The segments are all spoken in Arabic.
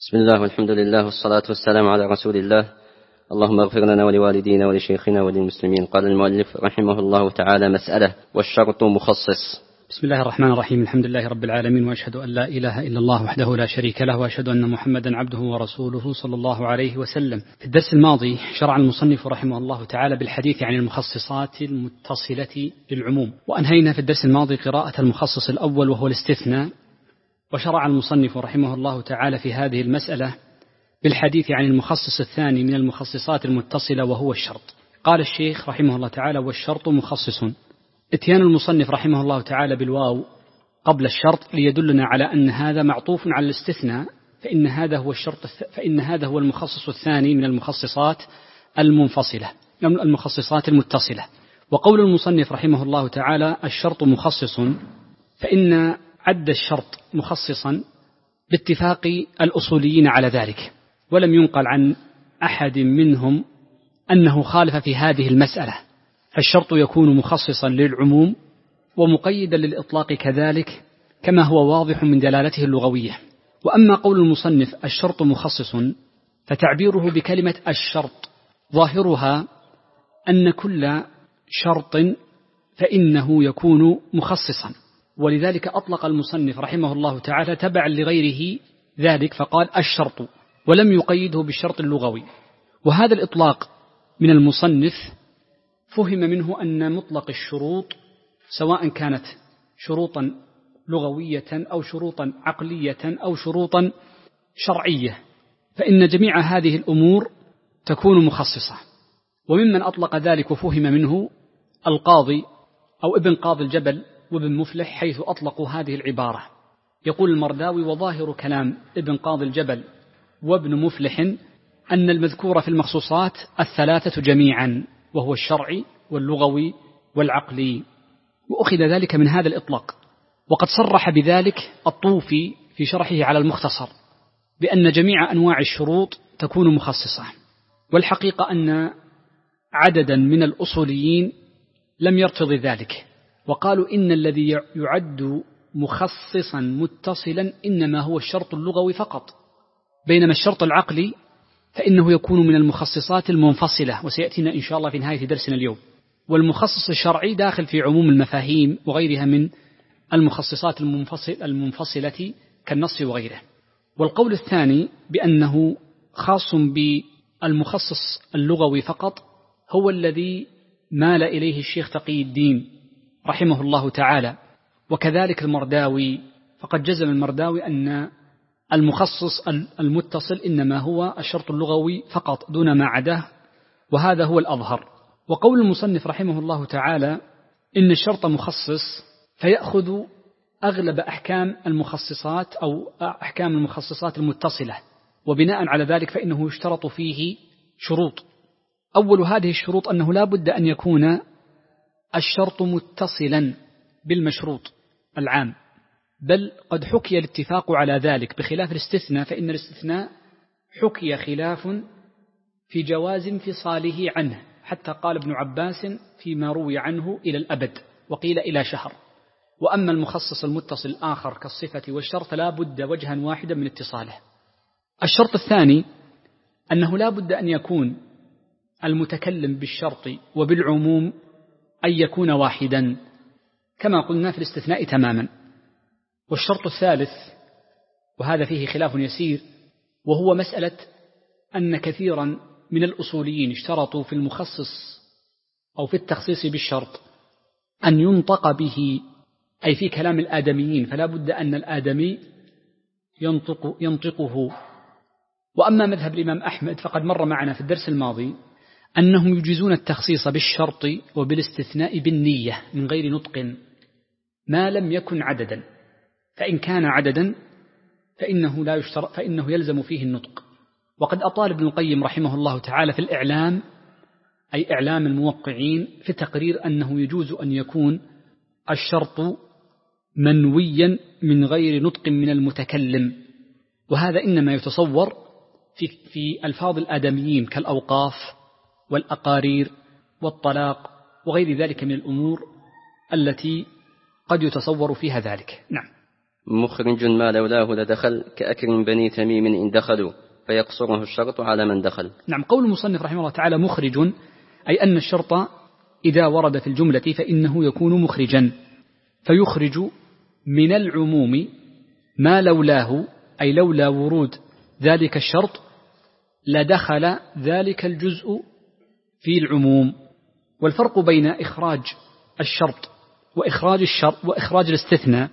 بسم الله والحمد لله والصلاة والسلام على رسول الله. اللهم اغفر لنا ولوالدينا ولشيخنا وللمسلمين. قال المؤلف رحمه الله تعالى: مسألة: والشرط مخصص. بسم الله الرحمن الرحيم. الحمد لله رب العالمين، وأشهد أن لا إله إلا الله وحده لا شريك له، وأشهد أن محمدا عبده ورسوله صلى الله عليه وسلم. في الدرس الماضي شرع المصنف رحمه الله تعالى بالحديث عن المخصصات المتصلة للعموم، وأنهينا في الدرس الماضي قراءة المخصص الأول وهو الاستثناء، وشرع المصنف رحمه الله تعالى في هذه المسألة بالحديث عن المخصص الثاني من المخصصات المتصلة وهو الشرط. قال الشيخ رحمه الله تعالى: والشرط مخصص. اتيان المصنف رحمه الله تعالى بالواو قبل الشرط ليدلنا على أن هذا معطوف على الاستثناء، فإن هذا هو المخصص الثاني من المخصصات المتصلة. وقول المصنف رحمه الله تعالى: الشرط مخصص، فإن عد الشرط مخصصا باتفاق الأصوليين على ذلك، ولم ينقل عن أحد منهم أنه خالف في هذه المسألة، فالشرط يكون مخصصا للعموم ومقيدا للإطلاق كذلك، كما هو واضح من دلالته اللغوية. وأما قول المصنف الشرط مخصص، فتعبيره بكلمة الشرط ظاهرها أن كل شرط فإنه يكون مخصصا، ولذلك أطلق المصنف رحمه الله تعالى تبعا لغيره ذلك فقال الشرط، ولم يقيده بالشرط اللغوي. وهذا الإطلاق من المصنف فهم منه أن مطلق الشروط سواء كانت شروطا لغوية أو شروطا عقلية أو شروطا شرعية، فإن جميع هذه الأمور تكون مخصصة. وممن أطلق ذلك وفهم منه القاضي أو ابن قاضي الجبل وابن مفلح، حيث أطلقوا هذه العبارة. يقول المرداوي: وظاهر كلام ابن قاضي الجبل وابن مفلح أن المذكور في المخصوصات الثلاثة جميعا، وهو الشرعي واللغوي والعقلي، وأخذ ذلك من هذا الإطلاق. وقد صرح بذلك الطوفي في شرحه على المختصر بأن جميع أنواع الشروط تكون مخصصة. والحقيقة أن عددا من الأصوليين لم يرتضي ذلك، وقالوا إن الذي يعد مخصصا متصلا إنما هو الشرط اللغوي فقط، بينما الشرط العقلي فإنه يكون من المخصصات المنفصلة، وسيأتينا إن شاء الله في نهاية درسنا اليوم. والمخصص الشرعي داخل في عموم المفاهيم وغيرها من المخصصات المنفصلة كالنص وغيره. والقول الثاني بأنه خاص بالمخصص اللغوي فقط هو الذي مال إليه الشيخ تقي الدين رحمه الله تعالى، وكذلك المرداوي، فقد جزم المرداوي أن المخصص المتصل إنما هو الشرط اللغوي فقط دون ما عداه، وهذا هو الأظهر. وقول المصنف رحمه الله تعالى إن الشرط مخصص، فيأخذ أغلب أحكام المخصصات أو أحكام المخصصات المتصلة، وبناء على ذلك فإنه يشترط فيه شروط. أول هذه الشروط أنه لا بد أن يكون الشرط متصلا بالمشروط العام، بل قد حكي الاتفاق على ذلك، بخلاف الاستثناء، فإن الاستثناء حكي خلاف في جواز انفصاله عنه، حتى قال ابن عباس فيما روي عنه إلى الأبد، وقيل إلى شهر. وأما المخصص المتصل الآخر كالصفة والشرط فلا بد وجها واحدا من اتصاله. الشرط الثاني أنه لا بد أن يكون المتكلم بالشرط وبالعموم أن يكون واحدا، كما قلنا في الاستثناء تماما. والشرط الثالث، وهذا فيه خلاف يسير، وهو مسألة أن كثيرا من الأصوليين اشترطوا في المخصص أو في التخصيص بالشرط أن ينطق به، أي في كلام الآدميين، فلا بد أن الآدمي ينطقه. وأما مذهب الإمام أحمد فقد مر معنا في الدرس الماضي أنهم يجيزون التخصيص بالشرط وبالاستثناء بالنية من غير نطق ما لم يكن عددا، فإن كان عددا فإنه لا يشترط، فإنه يلزم فيه النطق. وقد أطال ابن القيم رحمه الله تعالى في الإعلام، أي إعلام الموقعين، في تقرير أنه يجوز أن يكون الشرط منويا من غير نطق من المتكلم، وهذا إنما يتصور في ألفاظ الآدميين كالأوقاف والأقارير والطلاق وغير ذلك من الأمور التي قد يتصور فيها ذلك. نعم. مخرج ما لولاه لدخل كأكرم بني تميم إن دخلوا فيقصره الشرط على من دخل. نعم، قول المصنف رحمه الله تعالى مخرج، أي أن الشرط إذا ورد في الجملة فإنه يكون مخرجا، فيخرج من العموم ما لولاه، أي لولا ورود ذلك الشرط لدخل ذلك الجزء في العموم. والفرق بين إخراج الشرط وإخراج الاستثناء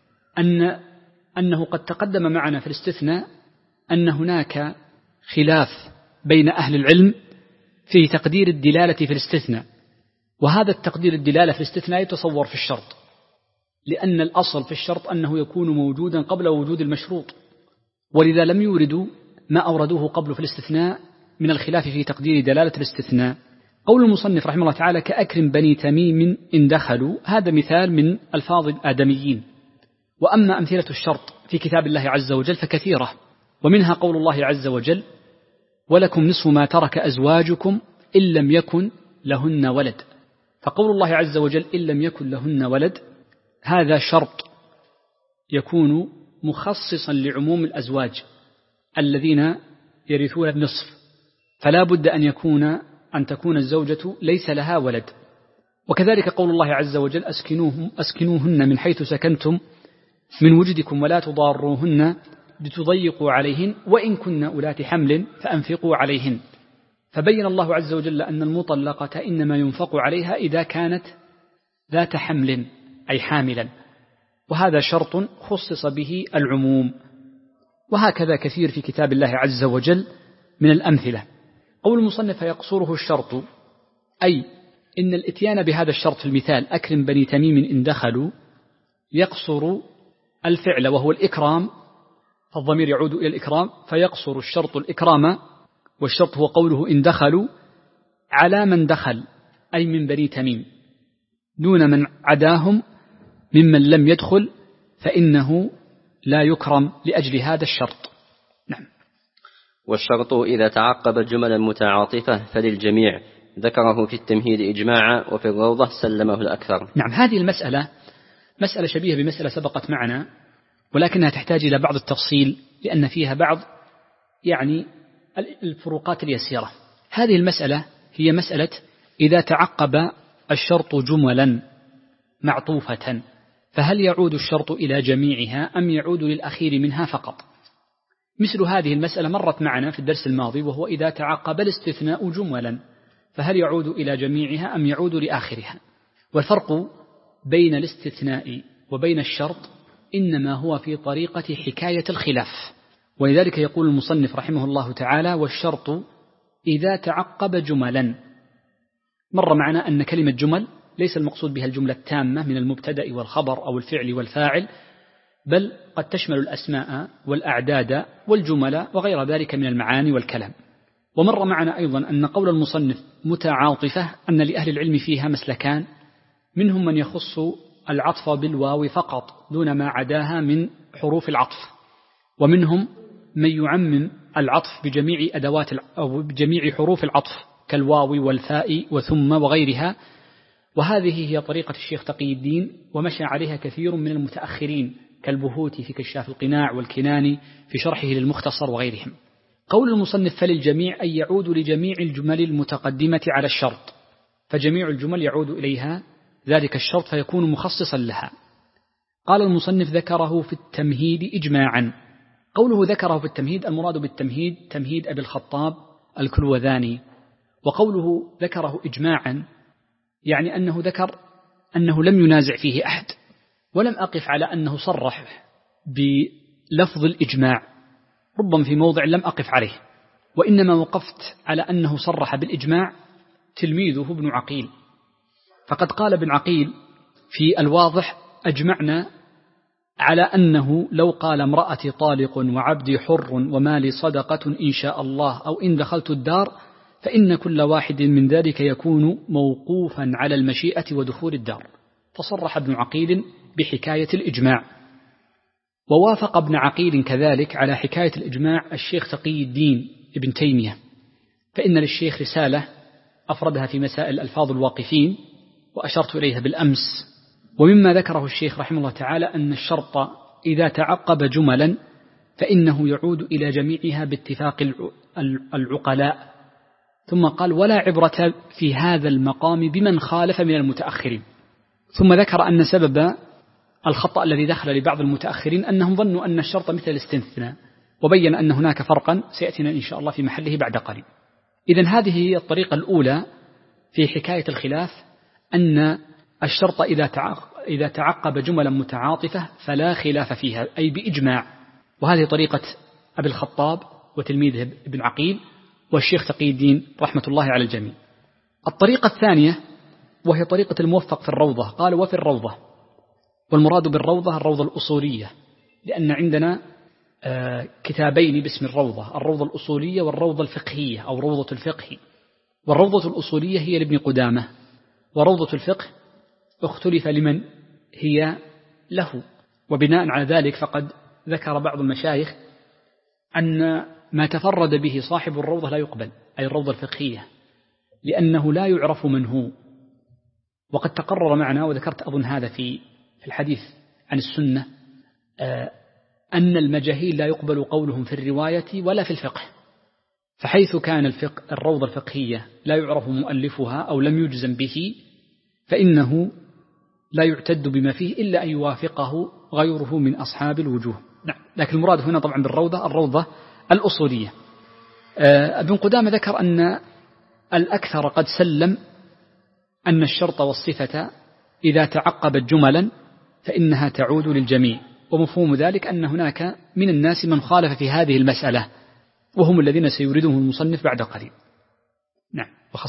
أنه قد تقدم معنا في الاستثناء أن هناك خلاف بين أهل العلم في تقدير الدلالة في الاستثناء، وهذا التقدير الدلالة في الاستثناء يتصور في الشرط، لأن الأصل في الشرط أنه يكون موجودا قبل وجود المشروط، ولذا لم يوردوا ما أوردوه قبل في الاستثناء من الخلاف في تقدير دلالة الاستثناء. قول المصنف رحمه الله تعالى كأكرم بني تميم إن دخلوا، هذا مثال من ألفاظ الآدميين. وأما أمثلة الشرط في كتاب الله عز وجل فكثيرة، ومنها قول الله عز وجل ولكم نصف ما ترك أزواجكم إن لم يكن لهن ولد. فقول الله عز وجل إن لم يكن لهن ولد هذا شرط يكون مخصصا لعموم الأزواج الذين يرثون النصف، فلا بد أن تكون الزوجة ليس لها ولد. وكذلك قول الله عز وجل أسكنوهن من حيث سكنتم من وجدكم ولا تضاروهن لتضيقوا عليهن وإن كن أولات حمل فأنفقوا عليهن. فبين الله عز وجل أن المطلقة إنما ينفق عليها إذا كانت ذات حمل أي حاملا، وهذا شرط خصص به العموم. وهكذا كثير في كتاب الله عز وجل من الأمثلة. قول المصنف يقصره الشرط، أي إن الإتيان بهذا الشرط في المثال أكرم بني تميم إن دخلوا يقصر الفعل وهو الإكرام، فالضمير يعود إلى الإكرام، فيقصر الشرط الإكرام، والشرط هو قوله إن دخلوا على من دخل أي من بني تميم، دون من عداهم ممن لم يدخل فإنه لا يكرم لأجل هذا الشرط. نعم. والشرط إذا تعقب جملا متعاطفة فللجميع، ذكره في التمهيد إجماعا وفي الروضة سلمه الأكثر. نعم، هذه المسألة مسألة شبيهة بمسألة سبقت معنا، ولكنها تحتاج إلى بعض التفصيل لأن فيها بعض الفروقات اليسيرة. هذه المسألة هي مسألة إذا تعقب الشرط جملا معطوفة فهل يعود الشرط إلى جميعها أم يعود للأخير منها فقط؟ مثل هذه المسألة مرت معنا في الدرس الماضي، وهو إذا تعقب الاستثناء جملا فهل يعود إلى جميعها أم يعود لآخرها؟ والفرق بين الاستثناء وبين الشرط إنما هو في طريقة حكاية الخلاف. ولذلك يقول المصنف رحمه الله تعالى والشرط إذا تعقب جملا. مر معنا أن كلمة جمل ليس المقصود بها الجملة التامة من المبتدأ والخبر أو الفعل والفاعل، بل قد تشمل الأسماء والأعداد والجمل وغير ذلك من المعاني والكلام. ومر معنا أيضا أن قول المصنف متعاطفة أن لأهل العلم فيها مسلكان، منهم من يخص العطف بالواو فقط دون ما عداها من حروف العطف، ومنهم من يعمم العطف بجميع أدوات أو بجميع حروف العطف كالواو والفاء وثم وغيرها. وهذه هي طريقة الشيخ تقي الدين، ومشى عليها كثير من المتأخرين كالبهوتي في كشاف القناع والكناني في شرحه للمختصر وغيرهم. قول المصنف فللجميع أي يعود لجميع الجمل المتقدمة على الشرط، فجميع الجمل يعود إليها ذلك الشرط فيكون مخصصا لها. قال المصنف ذكره في التمهيد إجماعا. قوله ذكره في التمهيد المراد بالتمهيد تمهيد أبي الخطاب الكلوذاني. وقوله ذكره إجماعا يعني أنه ذكر أنه لم ينازع فيه أحد، ولم أقف على أنه صرح بلفظ الإجماع، ربما في موضع لم أقف عليه، وإنما وقفت على أنه صرح بالإجماع تلميذه ابن عقيل. فقد قال ابن عقيل في الواضح أجمعنا على أنه لو قال امرأتي طالق وعبدي حر ومالي صدقة إن شاء الله أو إن دخلت الدار فإن كل واحد من ذلك يكون موقوفا على المشيئة ودخول الدار. فصرح ابن عقيل بحكاية الإجماع. ووافق ابن عقيل كذلك على حكاية الإجماع الشيخ تقي الدين ابن تيمية، فإن للشيخ رسالة أفردها في مسائل ألفاظ الواقفين وأشرت إليها بالأمس. ومما ذكره الشيخ رحمه الله تعالى أن الشرط إذا تعقب جملا فإنه يعود إلى جميعها باتفاق العقلاء. ثم قال ولا عبرة في هذا المقام بمن خالف من المتأخرين. ثم ذكر أن سبب الخطأ الذي دخل لبعض المتأخرين أنهم ظنوا أن الشرط مثل الاستثناء، وبين أن هناك فرقا سيأتينا إن شاء الله في محله بعد قليل. إذن هذه هي الطريقة الأولى في حكاية الخلاف، أن الشرط إذا تعقب جملا متعاطفة فلا خلاف فيها، أي بإجماع. وهذه طريقة أبي الخطاب وتلميذه ابن عقيل والشيخ تقي الدين رحمة الله على الجميع. الطريقة الثانية وهي طريقة الموفق في الروضة، قال وفي الروضة، والمراد بالروضة الروضة الأصولية، لأن عندنا كتابين باسم الروضة الأصولية والروضة الفقهية أو روضة الفقه. والروضة الأصولية هي لابن قدامة، وروضة الفقه اختلف لمن هي له. وبناء على ذلك فقد ذكر بعض المشايخ أن ما تفرد به صاحب الروضة لا يقبل، أي الروضة الفقهية، لأنه لا يعرف من هو. وقد تقرر معنا وذكرت أظن هذا في الحديث عن السنة أن المجاهيل لا يقبل قولهم في الرواية ولا في الفقه. فحيث كان الروضة الفقهية لا يعرف مؤلفها أو لم يجزم به فإنه لا يعتد بما فيه إلا أن يوافقه غيره من أصحاب الوجوه. نعم. لكن المراد هنا طبعا بالروضة الروضة الأصولية. ابن قدامة ذكر أن الأكثر قد سلم أن الشرط والصفة إذا تعقبت جملا فإنها تعود للجميع، ومفهوم ذلك أن هناك من الناس من خالف في هذه المسألة، وهم الذين سيوردهم المصنف بعد قليل. نعم.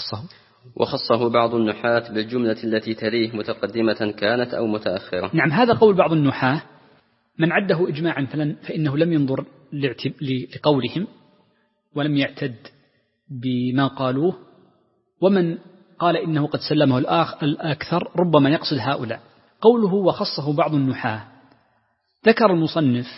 وخصه بعض النحاة بالجملة التي تليه متقدمة كانت أو متأخرة. نعم، هذا قول بعض النحاة، من عده إجماعا فإنه لم ينظر لقولهم ولم يعتد بما قالوه، ومن قال إنه قد سلمه الأكثر ربما يقصد هؤلاء. قوله وخصه بعض النحاة، ذكر المصنف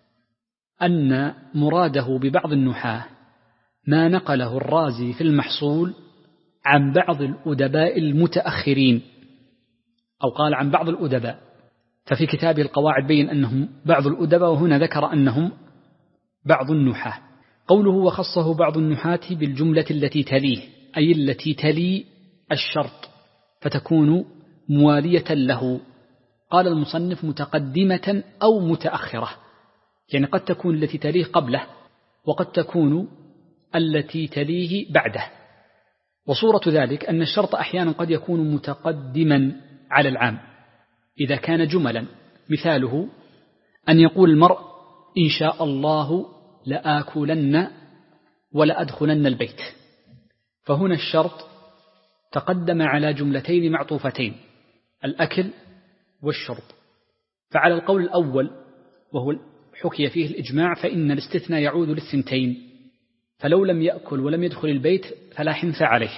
أن مراده ببعض النحاة ما نقله الرازي في المحصول عن بعض الأدباء المتأخرين، أو قال عن بعض الأدباء، ففي كتابه القواعد بين أنهم بعض الأدباء، وهنا ذكر أنهم بعض النحاة. قوله وخصه بعض النحاة بالجملة التي تليه، أي التي تلي الشرط فتكون موالية له. قال المصنف متقدمة أو متأخرة، يعني قد تكون التي تليه قبله وقد تكون التي تليه بعده. وصورة ذلك أن الشرط أحيانا قد يكون متقدما على العام إذا كان جملا، مثاله أن يقول المرء إن شاء الله لآكلن ولأدخلن البيت، فهنا الشرط تقدم على جملتين معطوفتين، الأكل والشرب. فعلى القول الأول وهو حكي فيه الإجماع فإن الاستثناء يعود للثنتين، فلو لم يأكل ولم يدخل البيت فلا حنث عليه.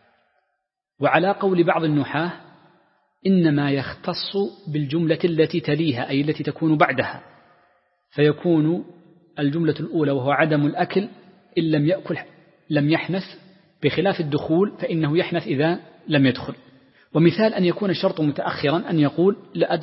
وعلى قول بعض النحاة إنما يختص بالجملة التي تليها، أي التي تكون بعدها، فيكون الجملة الأولى وهو عدم الأكل إن لم يأكل لم يحنث، بخلاف الدخول فإنه يحنث إذا لم يدخل. ومثال أن يكون الشرط متأخرا أن يقول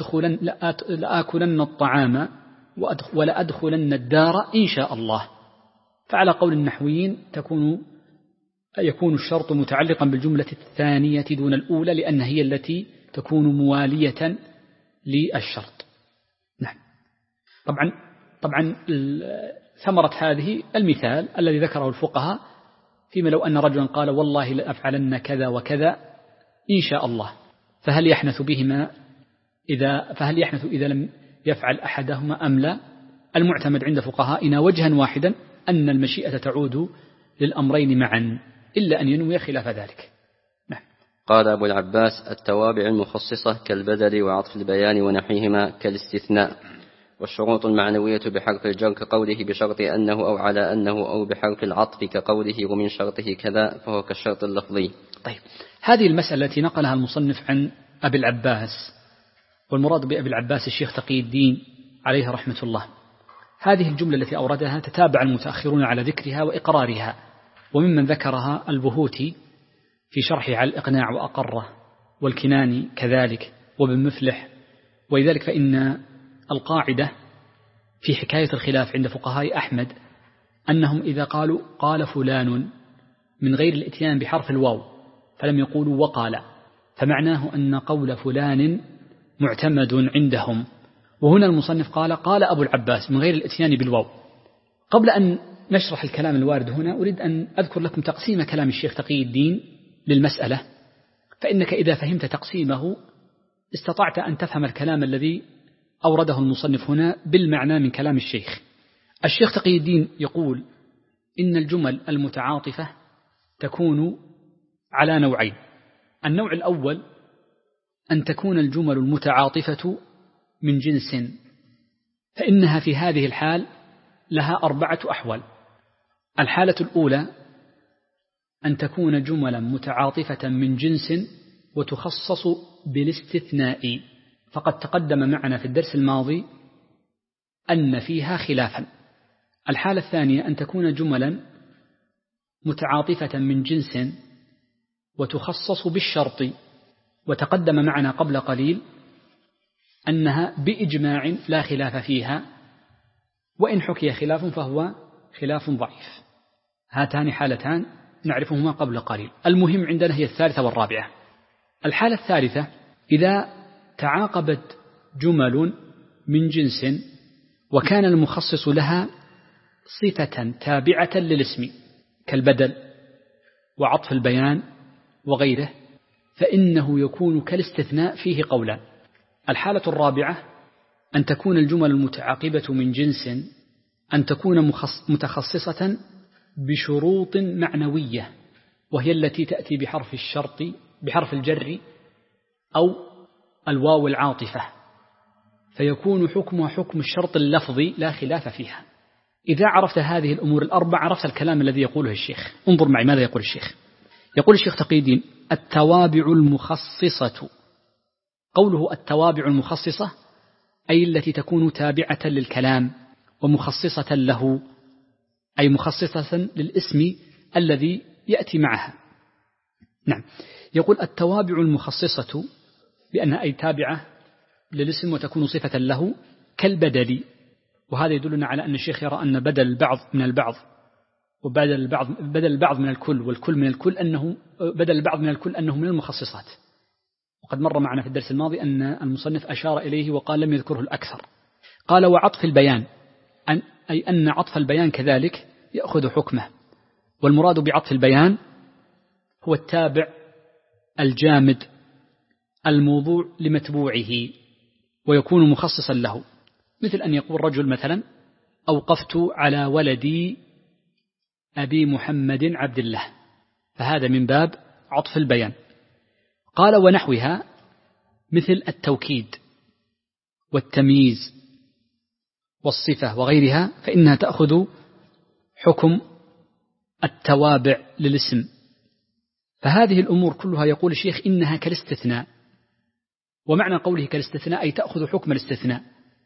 لآكلن الطعام ولأدخلن الدار إن شاء الله. فعلى قول النحويين يكون الشرط متعلقا بالجملة الثانية دون الأولى، لأن هي التي تكون موالية للشرط. نعم. طبعا ثمرة هذه المثال الذي ذكره الفقهاء، فيما لو أن رجلا قال والله لأفعلن كذا وكذا إن شاء الله، فهل يحنث إذا لم يفعل أحدهما أم لا؟ المعتمد عند فقهائنا وجها واحدا أن المشيئة تعود للأمرين معا، إلا أن ينوي خلاف ذلك. نعم. قال أبو العباس التوابع المخصصة كالبدل وعطف البيان ونحيهما كالاستثناء، والشروط المعنوية بحرف الجر كقوله بشرط أنه أو على أنه، أو بحرف العطف كقوله ومن شرطه كذا، فهو كالشرط اللفظي. طيب، هذه المسألة التي نقلها المصنف عن أبي العباس، والمراد بأبي العباس الشيخ تقي الدين عليه رحمة الله، هذه الجملة التي أوردها تتابع المتأخرون على ذكرها وإقرارها، وممن ذكرها البهوتي في شرحه على الإقناع وأقره، والكناني كذلك، وابن مفلح. ولذلك فإن القاعدة في حكاية الخلاف عند فقهاء أحمد أنهم إذا قالوا قال فلان من غير الإتيان بحرف الواو فلم يقولوا وقال، فمعناه أن قول فلان معتمد عندهم. وهنا المصنف قال أبو العباس من غير الإتيان بالواو. قبل أن نشرح الكلام الوارد هنا أريد أن أذكر لكم تقسيم كلام الشيخ تقي الدين للمسألة، فإنك إذا فهمت تقسيمه استطعت أن تفهم الكلام الذي أورده المصنف هنا بالمعنى من كلام الشيخ. الشيخ تقي الدين يقول إن الجمل المتعاطفة تكون على نوعين. النوع الأول أن تكون الجمل المتعاطفة من جنس، فإنها في هذه الحال لها 4 أحوال. الحالة الأولى أن تكون جملا متعاطفة من جنس وتخصص بالاستثناء، فقد تقدم معنا في الدرس الماضي أن فيها خلافا. الحالة الثانية أن تكون جملا متعاطفة من جنس وتخصص بالشرط، وتقدم معنا قبل قليل أنها بإجماع لا خلاف فيها، وإن حكي خلاف فهو خلاف ضعيف. هاتان حالتان نعرفهما قبل قليل. المهم عندنا هي الثالثة والرابعة. الحالة الثالثة إذا تعاقبت جمل من جنس وكان المخصص لها صفة تابعة للاسم كالبدل وعطف البيان وغيره، فإنه يكون كالاستثناء فيه قولا. الحالة الرابعة أن تكون الجمل المتعاقبة من جنس أن تكون متخصصة بشروط معنوية، وهي التي تأتي بحرف الشرط بحرف الجر أو الواو العاطفة، فيكون حكمها حكم الشرط اللفظي لا خلاف فيها. إذا عرفت هذه الأمور ال4 عرفت الكلام الذي يقوله الشيخ. انظر معي ماذا يقول الشيخ. يقول الشيخ تقي الدين التوابع المخصصة. قوله التوابع المخصصة أي التي تكون تابعة للكلام ومخصصة له، أي مخصصة للاسم الذي يأتي معها. نعم، يقول التوابع المخصصة بأنها أي تابعة للاسم وتكون صفة له كالبدل. وهذا يدلنا على أن الشيخ يرى أن بدل البعض من البعض بدل البعض من الكل والكل من الكل أنه بدل البعض من الكل أنه من المخصصات. وقد مر معنا في الدرس الماضي أن المصنف أشار إليه وقال لم يذكره الأكثر. قال وعطف البيان أي أن عطف البيان كذلك يأخذ حكمه. والمراد بعطف البيان هو التابع الجامد الموضوع لمتبوعه ويكون مخصصا له، مثل أن يقول رجل مثلا أوقفت على ولدي أبي محمد عبد الله، فهذا من باب عطف البيان. قال ونحوها مثل التوكيد والتمييز والصفة وغيرها، فإنها تأخذ حكم التوابع للاسم. فهذه الأمور كلها يقول الشيخ إنها كالاستثناء. ومعنى قوله كالاستثناء أي تأخذ حكم الاستثناء.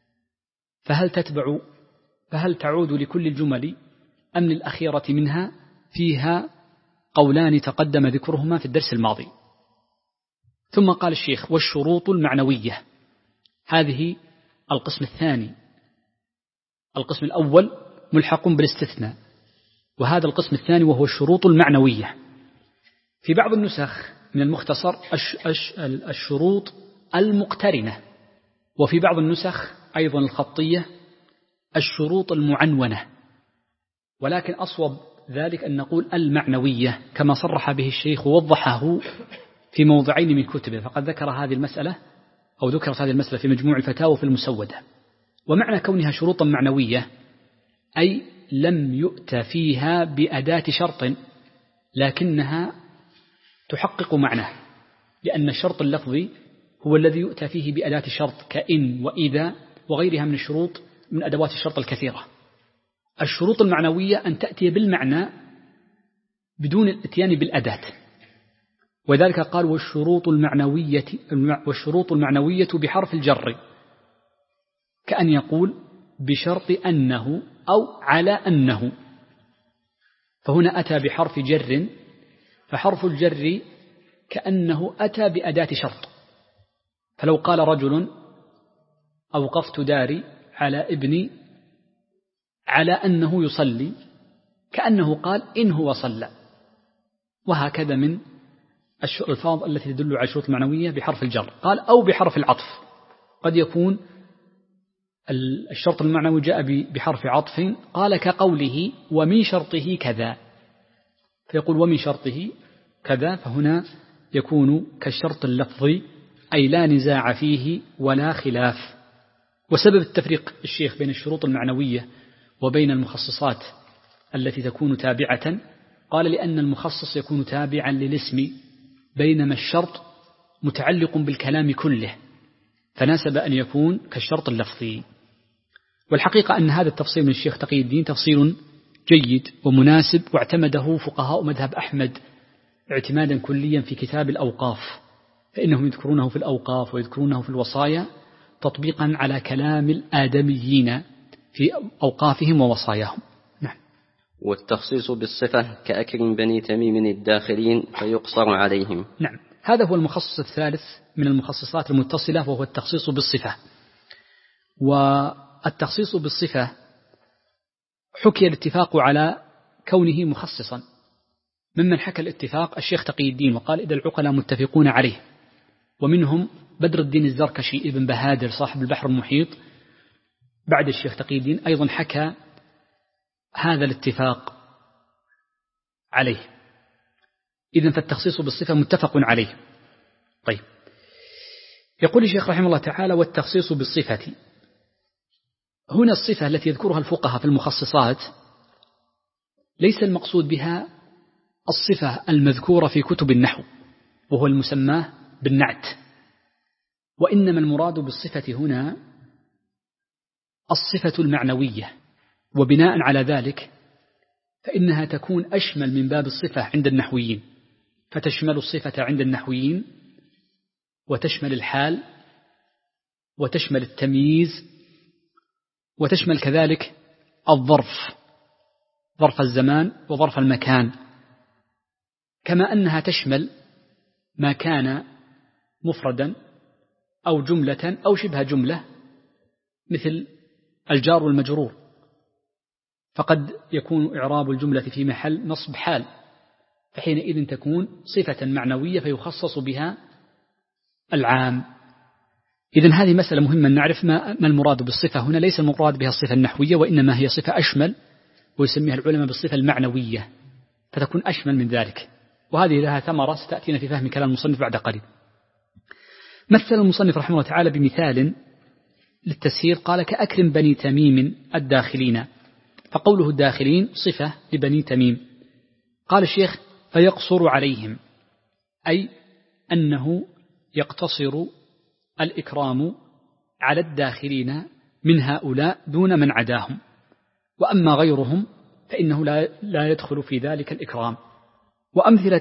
فهل تعود لكل الجمل أم للأخيرة منها؟ فيها قولان تقدم ذكرهما في الدرس الماضي. ثم قال الشيخ والشروط المعنوية. هذه القسم الثاني. القسم الأول ملحق بالاستثناء، وهذا القسم الثاني وهو الشروط المعنوية. في بعض النسخ من المختصر الشروط المقترنة، وفي بعض النسخ أيضا الخطية الشروط المعنونة، ولكن أصوب ذلك أن نقول المعنوية كما صرح به الشيخ ووضحه في موضعين من كتبه، فقد ذكر هذه المسألة أو ذكرت هذه المسألة في مجموع الفتاوى في المسودة. ومعنى كونها شروطا معنوية أي لم يؤت فيها بأداة شرط، لكنها تحقق معناه، لأن الشرط اللفظي هو الذي يؤتى فيه بأداة شرط كإن وإذا وغيرها من الشروط من أدوات الشرط الكثيرة. الشروط المعنوية أن تأتي بالمعنى بدون الاتيان بالأداة، وذلك قال والشروط المعنوية بحرف الجر، كأن يقول بشرط أنه أو على أنه، فهنا أتى بحرف جر، فحرف الجر كأنه أتى بأداة شرط. فلو قال رجل أوقفت داري على ابن على أنه يصلي، كأنه قال إن هو صلى. وهكذا من الألفاظ التي تدل على الشروط المعنوية بحرف الجر. قال أو بحرف العطف، قد يكون الشرط المعنوي جاء بحرف عطف، قال كقوله ومن شرطه كذا، فيقول ومن شرطه كذا، فهنا يكون كالشرط اللفظي، أي لا نزاع فيه ولا خلاف. وسبب التفريق الشيخ بين الشروط المعنوية وبين المخصصات التي تكون تابعة، قال لأن المخصص يكون تابعا للاسم، بينما الشرط متعلق بالكلام كله، فناسب أن يكون كالشرط اللفظي. والحقيقة أن هذا التفصيل من الشيخ تقي الدين تفصيل جيد ومناسب، واعتمده فقهاء مذهب أحمد اعتمادا كليا في كتاب الأوقاف، فإنهم يذكرونه في الأوقاف ويذكرونه في الوصايا تطبيقا على كلام الآدميين في أوقافهم ووصاياهم. نعم. والتخصيص بالصفة كأكرم بني تميم الداخلين فيقصر عليهم. نعم، هذا هو المخصص الثالث من المخصصات المتصلة، وهو التخصيص بالصفة. والتخصيص بالصفة حكي الاتفاق على كونه مخصصا، ممن حكى الاتفاق الشيخ تقي الدين وقال إذا العقلاء متفقون عليه، ومنهم بدر الدين الزركشي ابن بهادر صاحب البحر المحيط بعد الشيخ تقي الدين أيضا حكى هذا الاتفاق عليه. إذن فالتخصيص بالصفة متفق عليه. طيب، يقول الشيخ رحمه الله تعالى والتخصيص بالصفة، هنا الصفة التي يذكرها الفقهاء في المخصصات ليس المقصود بها الصفة المذكورة في كتب النحو وهو المسمى بالنعت، وإنما المراد بالصفة هنا الصفة المعنوية. وبناء على ذلك فإنها تكون أشمل من باب الصفة عند النحويين، فتشمل الصفة عند النحويين وتشمل الحال وتشمل التمييز وتشمل كذلك الظرف، ظرف الزمان وظرف المكان، كما أنها تشمل ما كان مفردا أو جملة أو شبه جملة مثل الجار والمجرور، فقد يكون إعراب الجملة في محل نصب حال، فحينئذ تكون صفة معنوية فيخصص بها العام. إذن هذه مسألة مهمة نعرف ما المراد بالصفة هنا. ليس المراد بها الصفة النحوية، وإنما هي صفة أشمل، ويسميها العلماء بالصفة المعنوية، فتكون أشمل من ذلك. وهذه لها ثمرة ستأتينا في فهم كلام المصنف بعد قليل. مثل المصنف رحمه الله تعالى بمثال للتسهيل، قال كأكرم بني تميم الداخلين، فقوله الداخلين صفة لبني تميم. قال الشيخ فيقصر عليهم، أي أنه يقتصر الإكرام على الداخلين من هؤلاء دون من عداهم، وأما غيرهم فإنه لا يدخل في ذلك الإكرام. وأمثلة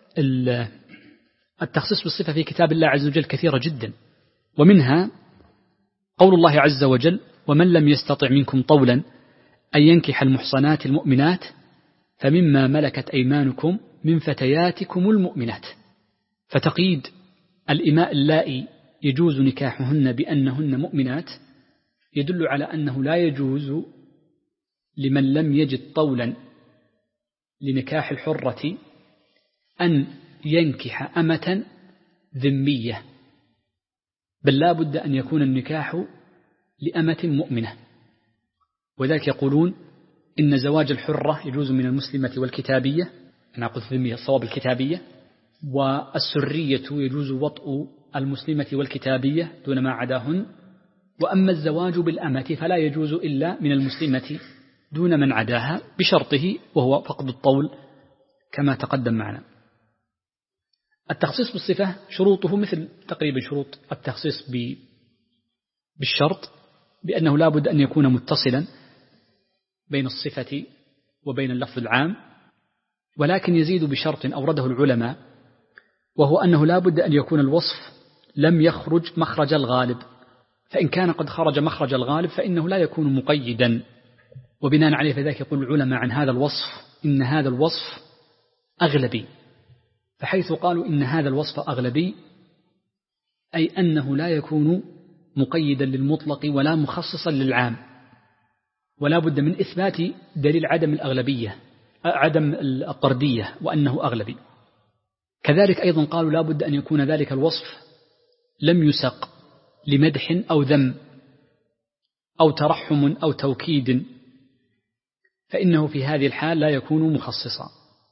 التخصيص بالصفة في كتاب الله عز وجل كثيرة جدا، ومنها قول الله عز وجل ومن لم يستطع منكم طولا أن ينكح المحصنات المؤمنات فمما ملكت أيمانكم من فتياتكم المؤمنات، فتقييد الإماء اللائي يجوز نكاحهن بأنهن مؤمنات يدل على أنه لا يجوز لمن لم يجد طولا لنكاح الحرة أن ينكح أمة ذمية، بل لا بد أن يكون النكاح لأمة مؤمنة. وذلك يقولون إن زواج الحرة يجوز من المسلمة والكتابية، أنا أقول ذمية الصواب الكتابية، والسرية يجوز وطء المسلمة والكتابية دون ما عداهن، وأما الزواج بالأمة فلا يجوز إلا من المسلمة دون من عداها بشرطه وهو فقد الطول كما تقدم معنا. التخصيص بالصفة شروطه مثل تقريبا شروط التخصيص بالشرط، بأنه لا بد أن يكون متصلا بين الصفة وبين اللفظ العام، ولكن يزيد بشرط أورده العلماء، وهو أنه لا بد أن يكون الوصف لم يخرج مخرج الغالب، فإن كان قد خرج مخرج الغالب فإنه لا يكون مقيدا. وبناء عليه فذلك يقول العلماء عن هذا الوصف إن هذا الوصف أغلبي، فحيث قالوا إن هذا الوصف أغلبي أي أنه لا يكون مقيدا للمطلق ولا مخصصا للعام، ولا بد من إثبات دليل عدم الطردية وأنه أغلبي. كذلك أيضا قالوا لا بد أن يكون ذلك الوصف لم يسق لمدح أو ذم أو ترحم أو توكيد، فإنه في هذه الحال لا يكون مخصصا.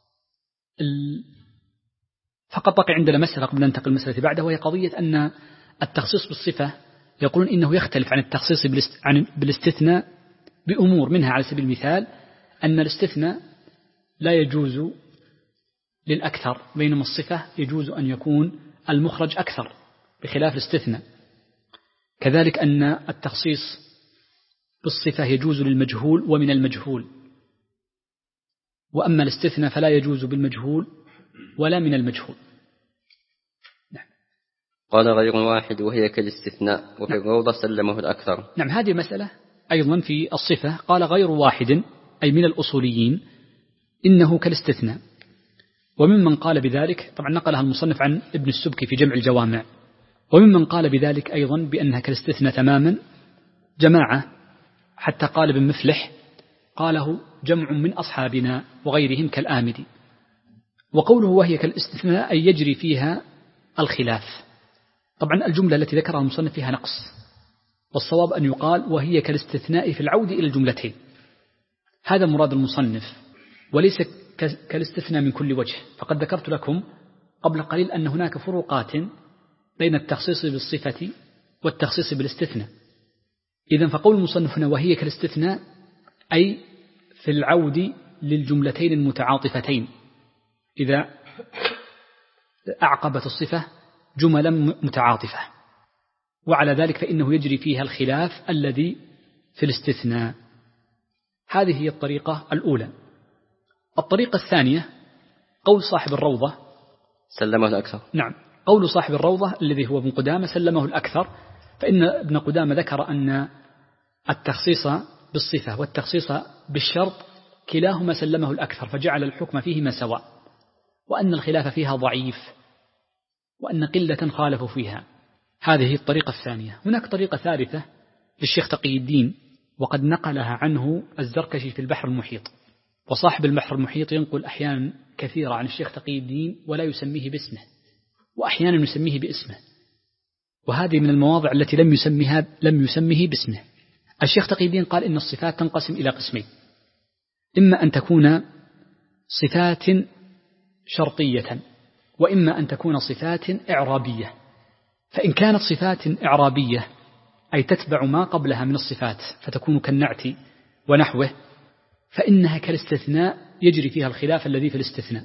فقط بقي عندنا مسألة قبل أن ننتقل المسألة بعدها، وهي قضية أن التخصيص بالصفة يقولون إنه يختلف عن التخصيص بالاستثناء بأمور، منها على سبيل المثال أن الاستثناء لا يجوز للأكثر، بينما الصفة يجوز أن يكون المخرج أكثر بخلاف الاستثناء. كذلك أن التخصيص بالصفة يجوز للمجهول ومن المجهول، وأما الاستثناء فلا يجوز بالمجهول ولا من المجهول. نعم. قال غير واحد وهي كالاستثناء، وفي الروضة سلمه الأكثر. نعم، هذه مسألة أيضا في الصفة. قال غير واحد أي من الأصوليين إنه كالاستثناء، وممن قال بذلك طبعا نقلها المصنف عن ابن السبكي في جمع الجوامع، وممن قال بذلك أيضا بأنها كالاستثناء تماما جماعة، حتى قال ابن مفلح قاله جمع من أصحابنا وغيرهم كالآمدي. وقوله وهي كالاستثناء أي يجري فيها الخلاف. طبعا الجملة التي ذكرها المصنف فيها نقص، والصواب أن يقال وهي كالاستثناء في العود إلى الجملتين. هذا مراد المصنف، وليس كالاستثناء من كل وجه. فقد ذكرت لكم قبل قليل أن هناك فروقات بين التخصيص بالصفة والتخصيص بالاستثناء. إذن فقول المصنف هنا وهي كالاستثناء أي في العود للجملتين المتعاطفتين، إذا أعقبت الصفة جملا متعاطفة، وعلى ذلك فإنه يجري فيها الخلاف الذي في الاستثناء. هذه هي الطريقة الأولى. الطريقة الثانية قول صاحب الروضة سلمه الأكثر. نعم، قول صاحب الروضة الذي هو ابن قدامة سلمه الأكثر، فإن ابن قدامة ذكر أن التخصيص بالصفة والتخصيص بالشرط كلاهما سلمه الأكثر، فجعل الحكم فيهما سواء، وأن الخلاف فيها ضعيف، وأن قلة خالفوا فيها. هذه الطريقة الثانية. هناك طريقة ثالثة للشيخ تقي الدين، وقد نقلها عنه الزركشي في البحر المحيط، وصاحب البحر المحيط ينقل أحيانا كثيرة عن الشيخ تقي الدين ولا يسميه باسمه، وأحيانا يسميه باسمه، وهذه من المواضع التي لم يسميه باسمه. الشيخ تقي الدين قال إن الصفات تنقسم إلى قسمين: إما أن تكون صفات شرطية، وإما أن تكون صفات إعرابية. فإن كانت صفات إعرابية أي تتبع ما قبلها من الصفات فتكون كالنعت ونحوه، فإنها كالاستثناء يجري فيها الخلاف الذي في الاستثناء.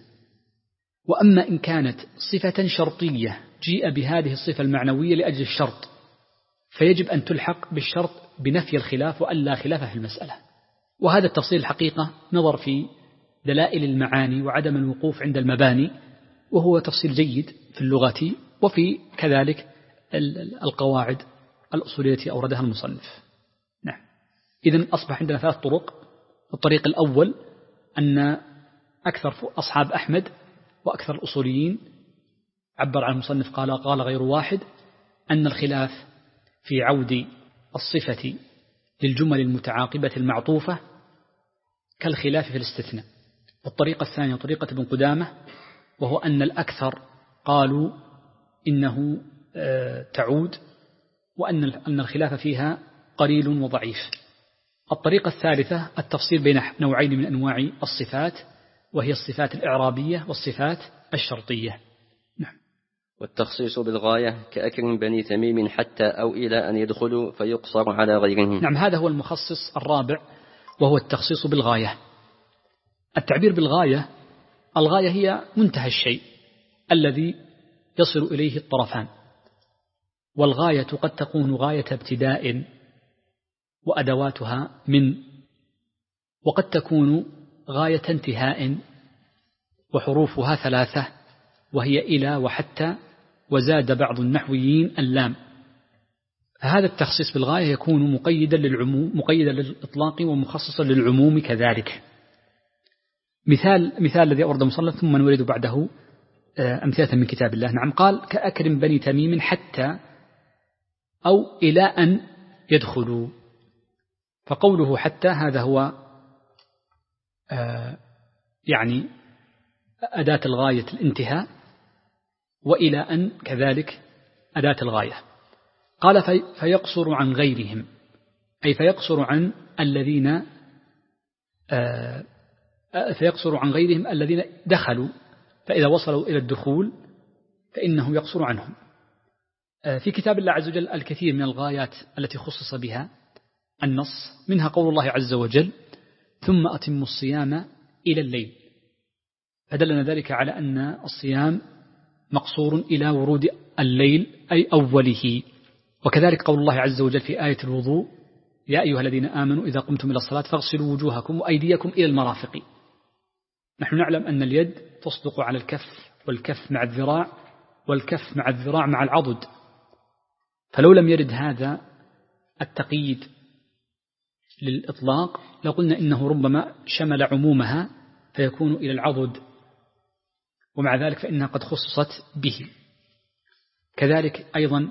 وأما إن كانت صفة شرطية جيء بهذه الصفة المعنوية لأجل الشرط، فيجب أن تلحق بالشرط بنفي الخلاف وألا خلاف في المسألة. وهذا التفصيل الحقيقة نظر في دلائل المعاني وعدم الوقوف عند المباني، وهو تفصيل جيد في اللغة وفي كذلك القواعد الأصولية التي أوردها المصنف. نعم. إذن أصبح عندنا 3 طرق. الطريق الأول أن أكثر أصحاب أحمد وأكثر الأصوليين عبر عن المصنف قال غير واحد أن الخلاف في عود الصفة للجمل المتعاقبة المعطوفة كالخلاف في الاستثناء. الطريقة الثانية طريقة ابن قدامة، وهو أن الأكثر قالوا إنه تعود، وأن الخلاف فيها قليل وضعيف. الطريقة الثالثة التفصيل بين نوعين من أنواع الصفات، وهي الصفات الإعرابية والصفات الشرطية. نعم. والتخصيص بالغاية كأكرم بني تميم حتى أو إلى أن يدخلوا فيقصر على غيرهم. نعم، هذا هو المخصص الرابع، وهو التخصيص بالغاية. التعبير بالغاية، الغاية هي منتهى الشيء الذي يصل إليه الطرفان، والغاية قد تكون غاية ابتداء وأدواتها من، وقد تكون غاية انتهاء وحروفها 3، وهي إلى وحتى، وزاد بعض النحويين اللام. فهذا التخصيص بالغاية يكون مقيدا للعموم، مقيدا للإطلاق، ومخصصا للعموم كذلك. مثال الذي أورد مصنف ثم نريد بعده أمثلة من كتاب الله. نعم، قال كأكرم بني تميم حتى أو إلى أن يدخلوا. فقوله حتى هذا هو يعني أداة الغاية الانتهاء، وإلى أن كذلك أداة الغاية. قال فيقصر عن غيرهم، أي فيقصر عن الذين دخلوا، فإذا وصلوا إلى الدخول فإنه يقصر عنهم. في كتاب الله عز وجل الكثير من الغايات التي خصص بها النص، منها قول الله عز وجل ثم أتموا الصيام إلى الليل، فدلنا ذلك على أن الصيام مقصور إلى ورود الليل أي أوله. وكذلك قول الله عز وجل في آية الوضوء يا أيها الذين آمنوا إذا قمتم إلى الصلاة فاغسلوا وجوهكم وأيديكم إلى المرافق. نحن نعلم أن اليد تصدق على الكف، والكف مع الذراع، والكف مع الذراع مع العضد، فلو لم يرد هذا التقييد للإطلاق لقلنا إنه ربما شمل عمومها فيكون إلى العضد، ومع ذلك فإنها قد خصصت به. كذلك أيضا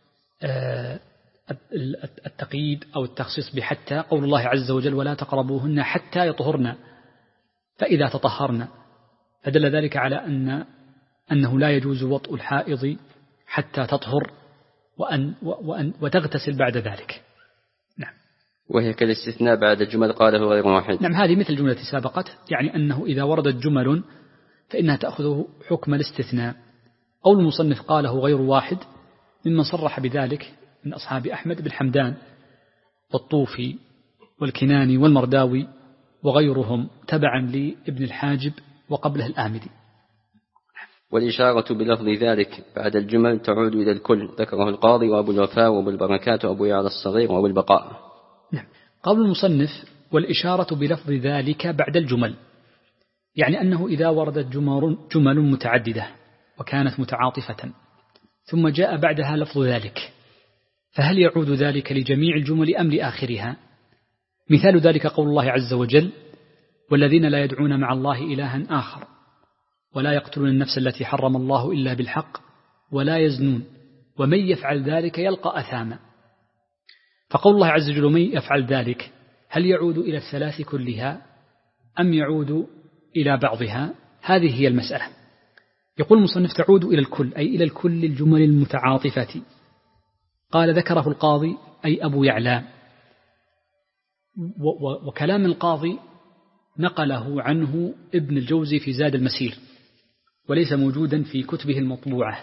التقييد أو التخصيص بحتى قول الله عز وجل ولا تقربوهن حتى يطهرن فإذا تطهرن، فدل ذلك على أنه لا يجوز وطء الحائض حتى تطهر وتغتسل بعد ذلك. نعم. وهي كالاستثناء بعد الجمل قاله غير واحد. نعم، هذه مثل الجملة التي سابقت، يعني أنه إذا وردت جمل فإنها تأخذ حكم الاستثناء. قول المصنف قاله غير واحد ممن صرح بذلك من أصحاب أحمد بن حمدان والطوفي والكناني والمرداوي وغيرهم تبعا لابن الحاجب وقبله الآمدي. والإشارة بلفظ ذلك بعد الجمل تعود إلى الكل، ذكره القاضي وأبو الوفاء وأبو البركات وأبو يعلى الصغير وأبو البقاء. نعم. قول المصنف والإشارة بلفظ ذلك بعد الجمل، يعني أنه إذا وردت جمل متعددة وكانت متعاطفة ثم جاء بعدها لفظ ذلك، فهل يعود ذلك لجميع الجمل أم لآخرها؟ مثال ذلك قول الله عز وجل والذين لا يدعون مع الله إلها آخر ولا يقتلون النفس التي حرم الله إلا بالحق ولا يزنون ومن يفعل ذلك يلقى أثاما. فقول الله عز وجل ومن يفعل ذلك هل يعود إلى الثلاث كلها أم يعود إلى بعضها؟ هذه هي المسألة. يقول المصنف تعود إلى الكل، أي إلى الكل الجمل المتعاطفة. قال ذكره القاضي أي أبو يعلى، وكلام القاضي نقله عنه ابن الجوزي في زاد المسير وليس موجودا في كتبه المطبوعة.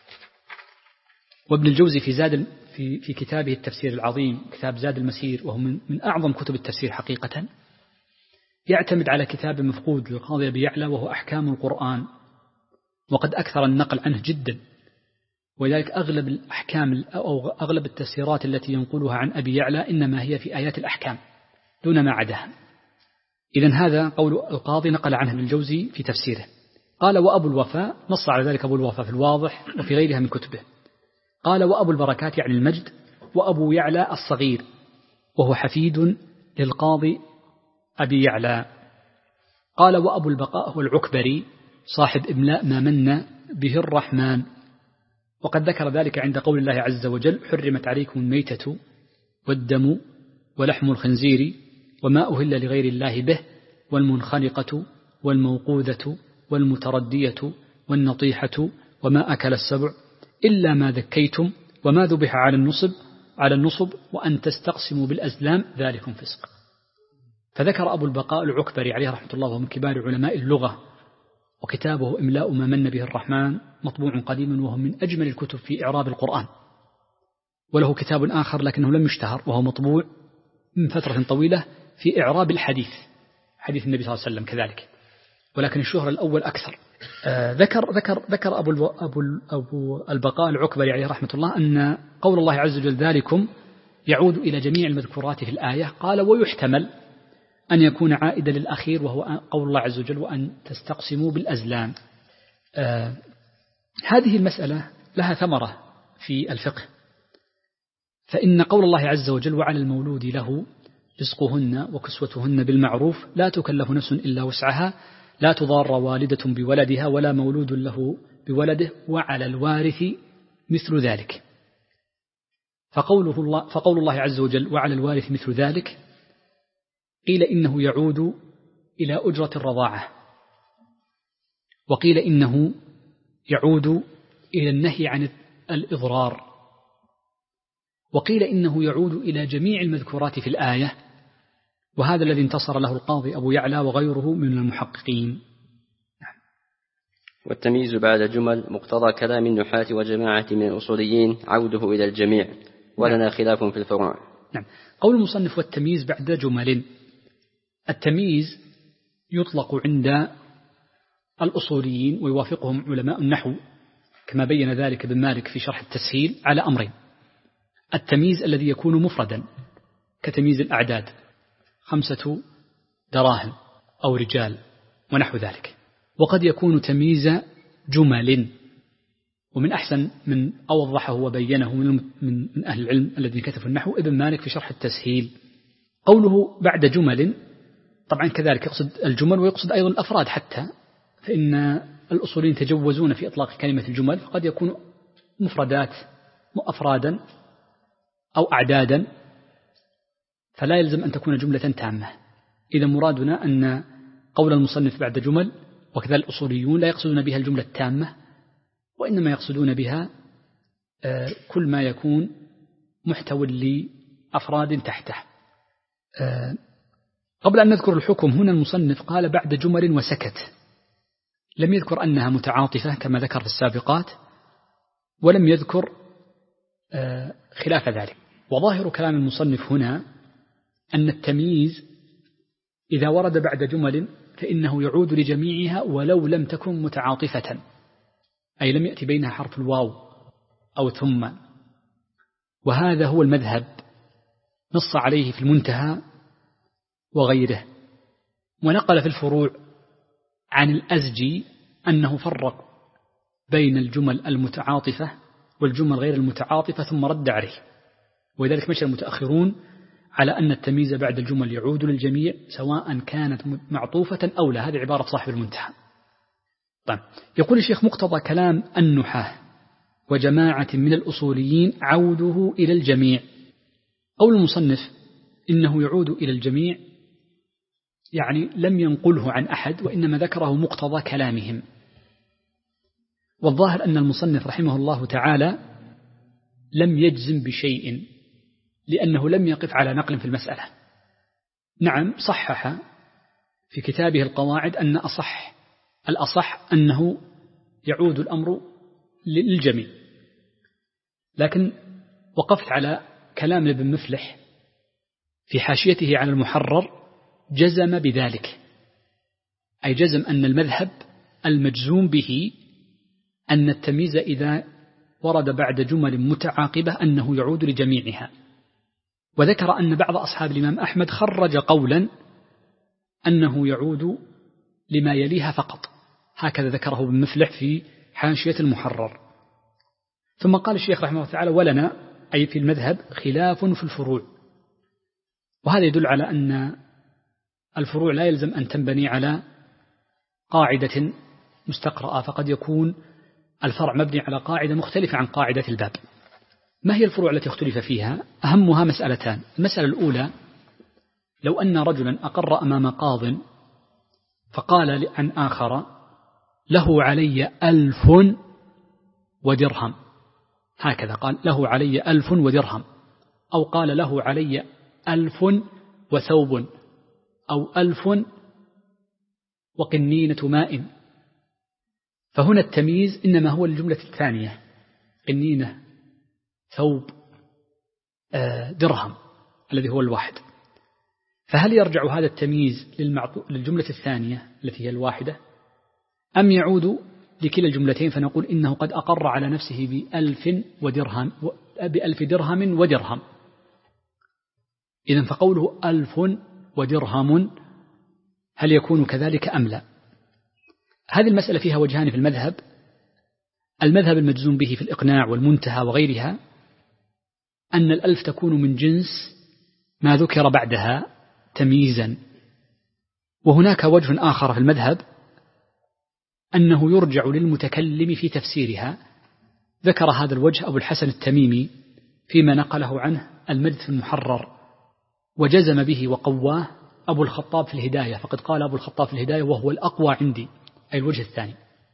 وابن الجوزي في كتابه التفسير العظيم كتاب زاد المسير، وهو من أعظم كتب التفسير حقيقة، يعتمد على كتاب مفقود للقاضي أبي يعلى وهو أحكام القرآن، وقد أكثر النقل عنه جدا، ولذلك أغلب الأحكام أو أغلب التفسيرات التي ينقلها عن أبي يعلى إنما هي في آيات الأحكام دون ما عداها. إذن هذا قول القاضي نقل عنه ابن الجوزي في تفسيره. قال وأبو الوفاء، نص على ذلك أبو الوفاء في الواضح وفي غيرها من كتبه. قال وأبو البركات يعني المجد، وأبو يعلى الصغير وهو حفيد للقاضي أبي يعلى. قال وأبو البقاء هو العكبري صاحب إملاء ما من به الرحمن، وقد ذكر ذلك عند قول الله عز وجل حرمت عليكم الميتة والدم ولحم الخنزير وما أهل لغير الله به والمنخنقة والموقوذة والمتردية والنطيحة وما أكل السبع إلا ما ذكيتم وما ذبح على النصب وأن تستقسموا بالأزلام ذلكم فسق. فذكر أبو البقاء العكبري عليه رحمة الله وهو من كبار علماء اللغة، وكتابه إملاء ما من به الرحمن مطبوع قديما وهو من أجمل الكتب في إعراب القرآن. وله كتاب آخر لكنه لم يشتهر وهو مطبوع من فترة طويلة في إعراب الحديث، حديث النبي صلى الله عليه وسلم كذلك، ولكن الشهرة الأول أكثر. ذكر أبو البقاء العكبري عليه رحمة الله أن قول الله عز وجل ذلكم يعود إلى جميع المذكورات في الآية. قال ويحتمل أن يكون عائدا للأخير وهو قول الله عز وجل وأن تستقسموا بالأزلام. هذه المسألة لها ثمرة في الفقه، فإن قول الله عز وجل وعلى المولود له رزقهن وكسوتهن بالمعروف لا تكلف نفس إلا وسعها لا تضار والدة بولدها ولا مولود له بولده وعلى الوارث مثل ذلك. فقول الله عز وجل وعلى الوارث مثل ذلك قيل إنه يعود إلى أجرة الرضاعة، وقيل إنه يعود إلى النهي عن الإضرار، وقيل إنه يعود إلى جميع المذكورات في الآية، وهذا الذي انتصر له القاضي أبو يعلى وغيره من المحققين. والتمييز بعد جمل مقتضى كلام النحاة وجماعة من الأصوليين عوده إلى الجميع، ولنا خلاف في الفروع. نعم. قول المصنف والتمييز بعد جمل، التمييز يطلق عند الأصوليين ويوافقهم علماء النحو كما بين ذلك ابن مالك في شرح التسهيل على أمرين: التمييز الذي يكون مفردا كتمييز الأعداد 5 دراهم أو رجال ونحو ذلك، وقد يكون تمييز جمل، ومن أحسن من أوضحه وبينه من أهل العلم الذين كتبوا النحو ابن مالك في شرح التسهيل. قوله بعد جمل طبعا كذلك يقصد الجمل ويقصد أيضا الأفراد، حتى فإن الأصوليين يتجوزون في إطلاق كلمة الجمل، فقد يكون مفردات أفرادا أو أعدادا، فلا يلزم أن تكون جملة تامة. إذا مرادنا أن قول المصنف بعد جمل وكذا الأصوليون لا يقصدون بها الجملة التامة، وإنما يقصدون بها كل ما يكون محتوى لأفراد تحته. قبل أن نذكر الحكم، هنا المصنف قال بعد جمل وسكت، لم يذكر أنها متعاطفة كما ذكر في السابقات، ولم يذكر خلاف ذلك. وظاهر كلام المصنف هنا أن التمييز إذا ورد بعد جمل فإنه يعود لجميعها ولو لم تكن متعاطفة، أي لم يأتي بينها حرف الواو أو ثم، وهذا هو المذهب نص عليه في المنتهى وغيره. ونقل في الفروع عن الأزجي أنه فرق بين الجمل المتعاطفة والجمل غير المتعاطفة ثم رد عليه، ولذلك مشى المتأخرون على أن التمييز بعد الجمل يعود للجميع سواء كانت معطوفة أو لا. هذه عبارة صاحب المنتهى. طيب، يقول الشيخ مقتضى كلام النحاة وجماعة من الأصوليين عوده إلى الجميع. قول المصنف إنه يعود إلى الجميع يعني لم ينقله عن أحد، وإنما ذكره مقتضى كلامهم. والظاهر أن المصنف رحمه الله تعالى لم يجزم بشيء، لأنه لم يقف على نقل في المسألة. نعم، صحح في كتابه القواعد أن الأصح أنه يعود الأمر للجميع، لكن وقفت على كلام ابن مفلح في حاشيته على المحرر، جزم بذلك، أي جزم أن المذهب المجزوم به أن التمييز إذا ورد بعد جمل متعاقبة أنه يعود لجميعها. وذكر أن بعض أصحاب الإمام أحمد خرج قولا أنه يعود لما يليها فقط، هكذا ذكره ابن مفلح في حاشية المحرر. ثم قال الشيخ رحمه الله تعالى: ولنا أي في المذهب خلاف في الفروع. وهذا يدل على أن الفروع لا يلزم أن تنبني على قاعدة مستقرأة، فقد يكون الفرع مبني على قاعدة مختلفة عن قاعدة الباب. ما هي الفروع التي اختلف فيها؟ أهمها مسألتان. المسألة الأولى: لو أن رجلا أقر أمام قاض فقال عن آخر: له علي 1000 ودرهم، هكذا قال: له علي 1000 ودرهم، أو قال: له علي 1000 وثوب، أو 1000 وقنينة ماء. فهنا التمييز إنما هو الجملة الثانية: قنينة، ثوب، درهم، الذي هو الواحد. فهل يرجع هذا التمييز للجملة الثانية التي هي الواحدة، أم يعود لكلا الجملتين فنقول إنه قد أقر على نفسه ب1000 درهم ودرهم؟ إذن فقوله 1000 ودرهم هل يكون كذلك أم لا؟ هذه المسألة فيها وجهان في المذهب. المذهب المجزوم به في الإقناع والمنتهى وغيرها أن 1000 تكون من جنس ما ذكر بعدها تمييزا. وهناك وجه آخر في المذهب أنه يرجع للمتكلم في تفسيرها. ذكر هذا الوجه أبو الحسن التميمي فيما نقله عنه المجد في المحرر، وجزم به وقواه أبو الخطاب في الهداية، فقد قال أبو الخطاب في الهداية وهو الأقوى عندي، أي الوجه الثاني.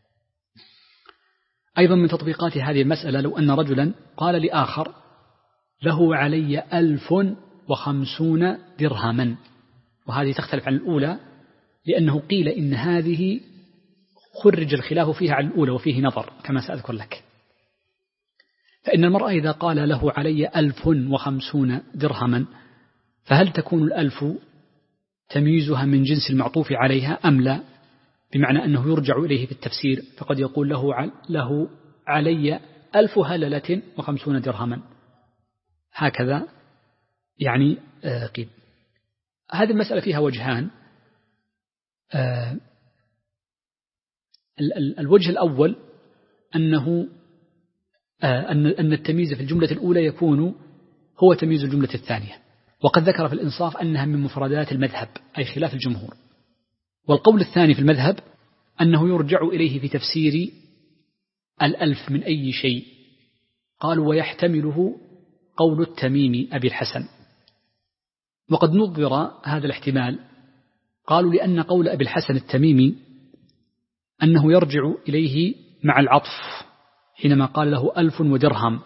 أيضا من تطبيقات هذه المسألة لو أن رجلا قال لآخر له علي 1050 درهما، وهذه تختلف عن الأولى لأنه قيل إن هذه خرج الخلاف فيها عن الأولى وفيه نظر كما سأذكر لك. فإن المرأة إذا قال له علي 1050 درهما فهل تكون 1000 تمييزها من جنس المعطوف عليها أم لا؟ بمعنى أنه يرجع إليه في التفسير، فقد يقول له علي 1000 هللة و50 درهما، هكذا يعني قيل. هذه المسألة فيها وجهان. الوجه الأول أن التمييز في الجملة الأولى يكون هو تمييز الجملة الثانية، وقد ذكر في الإنصاف أنها من مفردات المذهب أي خلاف الجمهور. والقول الثاني في المذهب أنه يرجع إليه في تفسير 1000 من أي شيء، قالوا ويحتمله قول التميمي أبي الحسن. وقد نظر هذا الاحتمال، قالوا لأن قول أبي الحسن التميمي أنه يرجع إليه مع العطف حينما قال له 1000 ودرهم،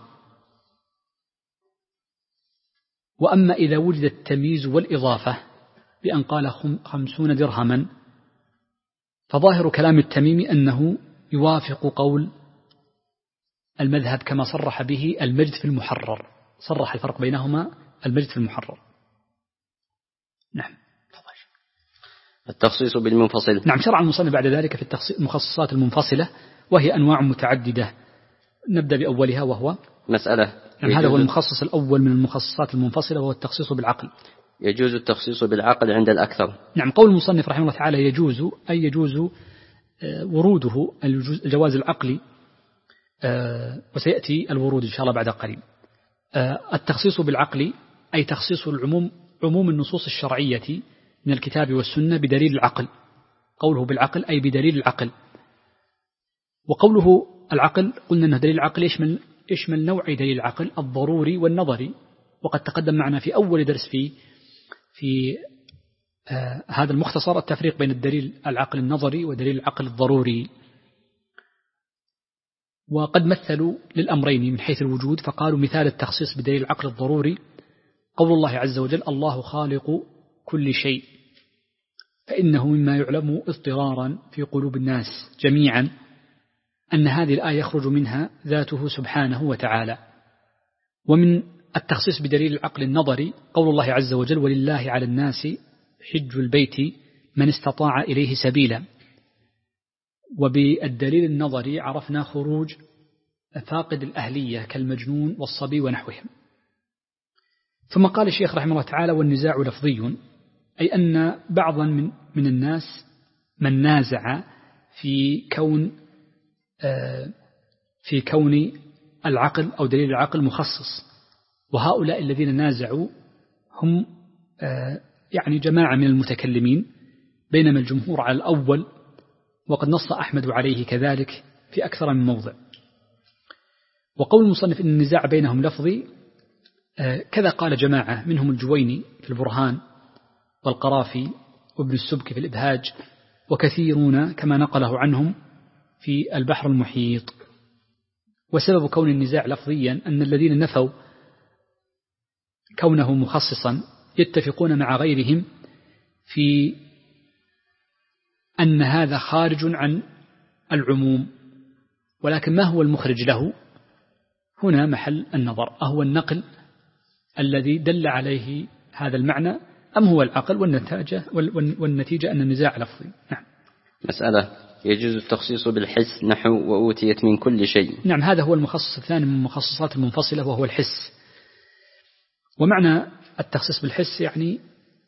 وأما إذا وجد التمييز والإضافة بأن قال 50 درهما فظاهر كلام التميمي أنه يوافق قول المذهب كما صرح به المجد في المحرر، صرح الفرق بينهما المجد في المحرر. نعم. التخصيص بالمنفصل. نعم. شرع المصنف بعد ذلك في المخصصات المنفصلة وهي أنواع متعددة. نبدأ بأولها وهو مسألة. نعم. هذا هو المخصص الأول من المخصصات المنفصلة وهو التخصيص بالعقل. يجوز التخصيص بالعقل عند الأكثر. نعم. قول المصنف رحمه الله تعالى يجوز، أي يجوز وروده الجواز العقلي، وسيأتي الورود إن شاء الله بعد قليل. التخصيص بالعقل أي تخصيص العموم، عموم النصوص الشرعية من الكتاب والسنة بدليل العقل. قوله بالعقل أي بدليل العقل. وقوله العقل قلنا أنه دليل العقل يشمل نوعي دليل العقل، الضروري والنظري، وقد تقدم معنا في أول درس في هذا المختصر التفريق بين الدليل العقل النظري ودليل العقل الضروري. وقد مثلوا للأمرين من حيث الوجود، فقالوا مثال التخصيص بدليل العقل الضروري قول الله عز وجل الله خالق كل شيء، فإنه مما يعلم اضطرارا في قلوب الناس جميعا أن هذه الآية يخرج منها ذاته سبحانه وتعالى. ومن التخصيص بدليل العقل النظري قول الله عز وجل ولله على الناس حج البيت من استطاع إليه سبيلا. وبالدليل النظري عرفنا خروج فاقد الأهلية كالمجنون والصبي ونحوهم. ثم قال الشيخ رحمه الله تعالى والنزاع لفظي، أي أن بعضا من الناس من نازع في كون العقل أو دليل العقل مخصص، وهؤلاء الذين نازعوا هم يعني جماعة من المتكلمين، بينما الجمهور على الأول، وقد نص أحمد عليه كذلك في أكثر من موضع. وقول المصنف إن النزاع بينهم لفظي كذا قال جماعة منهم الجويني في البرهان والقرافي وابن السبكي في الإبهاج، وكثيرون كما نقله عنهم في البحر المحيط. وسبب كون النزاع لفظيا أن الذين نفوا كونه مخصصا يتفقون مع غيرهم في أن هذا خارج عن العموم، ولكن ما هو المخرج له هنا محل النظر، أهو النقل الذي دل عليه هذا المعنى أم هو العقل، والنتيجة أن النزاع لفظي. نعم. مسألة يجوز التخصيص بالحس نحو وأوتيت من كل شيء. نعم. هذا هو المخصص الثاني من المخصصات المنفصلة وهو الحس. ومعنى التخصيص بالحس يعني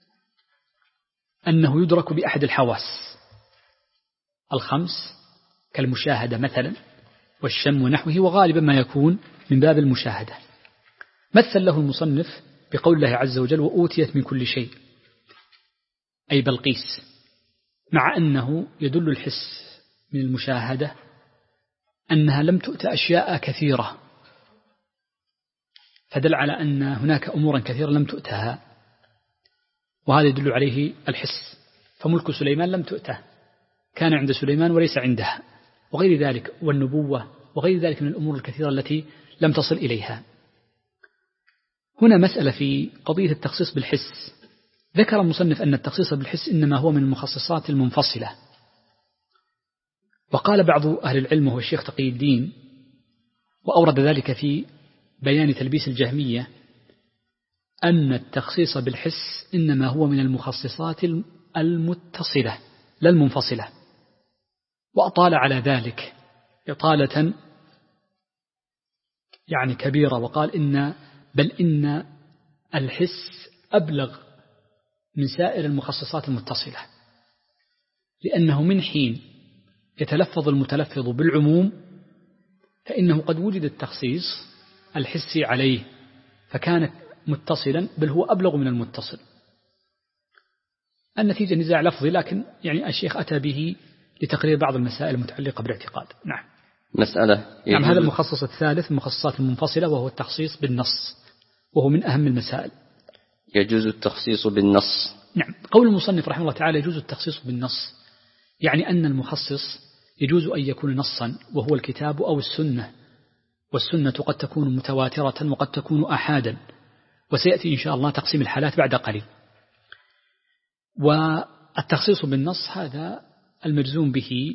أنه يدرك بأحد الحواس الخمس كالمشاهدة مثلا والشم ونحوه، وغالبا ما يكون من باب المشاهدة. مثل له المصنف بقول الله عز وجل وأوتيت من كل شيء، أي بلقيس، مع أنه يدل الحس من المشاهدة أنها لم تؤت أشياء كثيرة، فدل على أن هناك أمورا كثيرة لم تؤتها. وهذا يدل عليه الحس. فملك سليمان لم تؤته، كان عند سليمان وليس عندها، وغير ذلك، والنبوة وغير ذلك من الأمور الكثيرة التي لم تصل إليها. هنا مسألة في قضية التخصيص بالحس. ذكر المصنف أن التخصيص بالحس إنما هو من المخصصات المنفصلة، وقال بعض أهل العلم وهو الشيخ تقي الدين، وأورد ذلك في بيان تلبيس الجهمية، أن التخصيص بالحس إنما هو من المخصصات المتصلة لا المنفصلة، وأطال على ذلك إطالة يعني كبيرة، وقال بل إن الحس أبلغ من سائر المخصصات المتصلة، لأنه من حين يتلفظ المتلفظ بالعموم فإنه قد وجد التخصيص الحسي عليه فكان متصلا، بل هو أبلغ من المتصل. النتيجة نزاع لفظي، لكن يعني الشيخ أتى به لتقرير بعض المسائل المتعلقة بالاعتقاد. نعم. مسألة نعم. هذا المخصص الثالث، المخصصات المنفصلة، وهو التخصيص بالنص، وهو من أهم المسائل. يجوز التخصيص بالنص. نعم. قول المصنف رحمه الله تعالى يجوز التخصيص بالنص، يعني أن المخصص يجوز أن يكون نصا وهو الكتاب أو السنة، والسنة قد تكون متواترة وقد تكون أحادا، وسيأتي إن شاء الله تقسيم الحالات بعد قليل. والتخصيص بالنص هذا المجزوم به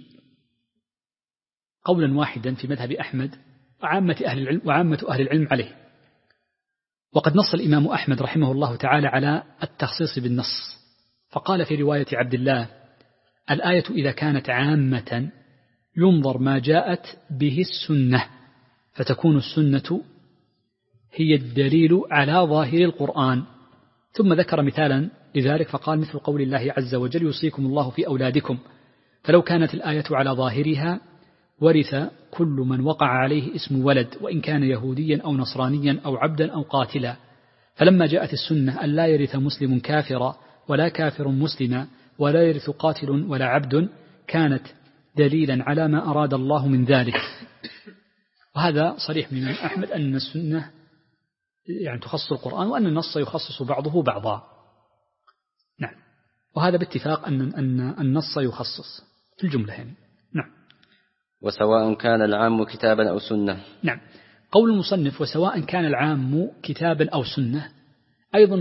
قولا واحدا في مذهب أحمد وعامة أهل العلم عليه. وقد نص الإمام أحمد رحمه الله تعالى على التخصيص بالنص، فقال في رواية عبد الله: الآية إذا كانت عامة ينظر ما جاءت به السنة، فتكون السنة هي الدليل على ظاهر القرآن. ثم ذكر مثالا لذلك فقال: مثل قول الله عز وجل: يوصيكم الله في أولادكم، فلو كانت الآية على ظاهرها ورث كل من وقع عليه اسم ولد، وإن كان يهوديا أو نصرانيا أو عبدا أو قاتلا. فلما جاءت السنة أن لا يرث مسلم كافرا ولا كافر مسلما ولا يرث قاتل ولا عبد، كانت دليلا على ما أراد الله من ذلك. وهذا صريح من أحمد أن السنة يعني تخصص القرآن، وأن النص يخصص بعضه بعضا. نعم. وهذا باتفاق أن النص يخصص في الجملة يعني. نعم. وسواء كان العام كتابا أو سنة. نعم. قول المصنف: وسواء كان العام كتابا أو سنة، أيضا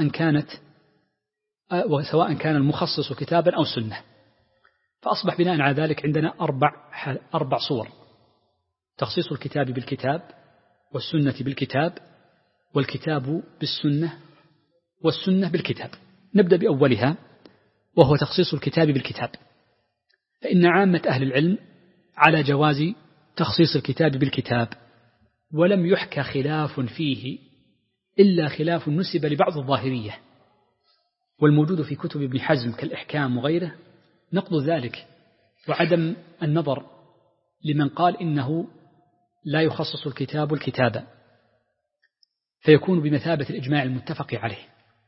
وسواء كان المخصص كتابا أو سنة، فأصبح بناء على ذلك عندنا أربع صور: تخصيص الكتاب بالكتاب، والسنة بالكتاب، والكتاب بالسنة، والسنة بالكتاب. نبدأ بأولها، وهو تخصيص الكتاب بالكتاب. فإن عامة أهل العلم على جواز تخصيص الكتاب بالكتاب، ولم يحكى خلاف فيه إلا خلاف نسب لبعض الظاهرية، والموجود في كتب ابن حزم كالإحكام وغيره نقض ذلك، وعدم النظر لمن قال إنه لا يخصص الكتاب الكتابة، فيكون بمثابة الإجماع المتفق عليه.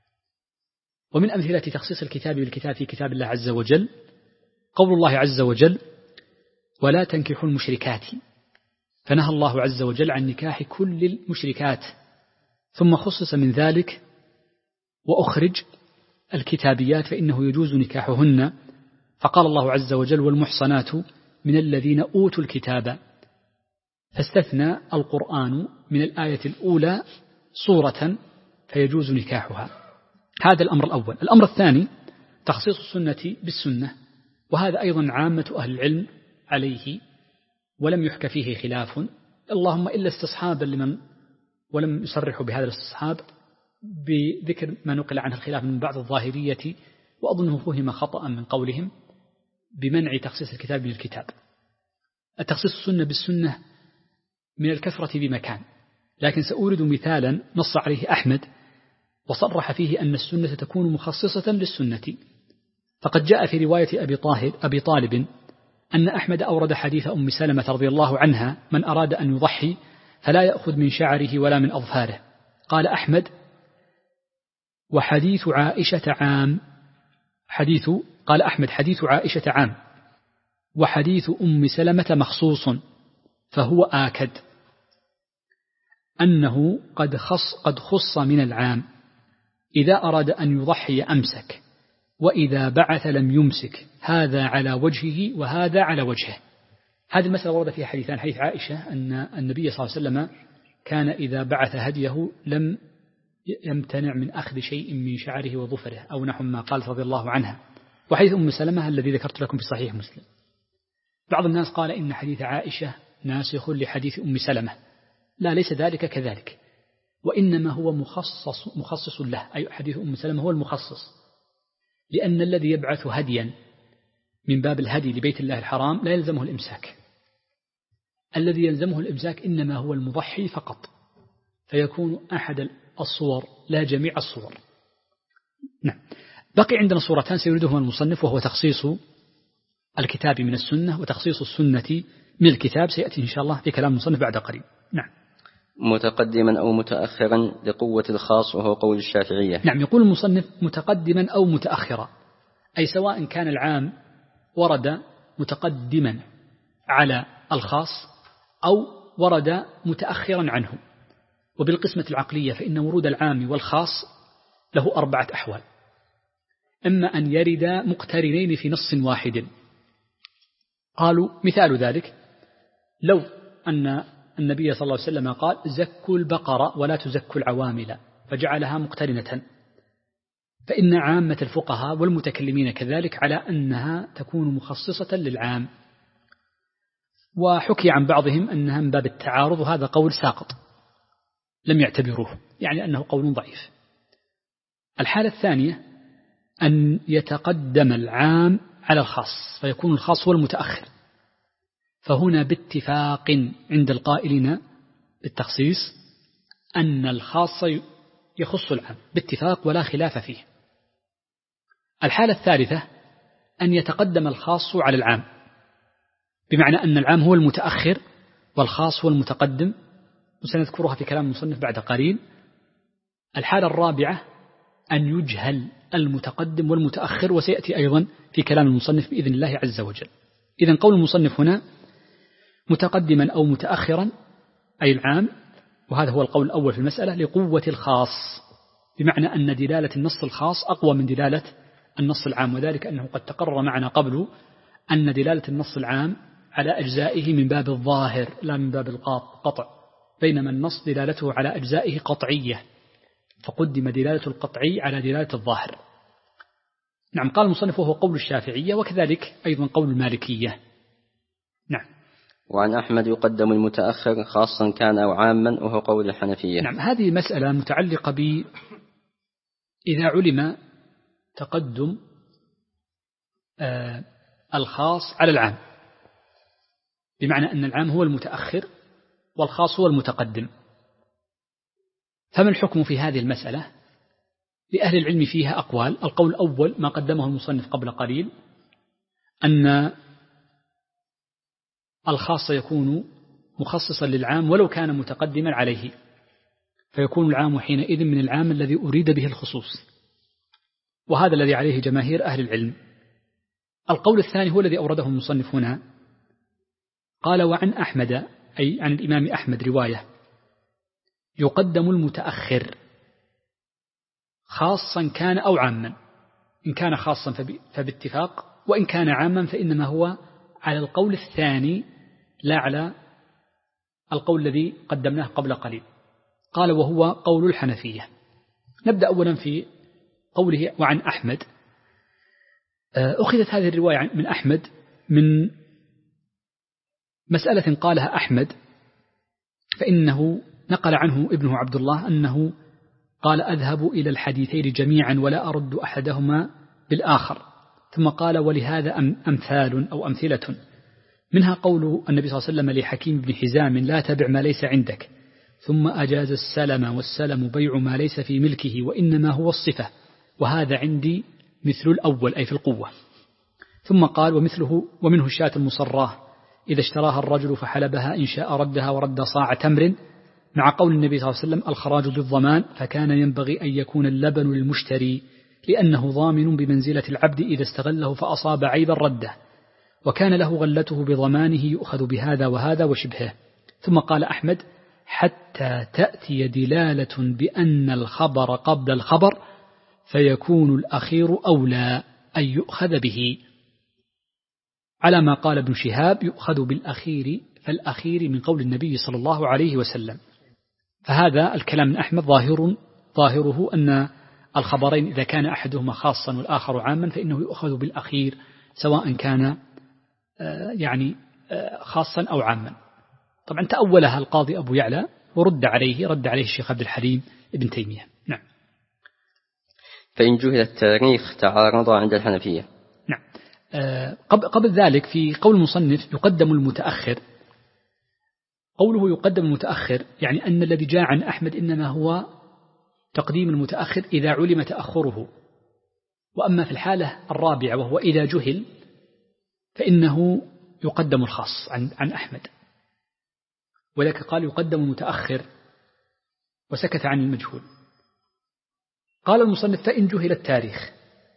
ومن أمثلة تخصيص الكتاب بالكتاب في كتاب الله عز وجل قول الله عز وجل: ولا تنكحوا المشركات، فنهى الله عز وجل عن نكاح كل المشركات، ثم خصص من ذلك: وأخرج الكتابيات فإنه يجوز نكاحهن، فقال الله عز وجل: والمحصنات من الذين أوتوا الكتاب، فاستثنى القرآن من الآية الأولى صورة فيجوز نكاحها. هذا الأمر الأول. الأمر الثاني تخصيص السنة بالسنة، وهذا أيضا عامة أهل العلم عليه، ولم يحك فيه خلاف، اللهم إلا استصحابا لمن ولم يصرحوا بهذا الاستصحاب بذكر ما نقل عنه الخلاف من بعض الظاهرية، وأظنه فهم خطأ من قولهم بمنع تخصيص الكتاب بالكتاب. التخصيص السنة بالسنة من الكثرة بمكان، لكن سأورد مثالا نص عليه أحمد وصرح فيه أن السنة تكون مخصصة للسنة. فقد جاء في رواية أبي طالب أن أحمد أورد حديث أم سلمة رضي الله عنها: من أراد أن يضحي فلا يأخذ من شعره ولا من أظفاره. قال أحمد: وحديث عائشة عام. قال أحمد: حديث عائشة عام، وحديث أم سلمة مخصوص، فهو آكد أنه قد خص من العام، إذا أراد أن يضحي أمسك، وإذا بعث لم يمسك، هذا على وجهه وهذا على وجهه. هذه المسألة ورد فيها حديثان: حديث عائشة أن النبي صلى الله عليه وسلم كان إذا بعث هديه لم يمتنع من أخذ شيء من شعره وظفره أو نحو ما قالت رضي الله عنها، وحديث أم سلمة الذي ذكرت لكم في صحيح مسلم. بعض الناس قال إن حديث عائشة ناسخ لحديث أم سلمة. لا، ليس ذلك كذلك، وإنما هو مخصص له، أي حديث أم سلمة هو المخصص، لأن الذي يبعث هديا من باب الهدي لبيت الله الحرام لا يلزمه الإمساك. الذي يلزمه الإمساك إنما هو المضحي فقط، فيكون أحد الصور لا جميع الصور. نعم. بقي عندنا صورتان سيريدهما المصنف، وهو تخصيص الكتاب من السنة وتخصيص السنة من الكتاب، سيأتي إن شاء الله في كلام المصنف بعد قريب. نعم. متقدما أو متأخرا لقوة الخاص، وهو قول الشافعية. نعم. يقول المصنف متقدما أو متأخرا، أي سواء كان العام ورد متقدما على الخاص أو ورد متأخرا عنه. وبالقسمة العقلية فإن ورود العام والخاص له 4 أحوال: إما أن يرد مقترنين في نص واحد. قالوا مثال ذلك لو أن النبي صلى الله عليه وسلم قال: زكوا البقرة ولا تزكوا العوامل، فجعلها مقترنة، فإن عامة الفقهاء والمتكلمين كذلك على أنها تكون مخصصة للعام. وحكي عن بعضهم أنها من باب التعارض، وهذا قول ساقط لم يعتبروه، يعني أنه قول ضعيف. الحالة الثانية أن يتقدم العام على الخاص، فيكون الخاص هو المتأخر، فهنا باتفاق عند القائلين بالتخصيص أن الخاص يخص العام باتفاق ولا خلاف فيه. الحالة الثالثة أن يتقدم الخاص على العام، بمعنى أن العام هو المتأخر والخاص هو المتقدم، وسنذكرها في كلام المصنف بعد قليل. الحالة الرابعة أن يجهل المتقدم والمتأخر، وسيأتي أيضا في كلام المصنف بإذن الله عز وجل. إذن قول المصنف هنا متقدما أو متأخرا أي العام، وهذا هو القول الأول في المسألة، لقوة الخاص، بمعنى أن دلالة النص الخاص أقوى من دلالة النص العام، وذلك أنه قد تقرر معنا قبل أن دلالة النص العام على أجزائه من باب الظاهر لا من باب القطع، بينما النص دلالته على أجزائه قطعية، فقدم دلالة القطعي على دلالة الظاهر. نعم. قال المصنف وهو قول الشافعية، وكذلك أيضا قول المالكية. نعم. وعن أحمد يقدم المتأخر خاصا كان أو عاما، وهو قول الحنفية. نعم. هذه مسألة متعلقة إذا علم تقدم الخاص على العام، بمعنى أن العام هو المتأخر والخاص هو المتقدم، فما الحكم في هذه المسألة؟ لأهل العلم فيها أقوال. القول الأول ما قدمه المصنف قبل قليل، أن الخاص يكون مخصصا للعام ولو كان متقدما عليه، فيكون العام حينئذ من العام الذي أريد به الخصوص، وهذا الذي عليه جماهير أهل العلم. القول الثاني هو الذي أورده المصنف هنا، قال: وعن أحمد، أي عن الإمام أحمد رواية، يقدم المتأخر خاصا كان أو عاما. إن كان خاصا فباتفاق، وإن كان عاما فإنما هو على القول الثاني لا على القول الذي قدمناه قبل قليل. قال: وهو قول الحنفية. نبدأ أولا في قوله وعن أحمد. أخذت هذه الرواية من أحمد من مسألة قالها أحمد، فإنه نقل عنه ابنه عبد الله أنه قال: أذهب إلى الحديثين جميعا ولا أرد أحدهما بالآخر. ثم قال: ولهذا أمثال أو أمثلة، منها قول النبي صلى الله عليه وسلم لحكيم بن حزام: لا تبع ما ليس عندك، ثم أجاز السلم، والسلم بيع ما ليس في ملكه وإنما هو الصفة، وهذا عندي مثل الأول أي في القوة. ثم قال: ومنه الشاة المصراه إذا اشتراها الرجل فحلبها إن شاء ردها ورد صاع تمر، مع قول النبي صلى الله عليه وسلم: الخراج بالضمان، فكان ينبغي أن يكون اللبن للمشتري لأنه ضامن بمنزلة العبد إذا استغله فأصاب عيبا رده، وكان له غلته بضمانه يؤخذ بهذا وهذا وشبهه. ثم قال أحمد: حتى تأتي دلالة بأن الخبر قبل الخبر فيكون الأخير أولى أن يؤخذ به، على ما قال ابن شهاب يؤخذ بالأخير، فالأخير من قول النبي صلى الله عليه وسلم. فهذا الكلام من أحمد ظاهره أن الخبرين إذا كان أحدهما خاصا والآخر عاما فإنه يؤخذ بالأخير سواء كان يعني خاصا أو عاما. طبعا تأولها القاضي أبو يعلى ورد عليه الشيخ عبد الحليم ابن تيمية. نعم. فإن جهل التاريخ تعارض عند الحنفية. نعم. قبل ذلك في قول المصنف يقدم المتأخر، قوله يقدم المتأخر يعني أن الذي جاء عن أحمد إنما هو تقديم المتأخر إذا علم تأخره، وأما في الحالة الرابعة وهو إذا جهل فإنه يقدم الخاص عن أحمد، ولذلك قال يقدم المتأخر وسكت عن المجهول. قال المصنف فإن جهل التاريخ،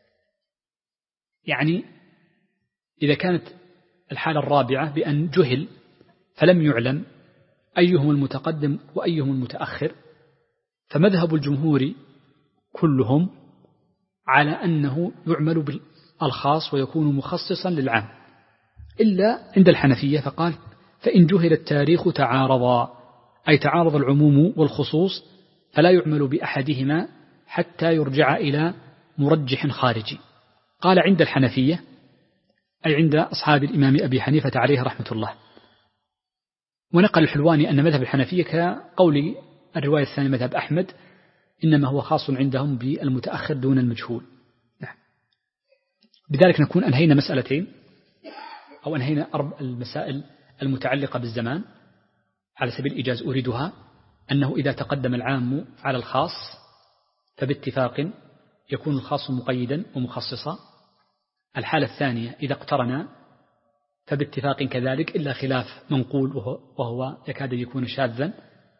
يعني إذا كانت الحالة الرابعة بأن جهل فلم يعلم أيهم المتقدم وأيهم المتأخر، فمذهب الجمهور كلهم على أنه يعمل بالخاص ويكون مخصصا للعام، إلا عند الحنفية فقال فإن جهل التاريخ تعارضا، أي تعارض العموم والخصوص فلا يعمل بأحدهما حتى يرجع إلى مرجح خارجي. قال عند الحنفية أي عند أصحاب الإمام أبي حنيفة عليه رحمة الله. ونقل الحلواني أن مذهب الحنفية كقول الرواية الثانية مذهب أحمد إنما هو خاص عندهم بالمتأخر دون المجهول. نعم. بذلك نكون أنهينا مسألتين أو أنهينا المسائل المتعلقة بالزمان. على سبيل الإيجاز أريدها أنه إذا تقدم العام على الخاص فباتفاق يكون الخاص مقيدا ومخصصا. الحالة الثانية إذا اقترنا فباتفاق كذلك إلا خلاف منقول وهو يكاد يكون شاذا.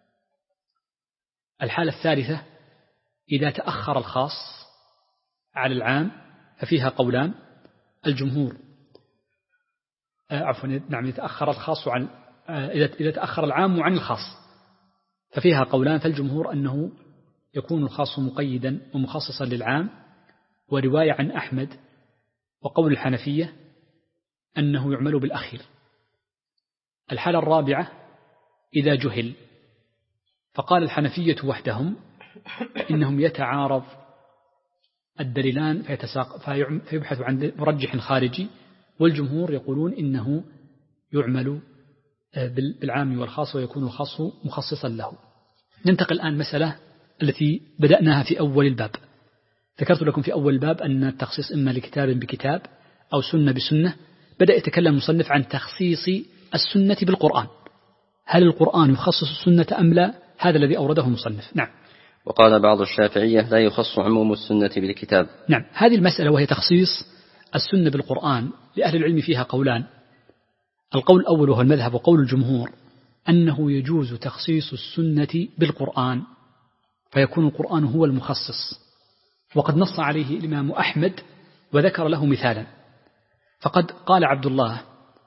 الحالة الثالثة إذا تأخر الخاص على العام ففيها قولان، الجمهور نعم يتأخر الخاص عن إذا تأخر العام عن الخاص ففيها قولان، فالجمهور أنه يكون الخاص مقيدا ومخصصا للعام، ورواية عن أحمد وقول الحنفية أنه يعمل بالأخير. الحالة الرابعة إذا جهل، فقال الحنفية وحدهم إنهم يتعارض الدليلان فيبحث عن مرجح خارجي، والجمهور يقولون إنه يعمل بالعام والخاص ويكون الخاص مخصصا له. ننتقل الآن مسألة التي بدأناها في أول الباب. ذكرت لكم في أول الباب أن التخصيص إما لكتاب بكتاب أو سنة بسنة. بدأ يتكلم المصنف عن تخصيص السنة بالقرآن، هل القرآن يخصص السنة أم لا؟ هذا الذي أورده المصنف. نعم. وقال بعض الشافعية لا يخص عموم السنة بالكتاب. نعم. هذه المسألة وهي تخصيص السنة بالقرآن لأهل العلم فيها قولان. القول الأول وهو المذهب وقول الجمهور أنه يجوز تخصيص السنة بالقرآن فيكون القرآن هو المخصص، وقد نص عليه الإمام أحمد وذكر له مثالا. فقد قال عبد الله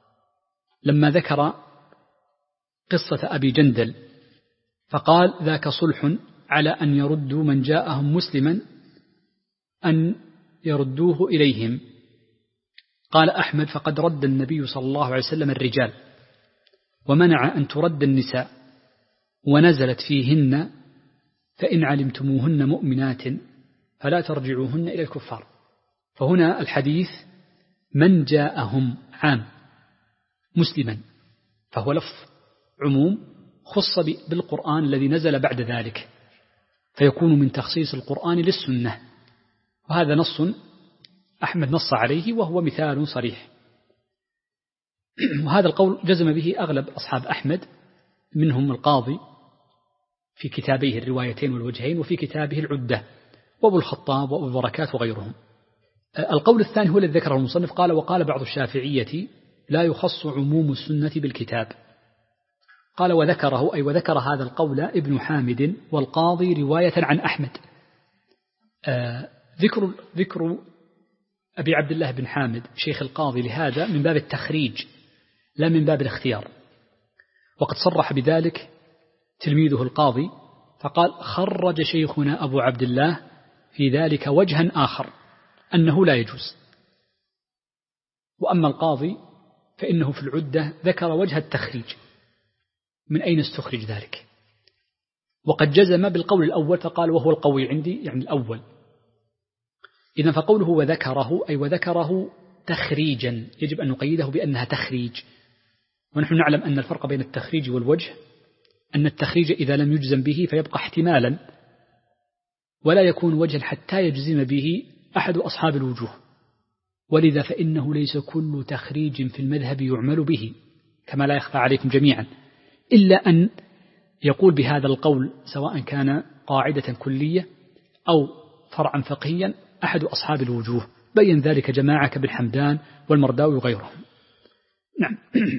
لما ذكر قصة أبي جندل فقال ذاك صلح على أن يردوا من جاءهم مسلما أن يردوه إليهم. قال أحمد فقد رد النبي صلى الله عليه وسلم الرجال ومنع أن ترد النساء، ونزلت فيهن فإن علمتموهن مؤمنات فلا ترجعوهن إلى الكفار. فهنا الحديث من جاءهم عام مسلما، فهو لفظ عموم خص بالقرآن الذي نزل بعد ذلك، فيكون من تخصيص القرآن للسنة. وهذا نص أحمد نص عليه وهو مثال صريح. وهذا القول جزم به أغلب أصحاب أحمد، منهم القاضي في كتابيه الروايتين والوجهين وفي كتابه العدة، وابو الخطاب وابو البركات وغيرهم. القول الثاني هو الذي ذكره المصنف، قال وقال بعض الشافعية لا يخص عموم السنة بالكتاب. قال وذكره أي وذكر هذا القول ابن حامد والقاضي رواية عن أحمد. ذكر أبي عبد الله بن حامد شيخ القاضي لهذا من باب التخريج لا من باب الاختيار، وقد صرح بذلك تلميذه القاضي فقال خرج شيخنا أبو عبد الله في ذلك وجها آخر أنه لا يجوز. وأما القاضي فإنه في العدة ذكر وجه التخريج، من أين استخرج ذلك، وقد جزم بالقول الأول فقال وهو القوي عندي، يعني الأول. إذن فقوله وذكره أي وذكره تخريجا، يجب أن نقيده بأنها تخريج. ونحن نعلم أن الفرق بين التخريج والوجه أن التخريج إذا لم يجزم به فيبقى احتمالا ولا يكون وجها حتى يجزم به أحد أصحاب الوجوه، ولذا فإنه ليس كل تخريج في المذهب يعمل به كما لا يخفى عليكم جميعا، إلا أن يقول بهذا القول سواء كان قاعدة كلية أو فرعا فقهيا أحد أصحاب الوجوه، بين ذلك جماعة كابن حمدان والمرداوي وغيرهم. نعم.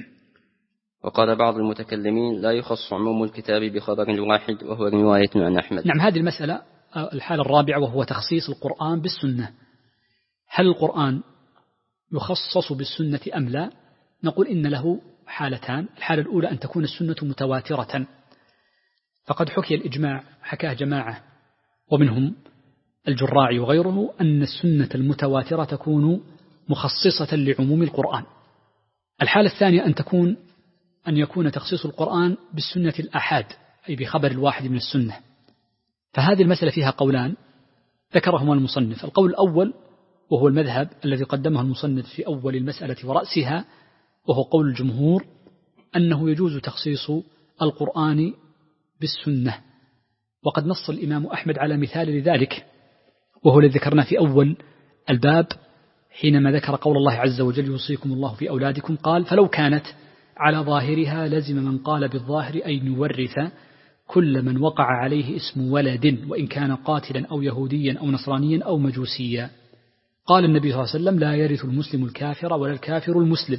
وقال بعض المتكلمين لا يخص عموم الكتاب بخبر واحد وهو رواية عن أحمد. نعم، هذه المسألة الحالة الرابعة وهو تخصيص القرآن بالسنة. هل القرآن يخصص بالسنة أم لا؟ نقول إن له حالتان. الحالة الأولى أن تكون السنة متواترة، فقد حكي الإجماع، حكاه جماعة ومنهم الجراعي وغيره، أن السنة المتواترة تكون مخصصة لعموم القرآن. الحالة الثانية أن يكون تخصيص القرآن بالسنة الآحاد، أي بخبر الواحد من السنة. فهذه المسألة فيها قولان ذكرهما المصنف. القول الأول وهو المذهب الذي قدمه المصنف في أول المسألة ورأسها، وهو قول الجمهور أنه يجوز تخصيص القرآن بالسنة، وقد نص الإمام أحمد على مثال لذلك، وهو الذي ذكرنا في أول الباب حينما ذكر قول الله عز وجل يوصيكم الله في أولادكم، قال فلو كانت على ظاهرها لزم من قال بالظاهر أن يورث كل من وقع عليه اسم ولد وإن كان قاتلا أو يهوديا أو نصرانيا أو مجوسيا. قال النبي صلى الله عليه وسلم لا يرث المسلم الكافر ولا الكافر المسلم.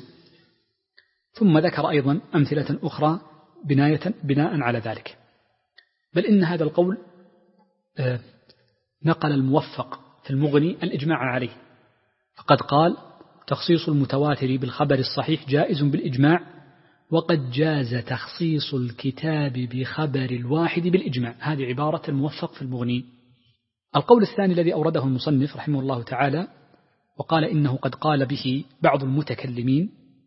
ثم ذكر أيضا أمثلة أخرى بناء على ذلك. بل إن هذا القول نقل الموفق في المغني الإجماع عليه، فقد قال تخصيص المتواتر بالخبر الصحيح جائز بالإجماع، وقد جاز تخصيص الكتاب بخبر الواحد بالإجماع. هذه عبارة الموفق في المغني. القول الثاني الذي أورده المصنف رحمه الله تعالى وقال إنه قد قال به بعض المتكلمين،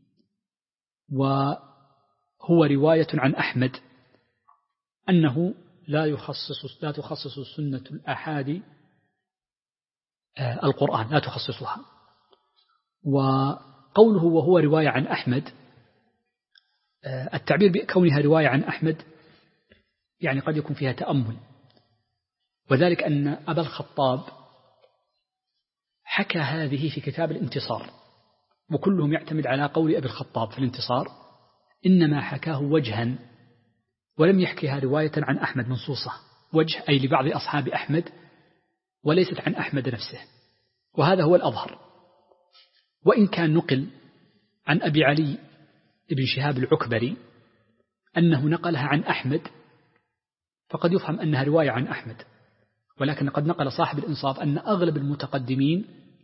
وهو رواية عن أحمد، أنه لا تخصص السنة الآحاد القرآن، لا تخصصها. وقوله وهو رواية عن أحمد، التعبير بكونها رواية عن أحمد يعني قد يكون فيها تأمل، وذلك أن أبا الخطاب حكى هذه في كتاب الانتصار، وكلهم يعتمد على قول أبي الخطاب في الانتصار، إنما حكاه وجها ولم يحكيها رواية عن أحمد منصوصة، وجه أي لبعض أصحاب أحمد وليست عن أحمد نفسه، وهذا هو الأظهر. وإن كان نقل عن أبي علي ابن شهاب العكبري أنه نقلها عن أحمد، فقد يفهم أنها رواية عن أحمد، ولكن قد نقل صاحب الإنصاف أن أغلب المتقدمين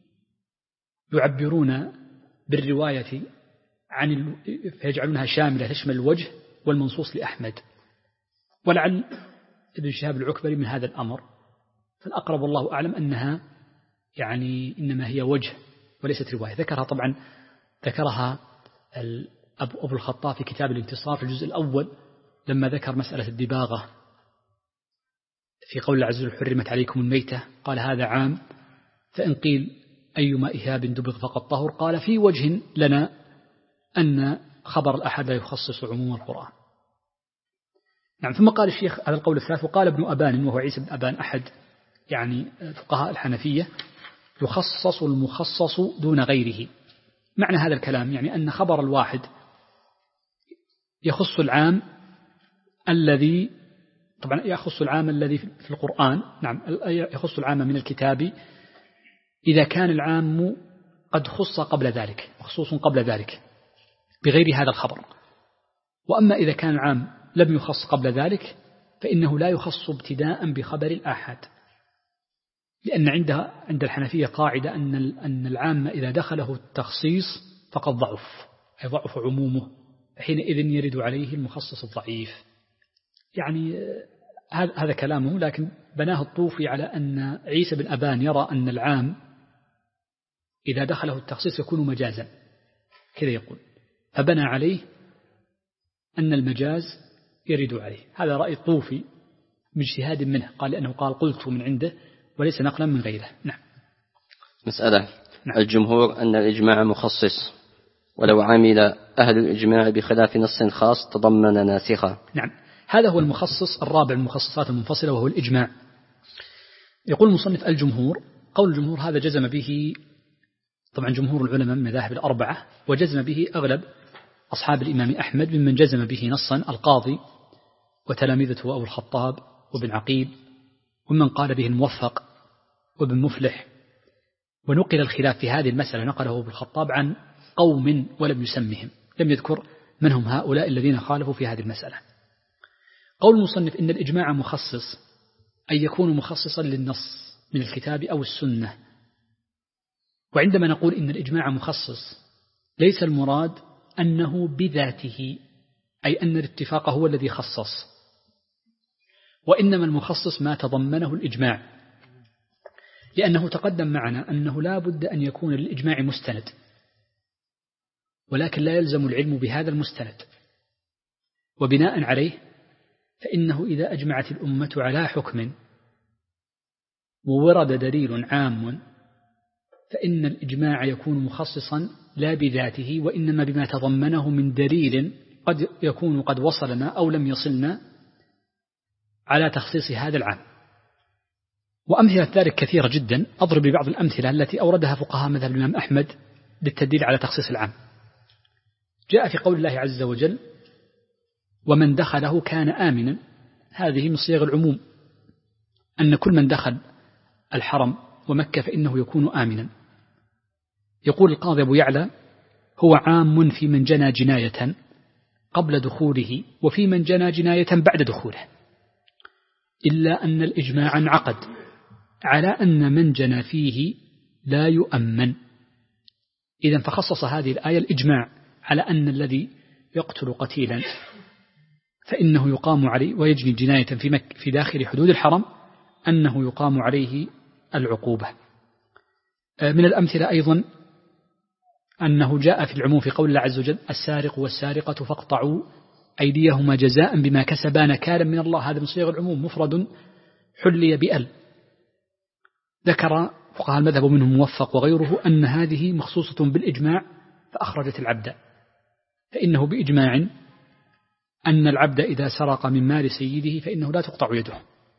يعبرون بالرواية فيجعلونها شاملة تشمل الوجه والمنصوص لأحمد، ولعل ابن شهاب العكبري من هذا الأمر، فالأقرب والله أعلم أنها يعني إنما هي وجه وليست رواية. ذكرها أبو الخطاب في كتاب الانتصار في الجزء الأول لما ذكر مسألة الدباغة في قول الله عز وجل حرمت عليكم الميتة، قال هذا عام، فإن قيل أيما إهاب دبغ فقد طهر، قال في وجه لنا أن خبر الأحد لا يخصص عموم القرآن. نعم. ثم قال الشيخ على القول الثالث، وقال ابن أبان وهو عيسى بن أبان أحد يعني فقهاء الحنفية يخصص المخصص دون غيره. معنى هذا الكلام يعني أن خبر الواحد يخص العام الذي في القرآن، نعم يخص العام من الكتاب إذا كان العام قد خص قبل ذلك، مخصوص قبل ذلك بغير هذا الخبر. وأما إذا كان العام لم يخص قبل ذلك فإنه لا يخص ابتداء بخبر الآحاد، لأن عند الحنفية قاعدة أن العام إذا دخله التخصيص فقد ضعف، أي ضعف عمومه، حينئذ يرد عليه المخصص الضعيف. يعني هذا كلامه، لكن بناه الطوفي على أن عيسى بن أبان يرى أن العام إذا دخله التخصيص يكون مجازا، كذا يقول، فبنى عليه أن المجاز يرد عليه. هذا رأي الطوفي من اجتهاد منه، قال لأنه قال قلت من عنده وليس نقلا من غيره. نعم. مسألة. نعم. الجمهور أن الإجماع مخصص، ولو عمل أهل الإجماع بخلاف نص خاص تضمن ناسخا. نعم، هذا هو المخصص الرابع من المخصصات المنفصلة، وهو الإجماع. يقول المصنف الجمهور، قول الجمهور هذا جزم به طبعا جمهور العلماء من المذاهب الأربعة، وجزم به أغلب أصحاب الإمام أحمد، ممن جزم به نصا القاضي وتلامذته أبو الخطاب وابن عقيل، ومن قال به الموفق وابن مفلح. ونقل الخلاف في هذه المسألة نقله ابو الخطاب عن قوم ولم يسمهم، لم يذكر من هم هؤلاء الذين خالفوا في هذه المسألة. قول المصنف إن الإجماع مخصص أن يكون مخصصا للنص من الكتاب أو السنة. وعندما نقول إن الإجماع مخصص ليس المراد أنه بذاته، أي أن الاتفاق هو الذي خصص، وإنما المخصص ما تضمنه الإجماع، لأنه تقدم معنا أنه لا بد أن يكون للإجماع مستند، ولكن لا يلزم العلم بهذا المستند. وبناء عليه فإنه إذا أجمعت الأمة على حكم وورد دليل عام فإن الإجماع يكون مخصصا لا بذاته، وإنما بما تضمنه من دليل قد يكون قد وصلنا أو لم يصلنا على تخصيص هذا العام. وأمثلة ذلك كثيرة جدا. أضرب ببعض الأمثلة التي أوردها فقهاء مذهب الإمام أحمد للتدليل على تخصيص العام. جاء في قول الله عز وجل ومن دخله كان آمنا، هذه من صيغ العموم، أن كل من دخل الحرم ومكة فإنه يكون آمنا. يقول القاضي أبو يعلى هو عام في من جنى جناية قبل دخوله وفي من جنى جناية بعد دخوله، إلا أن الإجماع انعقد على أن من جنى فيه لا يؤمن. إذن فخصص هذه الآية الإجماع على أن الذي يقتل قتيلا فإنه يقام عليه ويجني جناية في داخل حدود الحرم أنه يقام عليه العقوبة. من الأمثلة أيضا أنه جاء في العموم في قول الله عز وجل السارق والسارقة فاقطعوا أيديهما جزاء بما كسبا نكالا من الله، هذا من صيغ العموم مفرد حلي بأل. ذكر فقهاء المذهب منهم موفق وغيره أن هذه مخصوصة بالإجماع فأخرجت العبد، فإنه بإجماع أن العبد إذا سرق من مال سيده فإنه لا تقطع يده،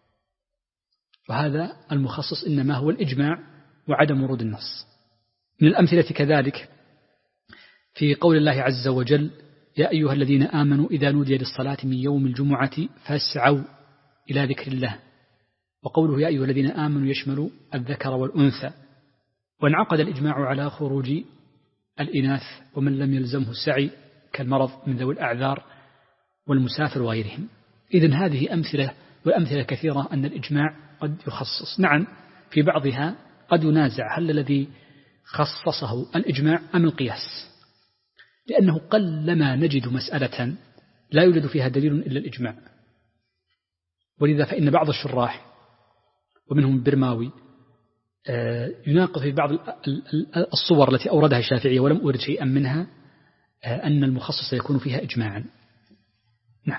وهذا المخصص إنما هو الإجماع وعدم ورود النص. من الأمثلة كذلك في قول الله عز وجل يا أيها الذين آمنوا إذا نودي للصلاة من يوم الجمعة فاسعوا إلى ذكر الله، وقوله يا أيها الذين آمنوا يشمل الذكر والأنثى. وانعقد الإجماع على خروج الإناث ومن لم يلزمه السعي كالمرض من ذوي الأعذار والمسافر وغيرهم. إذن هذه أمثلة، والأمثلة كثيرة أن الإجماع قد يخصص. نعم في بعضها قد ينازع هل الذي خصصه الإجماع أم القياس، لأنه قلما نجد مسألة لا يوجد فيها دليل إلا الإجماع. ولذا فإن بعض الشراح ومنهم البرماوي يناقض في بعض الصور التي أوردها الشافعية ولم أورد شيئا منها أن المخصص يكون فيها إجماعا. نعم.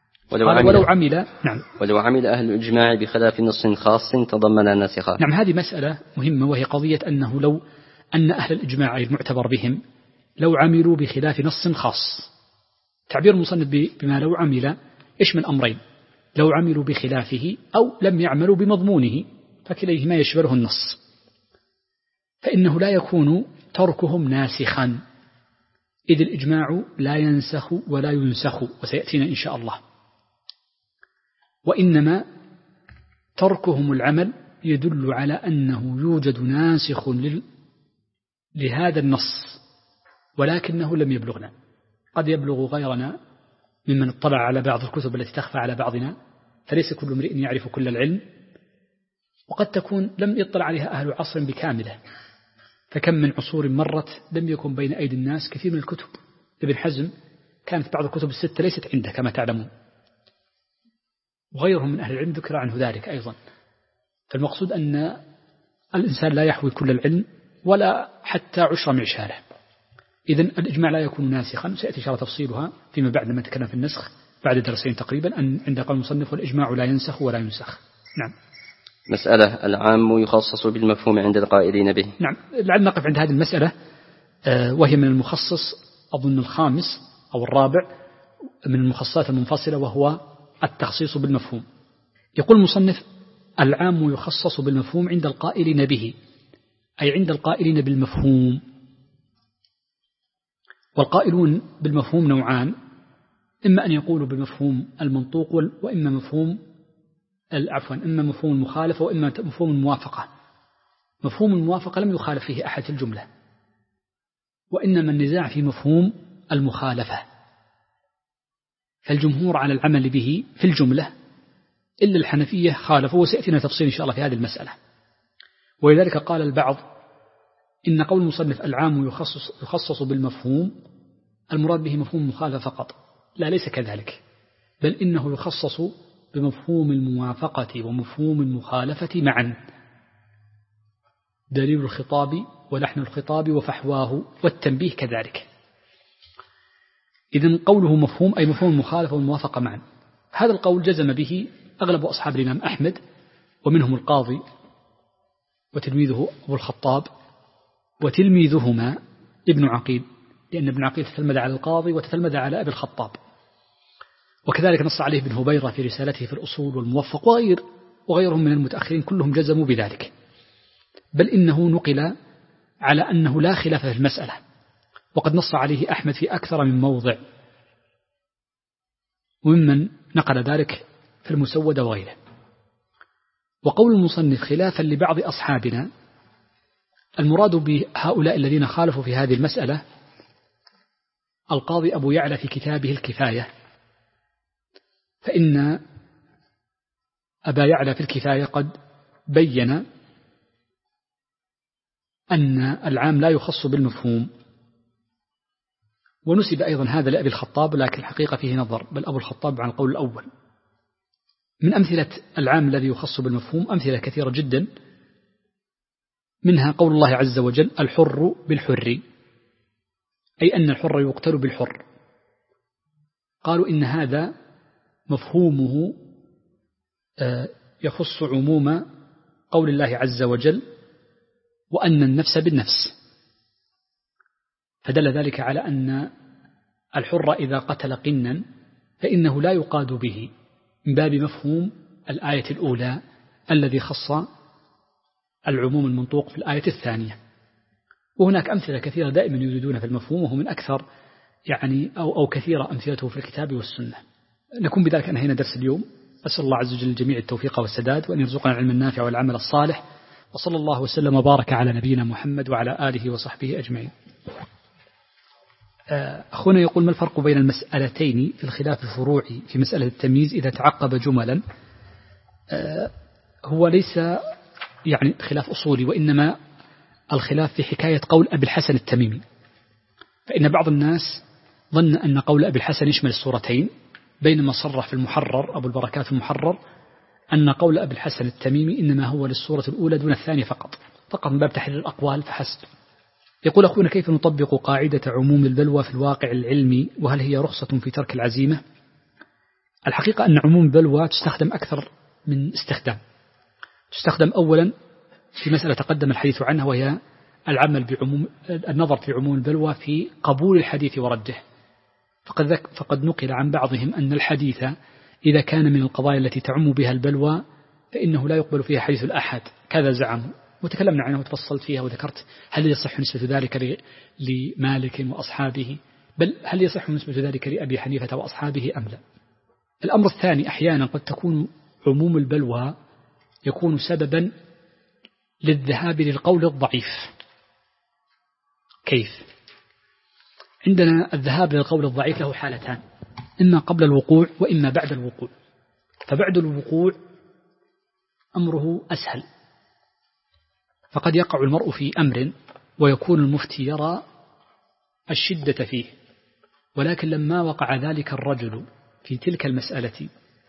ولو عمل أهل الإجماع بخلاف نص خاص تضمن ناسخا. نعم هذه مسألة مهمة، وهي قضية أنه لو أن أهل الإجماع المعتبر بهم لو عملوا بخلاف نص خاص، تعبير المصنف بما لو عمل يشمل أمرين، لو عملوا بخلافه أو لم يعملوا بمضمونه، فكليهما يشمله النص، فإنه لا يكون تركهم ناسخا، إذ الإجماع لا ينسخ ولا ينسخ وسيأتينا إن شاء الله، وإنما تركهم العمل يدل على أنه يوجد ناسخ لهذا النص ولكنه لم يبلغنا. قد يبلغ غيرنا ممن اطلع على بعض الكتب التي تخفى على بعضنا، فليس كل امرئ يعرف كل العلم، وقد تكون لم يطلع عليها أهل عصر بكامله، فكم من عصور مرت لم يكن بين أيدي الناس كثير من الكتب. ابن حزم كانت بعض الكتب الستة ليست عنده كما تعلمون، وغيرهم من أهل العلم ذكر عنه ذلك أيضا. فالمقصود أن الإنسان لا يحوي كل العلم ولا حتى عشر معشاره. إذن الإجماع لا يكون ناسخا، سيأتي إن شاء الله تفصيلها فيما بعد لما نتكلم في النسخ بعد درسين تقريبا، أن عند قول المصنف والإجماع لا ينسخ ولا ينسخ. نعم. مسألة: العام يخصص بالمفهوم عند القائلين به. نعم، لعل نقف عند هذه المسألة، وهي من المخصص أظن الخامس أو الرابع من المخصصات المنفصلة، وهو التخصيص بالمفهوم. يقول المصنف: العام يخصص بالمفهوم عند القائلين به، أي عند القائلين بالمفهوم. والقائلون بالمفهوم نوعان: إما أن يقولوا بالمفهوم المنطوق، وإما إما مفهوم المخالفة وإما مفهوم الموافقة. مفهوم الموافقة لم يخالف فيه أحد في الجملة، وإنما النزاع في مفهوم المخالفة، فالجمهور على العمل به في الجملة إلا الحنفية خالفوا، وسيأتينا تفصيل إن شاء الله في هذه المسألة. ولذلك قال البعض إن قول المصنف العام يخصص بالمفهوم المراد به مفهوم المخالفة فقط. لا، ليس كذلك، بل إنه يخصص بمفهوم الموافقة ومفهوم المخالفة معا، دليل الخطاب ولحن الخطاب وفحواه والتنبيه كذلك. إذن قوله مفهوم أي مفهوم المخالفة والموافقة معا. هذا القول جزم به أغلب أصحاب الإمام أحمد، ومنهم القاضي وتلميذه أبو الخطاب وتلميذهما ابن عقيل، لأن ابن عقيل تتلمذ على القاضي وتتلمذ على أبي الخطاب. وكذلك نص عليه ابن هبيرة في رسالته في الأصول والموفق، وغيرهم من المتأخرين كلهم جزموا بذلك، بل إنه نقل على أنه لا خلاف في المسألة، وقد نص عليه أحمد في أكثر من موضع، وممن نقل ذلك في المسودة وغيره. وقول المصنف خلافا لبعض أصحابنا، المراد بهؤلاء الذين خالفوا في هذه المسألة القاضي أبو يعلى في كتابه الكفاية، فإن أبا يعلى في الكفاية قد بين أن العام لا يخص بالمفهوم، ونسب أيضا هذا لأبي الخطاب، لكن الحقيقة فيه نظر، بل أبو الخطاب عن القول الأول. من أمثلة العام الذي يخص بالمفهوم أمثلة كثيرة جدا، منها قول الله عز وجل: الحر بالحر، أي أن الحر يقتل بالحر. قالوا إن هذا مفهومه يخص عموم قول الله عز وجل: وأن النفس بالنفس، فدل ذلك على أن الحر إذا قتل قنا فإنه لا يقاد به، من باب مفهوم الآية الأولى الذي خص العموم المنطوق في الآية الثانية. وهناك أمثلة كثيرة دائما يوجدون في المفهوم، وهو من أكثر أو كثيرة أمثلته في الكتاب والسنة. نكون بذلك أنهينا درس اليوم. أسأل الله عز وجل الجميع التوفيق والسداد، وأن يرزقنا العلم النافع والعمل الصالح، وصلى الله وسلم وبارك على نبينا محمد وعلى آله وصحبه أجمعين. أخونا يقول: ما الفرق بين المسألتين في الخلاف الفروعي في مسألة التمييز إذا تعقب جملا؟ هو ليس خلاف أصولي، وإنما الخلاف في حكاية قول أبي الحسن التميمي. فإن بعض الناس ظن أن قول أبي الحسن يشمل السورتين، بينما صرح في المحرر أبو البركات في المحرر أن قول أبي الحسن التميمي إنما هو للسورة الأولى دون الثانية فقط من باب تحرير الأقوال فحسب. يقول أخونا: كيف نطبق قاعدة عموم البلوى في الواقع العلمي، وهل هي رخصة في ترك العزيمة؟ الحقيقة أن عموم البلوى تستخدم أكثر من استخدام. تستخدم أولا في مسألة تقدم الحديث عنها، وهي النظر في عموم البلوى في قبول الحديث ورده. فقد نقل عن بعضهم أن الحديث إذا كان من القضايا التي تعم بها البلوى فإنه لا يقبل فيها حديث الأحد، كذا زعموا، وتكلمنا عنه وتفصلت فيها وذكرت هل يصح نسبة ذلك لمالك وأصحابه، بل هل يصح نسبة ذلك لأبي حنيفة وأصحابه أم لا. الأمر الثاني: أحيانا قد تكون عموم البلوى يكون سببا للذهاب للقول الضعيف. كيف؟ عندنا الذهاب للقول الضعيف له حالتان: إما قبل الوقوع وإما بعد الوقوع. فبعد الوقوع أمره أسهل، فقد يقع المرء في أمر ويكون المفتي يرى الشدة فيه، ولكن لما وقع ذلك الرجل في تلك المسألة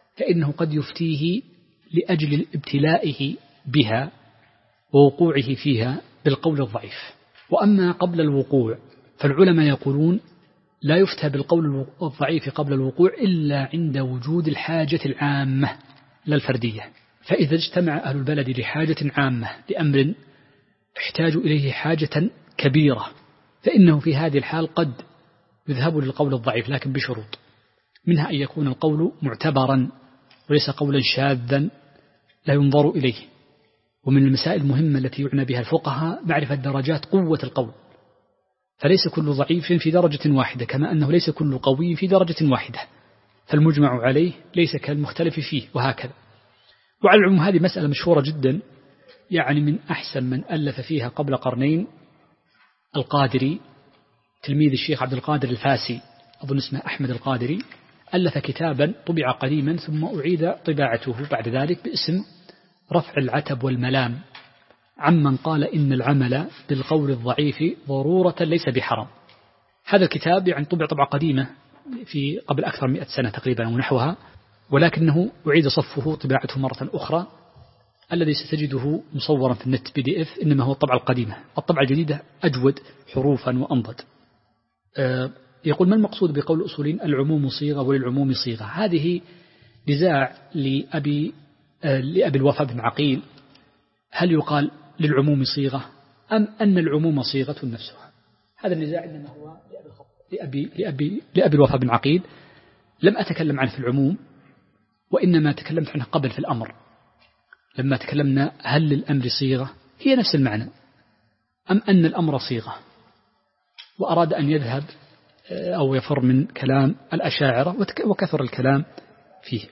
فإنه قد يفتيه لأجل ابتلائه بها ووقوعه فيها بالقول الضعيف. وأما قبل الوقوع فالعلماء يقولون لا يفتى بالقول الضعيف قبل الوقوع إلا عند وجود الحاجة العامة لا الفردية. فإذا اجتمع أهل البلد لحاجة عامة لأمر احتاج إليه حاجة كبيرة فإنه في هذه الحال قد يذهب للقول الضعيف، لكن بشروط، منها أن يكون القول معتبرا وليس قولا شاذا لا ينظر إليه. ومن المسائل المهمة التي يعنى بها الفقهاء معرفة درجات قوة القول، فليس كل ضعيف في درجة واحدة كما أنه ليس كل قوي في درجة واحدة، فالمجمع عليه ليس كالمختلف فيه وهكذا. وعلى العموم هذه مسألة مشهورة جدا، يعني من أحسن من ألف فيها قبل قرنين القادري تلميذ الشيخ عبد القادر الفاسي، أظن اسمه أحمد القادري، ألف كتابا طبع قديما ثم أعيد طباعته بعد ذلك باسم رفع العتب والملام عمن قال إن العمل بالقول الضعيف ضرورة ليس بحرام. هذا الكتاب يعني طبع طبعة قديمة في قبل أكثر من 100 سنة تقريبا ونحوها، ولكنه أعيد صفه طباعته مرة أخرى. الذي ستجده مصورا في النت PDF إنما هو الطبعة القديمة، الطبعة الجديدة أجود حروفا وأنضج. يقول: ما المقصود بقول الأصوليين العموم صيغة وللعموم صيغة؟ هذه نزاع لأبي الوفا بن عقيل، هل يقال للعموم صيغة أم أن العموم صيغة نفسها؟ هذا النزاع إنما هو لأبي الوفا بن عقيل. لم أتكلم عنه في العموم، وإنما تكلمت عنه قبل في الأمر لما تكلمنا هل للأمر صيغة، هي نفس المعنى، أم أن الأمر صيغة، وأراد أن يذهب أو يفر من كلام الأشاعرة وكثر الكلام فيه.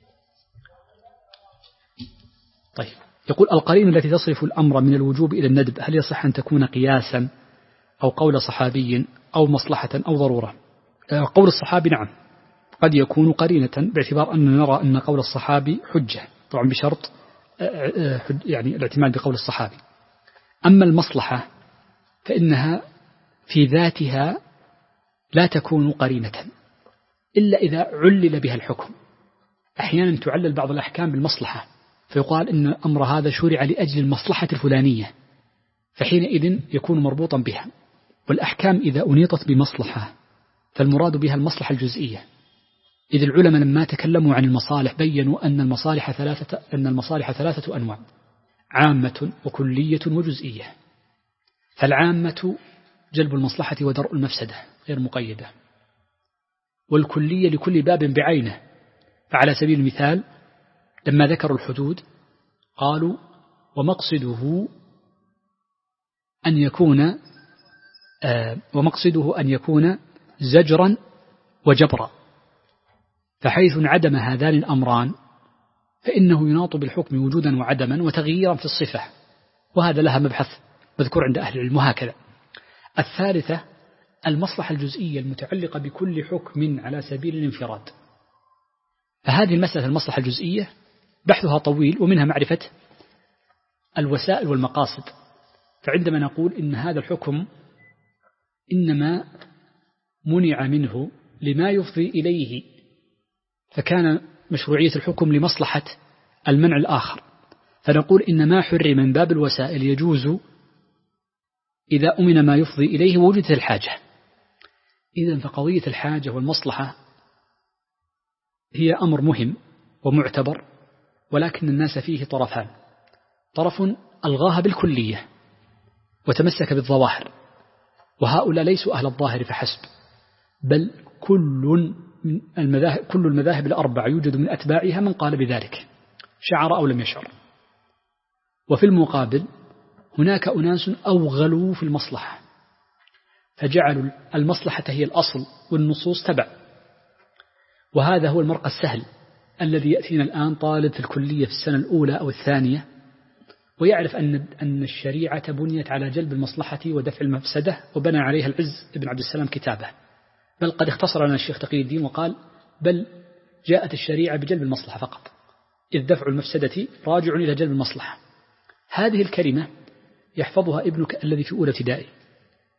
طيب، يقول: القرينة التي تصرف الأمر من الوجوب إلى الندب هل يصح أن تكون قياسا أو قول صحابي أو مصلحة أو ضرورة؟ قول الصحابي نعم قد يكون قرينة، باعتبار أن نرى أن قول الصحابي حجة، طبعا بشرط يعني الاعتماد بقول الصحابي. أما المصلحة فإنها في ذاتها لا تكون قرينة إلا إذا علل بها الحكم. أحيانا تعلل بعض الأحكام بالمصلحة، فيقال إن أمر هذا شرع لأجل المصلحة الفلانية، فحينئذ يكون مربوطا بها. والأحكام إذا أنيطت بمصلحة فالمراد بها المصلحة الجزئية. إذ العلماء لما تكلموا عن المصالح بينوا أن المصالح ثلاثة أنواع: عامة وكلية وجزئية. فالعامة جلب المصلحة ودرء المفسدة غير مقيدة، والكلية لكل باب بعينه. فعلى سبيل المثال لما ذكروا الحدود قالوا: ومقصده أن يكون زجرا وجبرا. فحيث انعدم هذان الأمران فإنه يناط بالحكم وجودا وعدما وتغييرا في الصفة، وهذا لها مبحث مذكور عند أهل العلم وهكذا. الثالثة المصلحة الجزئية المتعلقة بكل حكم على سبيل الانفراد. فهذه المسألة المصلحة الجزئية بحثها طويل، ومنها معرفة الوسائل والمقاصد. فعندما نقول إن هذا الحكم إنما منع منه لما يفضي إليه، فكان مشروعية الحكم لمصلحة المنع الآخر، فنقول إن ما حرم من باب الوسائل يجوز إذا أمن ما يفضي إليه ووجدت الحاجة. إذن فقضية الحاجة والمصلحة هي أمر مهم ومعتبر، ولكن الناس فيه طرفان: طرف ألغاها بالكلية وتمسك بالظواهر، وهؤلاء ليسوا أهل الظاهر فحسب، بل كل المذاهب الأربع يوجد من أتباعها من قال بذلك شعر أو لم يشعر. وفي المقابل هناك أناس أوغلوا في المصلحة، فجعلوا المصلحة هي الأصل والنصوص تبع. وهذا هو المرقى السهل الذي يأتينا الآن طالب في الكلية في السنة الأولى أو الثانية، ويعرف أن الشريعة بنيت على جلب المصلحة ودفع المفسدة، وبنى عليها العز بن عبد السلام كتابه. بل قد اختصر لنا الشيخ تقي الدين وقال: بل جاءت الشريعة بجلب المصلحة فقط، إذ دفع المفسدة راجع إلى جلب المصلحة. هذه الكلمة يحفظها ابنك الذي في أولى ابتدائي،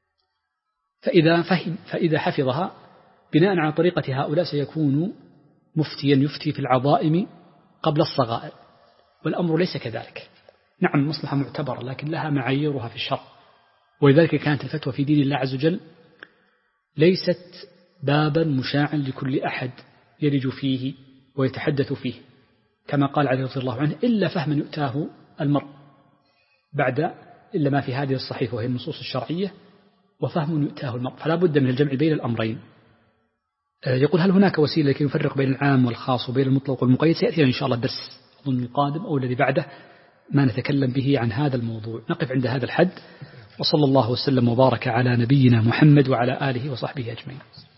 فإذا حفظها بناء على طريقة هؤلاء سيكون مفتيا يفتي في العظائم قبل الصغائر، والأمر ليس كذلك. نعم مصلحة معتبرة لكن لها معاييرها في الشرع، ولذلك كانت الفتوى في دين الله عز وجل ليست بابا مشاعا لكل أحد يلج فيه ويتحدث فيه، كما قال علي رضي الله عنه: إلا فهما يؤتاه المرء إلا ما في هذه الصحيفة وهي النصوص الشرعية، وفهم يؤتاه المرء، فلا بد من الجمع بين الأمرين. يقول: هل هناك وسيلة لكي نفرق بين العام والخاص وبين المطلق والمقيد؟ سيأتينا إن شاء الله الدرس أظن القادم أو الذي بعده ما نتكلم به عن هذا الموضوع. نقف عند هذا الحد، وصلى الله وسلم وبارك على نبينا محمد وعلى آله وصحبه أجمعين.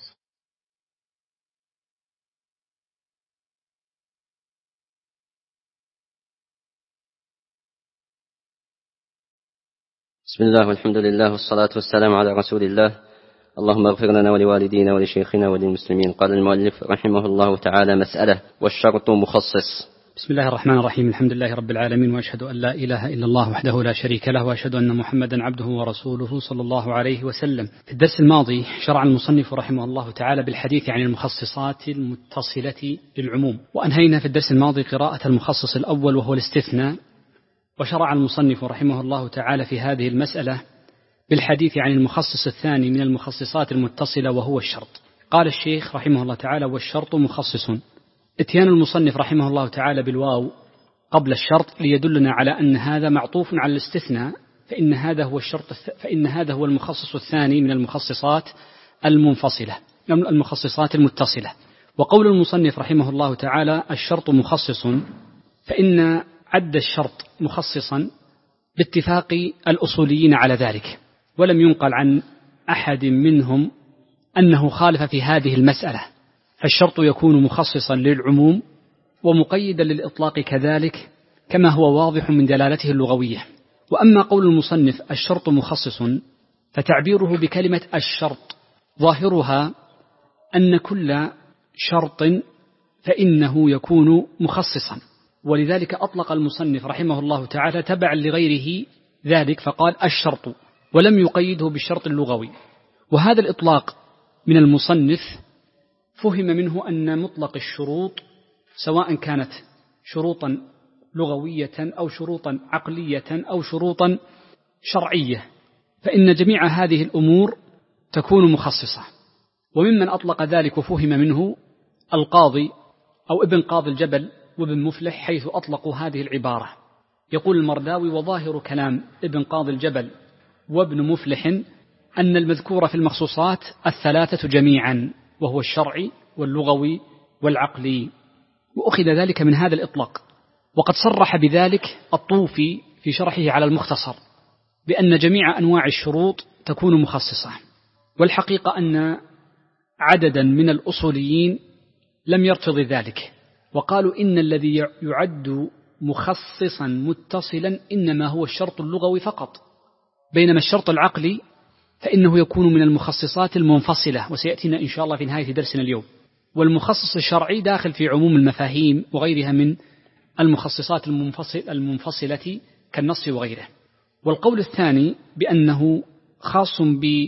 بسم الله والحمد لله والصلاة والسلام على رسول الله. اللهم اغفر لنا ولوالدينا ولشيخنا وللمسلمين. قال المؤلف رحمه الله تعالى: مسألة: والشرط مخصص. بسم الله الرحمن الرحيم. الحمد لله رب العالمين، وأشهد أن لا إله إلا الله وحده لا شريك له، وأشهد أن محمدا عبده ورسوله صلى الله عليه وسلم. في الدرس الماضي شرع المصنف رحمه الله تعالى بالحديث عن المخصصات المتصلة للعموم، وأنهينا في الدرس الماضي قراءة المخصص الأول وهو الاستثناء، وشرع المصنف رحمه الله تعالى في هذه المسألة بالحديث عن المخصص الثاني من المخصصات المتصلة وهو الشرط. قال الشيخ رحمه الله تعالى: والشرط مخصص. اتيان المصنف رحمه الله تعالى بالواو قبل الشرط ليدلنا على أن هذا معطوف على الاستثناء، فإن هذا هو المخصص الثاني من المخصصات المتصلة. وقول المصنف رحمه الله تعالى: الشرط مخصص، فإن عد الشرط مخصصا باتفاق الأصوليين على ذلك، ولم ينقل عن أحد منهم أنه خالف في هذه المسألة، فالشرط يكون مخصصا للعموم ومقيدا للإطلاق كذلك، كما هو واضح من دلالته اللغوية. وأما قول المصنف الشرط مخصص فتعبيره بكلمة الشرط ظاهرها أن كل شرط فإنه يكون مخصصا، ولذلك أطلق المصنف رحمه الله تعالى تبعا لغيره ذلك فقال الشرط، ولم يقيده بالشرط اللغوي. وهذا الإطلاق من المصنف فهم منه أن مطلق الشروط سواء كانت شروطا لغوية أو شروطا عقلية أو شروطا شرعية، فإن جميع هذه الأمور تكون مخصصة. وممن أطلق ذلك وفهم منه القاضي أو ابن قاضي الجبل وابن مفلح، حيث أطلقوا هذه العبارة. يقول المرداوي: وظاهر كلام ابن قاضي الجبل وابن مفلح أن المذكور في المخصوصات الثلاثة جميعا، وهو الشرعي واللغوي والعقلي، وأخذ ذلك من هذا الإطلاق. وقد صرح بذلك الطوفي في شرحه على المختصر بأن جميع أنواع الشروط تكون مخصصة. والحقيقة أن عددا من الأصوليين لم يرتضي ذلك، وقالوا إن الذي يعد مخصصا متصلا إنما هو الشرط اللغوي فقط، بينما الشرط العقلي فإنه يكون من المخصصات المنفصلة، وسيأتينا إن شاء الله في نهاية درسنا اليوم. والمخصص الشرعي داخل في عموم المفاهيم وغيرها من المخصصات المنفصلة كالنص وغيره. والقول الثاني بأنه خاص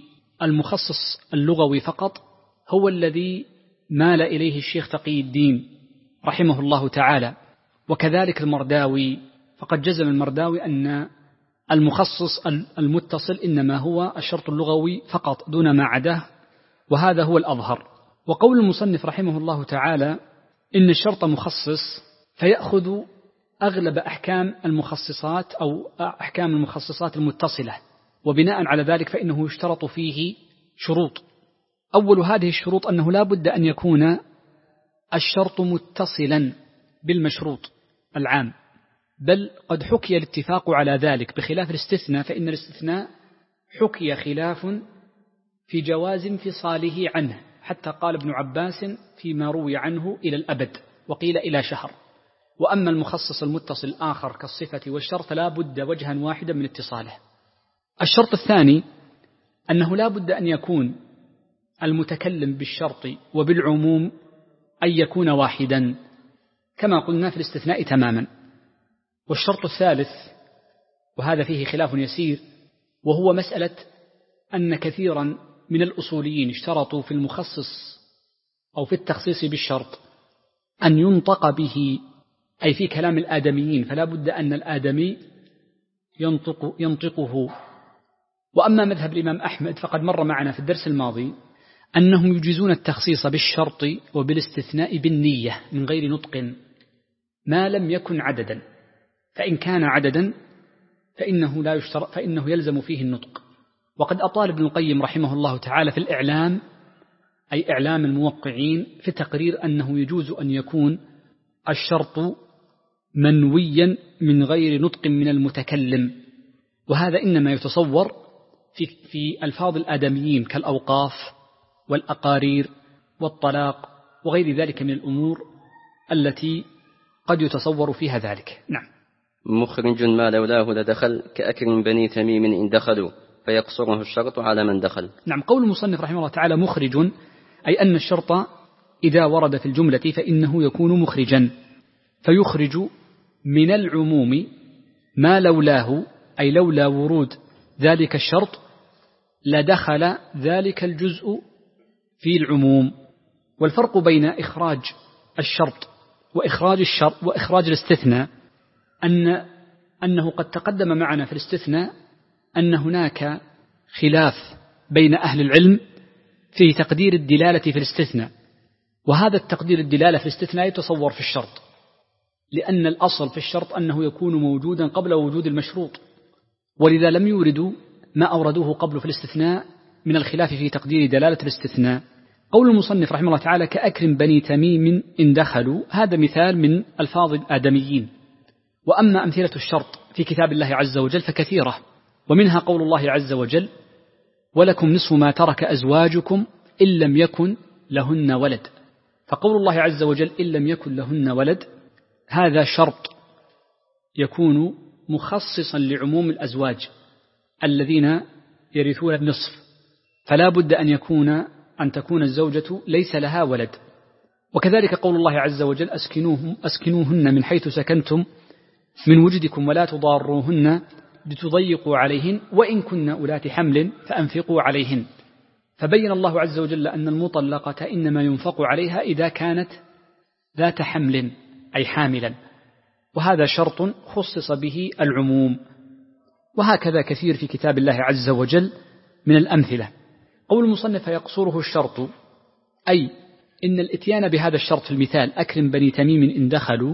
بالمخصص اللغوي فقط هو الذي مال إليه الشيخ تقي الدين رحمه الله تعالى، وكذلك المرداوي، فقد جزم المرداوي أن المخصص المتصل إنما هو الشرط اللغوي فقط دون ما عداه، وهذا هو الأظهر. وقول المصنف رحمه الله تعالى إن الشرط مخصص فيأخذ أغلب أحكام المخصصات أو أحكام المخصصات المتصلة، وبناء على ذلك فإنه يشترط فيه شروط. أول هذه الشروط أنه لا بد أن يكون الشرط متصلا بالمشروط العام، بل قد حكي الاتفاق على ذلك، بخلاف الاستثناء، فإن الاستثناء حكي خلاف في جواز انفصاله عنه، حتى قال ابن عباس فيما روي عنه إلى الأبد، وقيل إلى شهر. وأما المخصص المتصل الآخر كالصفة والشرط لا بد وجها واحدا من اتصاله. الشرط الثاني أنه لا بد أن يكون المتكلم بالشرط وبالعموم أن يكون واحدا، كما قلنا في الاستثناء تماما. والشرط الثالث، وهذا فيه خلاف يسير، وهو مسألة أن كثيرا من الأصوليين اشترطوا في المخصص أو في التخصيص بالشرط أن ينطق به، أي في كلام الآدميين، فلا بد أن الآدمي ينطقه. وأما مذهب الإمام أحمد فقد مر معنا في الدرس الماضي أنهم يجيزون التخصيص بالشرط وبالاستثناء بالنية من غير نطق ما لم يكن عددا، فإن كان عددا فإنه لا يشترط، فإنه يلزم فيه النطق. وقد أطال ابن القيم رحمه الله تعالى في الإعلام، أي إعلام الموقعين، في تقرير أنه يجوز أن يكون الشرط منويا من غير نطق من المتكلم، وهذا إنما يتصور في ألفاظ الآدميين كالأوقاف والأقارير والطلاق وغير ذلك من الأمور التي قد يتصور فيها ذلك. نعم. مخرج ما لولاه لدخل كأكرم بني تميم إن دخلوا فيقصره الشرط على من دخل. نعم. قول المصنف رحمه الله تعالى مخرج، أي أن الشرط إذا ورد في الجملة فإنه يكون مخرجا، فيخرج من العموم ما لولاه، أي لولا ورود ذلك الشرط لدخل ذلك الجزء في العموم. والفرق بين إخراج الشرط وإخراج الاستثناء أنه قد تقدم معنا في الاستثناء أن هناك خلاف بين أهل العلم في تقدير الدلالة في الاستثناء، وهذا التقدير الدلالة في الاستثناء يتصور في الشرط، لأن الأصل في الشرط أنه يكون موجودا قبل وجود المشروط، ولذا لم يوردوا ما أوردوه قبل في الاستثناء من الخلاف في تقدير دلالة الاستثناء. قول المصنف رحمه الله تعالى كأكرم بني تميم إن دخلوا، هذا مثال من ألفاظ الآدميين. وأما أمثلة الشرط في كتاب الله عز وجل فكثيرة، ومنها قول الله عز وجل ولكم نصف ما ترك أزواجكم إن لم يكن لهن ولد. فقول الله عز وجل إن لم يكن لهن ولد هذا شرط يكون مخصصا لعموم الأزواج الذين يرثون النصف، فلا بد أن تكون الزوجة ليس لها ولد. وكذلك قول الله عز وجل أسكنوهن من حيث سكنتم من وجدكم ولا تضاروهن لتضيقوا عليهن وإن كن أولات حمل فأنفقوا عليهن. فبين الله عز وجل أن المطلقة إنما ينفق عليها إذا كانت ذات حمل أي حاملا، وهذا شرط خصص به العموم. وهكذا كثير في كتاب الله عز وجل من الأمثلة. قول المصنف يقصره الشرط، أي إن الإتيان بهذا الشرط في المثال أكرم بني تميم إن دخلوا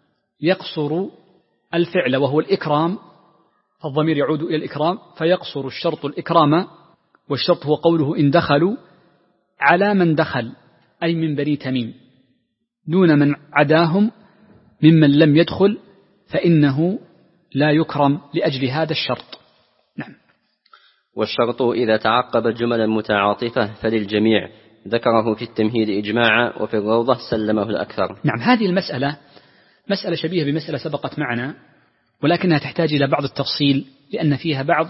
يقصر الفعل وهو الإكرام، فالضمير يعود إلى الإكرام، فيقصر الشرط الإكرام، والشرط هو قوله إن دخلوا على من دخل أي من بني تميم، دون من عداهم ممن لم يدخل فإنه لا يكرم لأجل هذا الشرط. نعم. والشرط إذا تعقب جملا متعاطفة فللجميع، ذكره في التمهيد إجماعا وفي الروضة سلمه الأكثر. نعم. هذه المسألة مسألة شبيهة بمسألة سبقت معنا، ولكنها تحتاج إلى بعض التفصيل لأن فيها بعض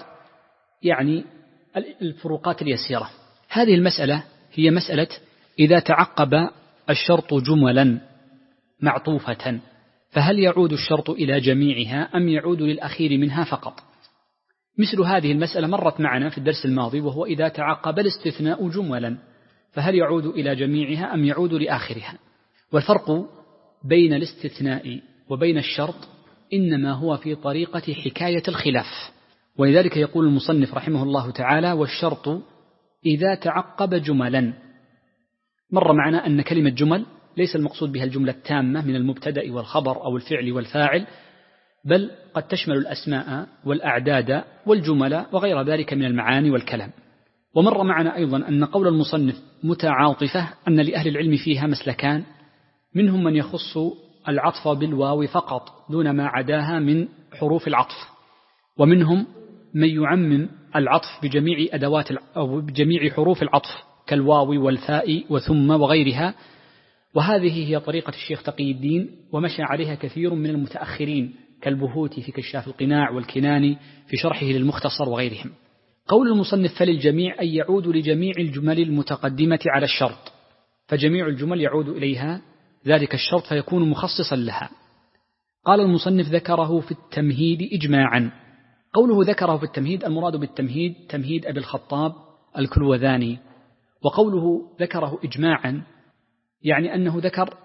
الفروقات اليسيرة. هذه المسألة هي مسألة إذا تعقب الشرط جملا معطوفة فهل يعود الشرط إلى جميعها أم يعود للأخير منها فقط؟ مثل هذه المسألة مرت معنا في الدرس الماضي، وهو إذا تعقب الاستثناء جملا فهل يعود إلى جميعها أم يعود لآخرها؟ والفرق بين الاستثناء وبين الشرط إنما هو في طريقة حكاية الخلاف. ولذلك يقول المصنف رحمه الله تعالى والشرط إذا تعقب جملا. مر معنا أن كلمة جمل ليس المقصود بها الجملة التامة من المبتدأ والخبر أو الفعل والفاعل، بل قد تشمل الأسماء والأعداد والجمل وغير ذلك من المعاني والكلام. ومر معنا أيضا أن قول المصنف متعاطفة أن لأهل العلم فيها مسلكان، منهم من يخص العطف بالواو فقط دون ما عداها من حروف العطف، ومنهم من يعمم العطف بجميع أدوات أو بجميع حروف العطف كالواو والفاء وثم وغيرها. وهذه هي طريقة الشيخ تقي الدين، ومشى عليها كثير من المتأخرين كالبهوتي في كشاف القناع والكناني في شرحه للمختصر وغيرهم. قول المصنف فللجميع أي يعود لجميع الجمل المتقدمة على الشرط، فجميع الجمل يعود إليها ذلك الشرط فيكون مخصصا لها. قال المصنف ذكره في التمهيد إجماعا. قوله ذكره في التمهيد المراد بالتمهيد تمهيد أبي الخطاب الكلوذاني، وقوله ذكره إجماعا يعني أنه ذكر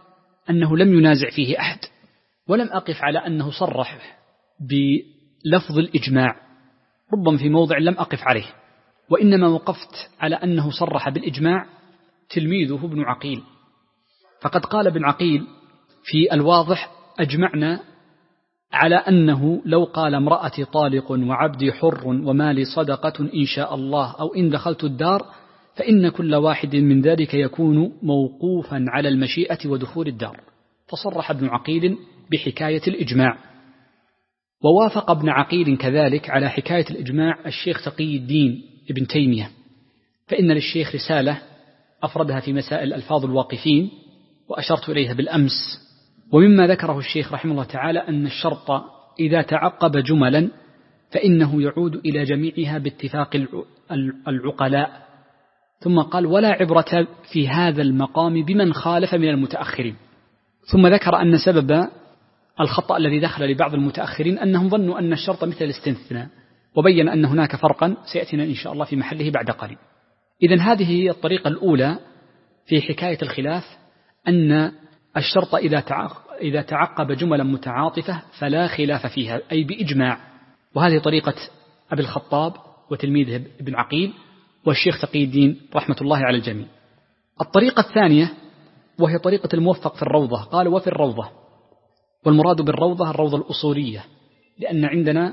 أنه لم ينازع فيه أحد، ولم أقف على أنه صرح بلفظ الإجماع، ربما في موضع لم أقف عليه، وإنما وقفت على أنه صرح بالإجماع تلميذه ابن عقيل. فقد قال ابن عقيل في الواضح: أجمعنا على أنه لو قال امرأتي طالق وعبدي حر ومالي صدقة إن شاء الله أو إن دخلت الدار، فإن كل واحد من ذلك يكون موقوفا على المشيئة ودخول الدار. فصرح ابن عقيل بحكاية الإجماع. ووافق ابن عقيل كذلك على حكاية الإجماع الشيخ تقي الدين ابن تيمية، فإن للشيخ رسالة أفردها في مسائل ألفاظ الواقفين وأشرت إليها بالأمس. ومما ذكره الشيخ رحمه الله تعالى أن الشرط إذا تعقب جملا فإنه يعود إلى جميعها باتفاق العقلاء. ثم قال: ولا عبرة في هذا المقام بمن خالف من المتأخرين. ثم ذكر أن سبب الخطأ الذي دخل لبعض المتأخرين أنهم ظنوا أن الشرط مثل الاستثناء، وبين أن هناك فرقا سيأتينا إن شاء الله في محله بعد قليل. إذن هذه هي الطريقة الأولى في حكاية الخلاف، أن الشرط إذا تعقب جملا متعاطفة فلا خلاف فيها، أي بإجماع. وهذه طريقة أبي الخطاب وتلميذه ابن عقيل والشيخ تقي الدين رحمة الله على الجميع. الطريقة الثانية وهي طريقة الموفق في الروضة، قال: وفي الروضة، والمراد بالروضة الروضة الأصولية، لأن عندنا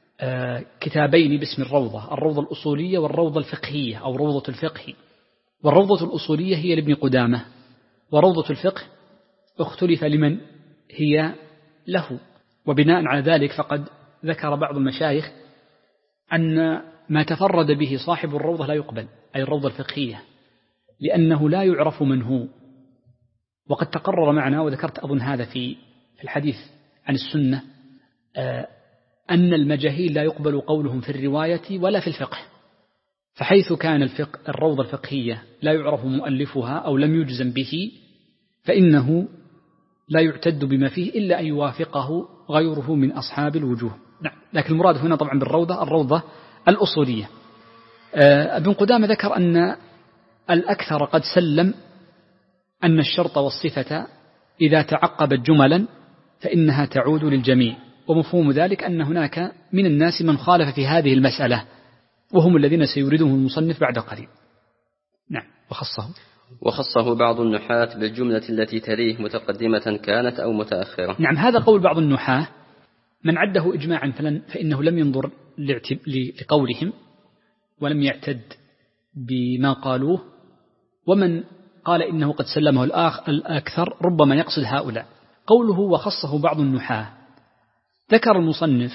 كتابين باسم الروضة الأصولية والروضة الفقهية أو روضة الفقه. والروضة الأصولية هي لابن قدامة، وروضة الفقه اختلف لمن هي له. وبناء على ذلك فقد ذكر بعض المشايخ أن ما تفرد به صاحب الروضة لا يقبل، أي الروضة الفقهية، لأنه لا يعرف من هو. وقد تقرر معنا وذكرت أظن هذا في الحديث عن السنة أن المجاهيل لا يقبل قولهم في الرواية ولا في الفقه. فحيث كان الروضة الفقهية لا يعرف مؤلفها أو لم يجزم به فإنه لا يعتد بما فيه إلا أن يوافقه غيره من أصحاب الوجوه. نعم. لكن المراد هنا طبعا بالروضة الروضة الأصولية. ابن قدامة ذكر أن الأكثر قد سلم أن الشرط والصفة إذا تعقبت جملا فإنها تعود للجميع، ومفهوم ذلك أن هناك من الناس من خالف في هذه المسألة، وهم الذين سيوردهم المصنف بعد قليل. نعم. وخصه بعض النحاة بالجملة التي تليه متقدمة كانت أو متأخرة. نعم، هذا قول بعض النحاة، من عده إجماعا فإنه لم ينظر لقولهم ولم يعتد بما قالوه، ومن قال إنه قد سلمه الأكثر ربما يقصد هؤلاء. قوله وخصه بعض النحاة، ذكر المصنف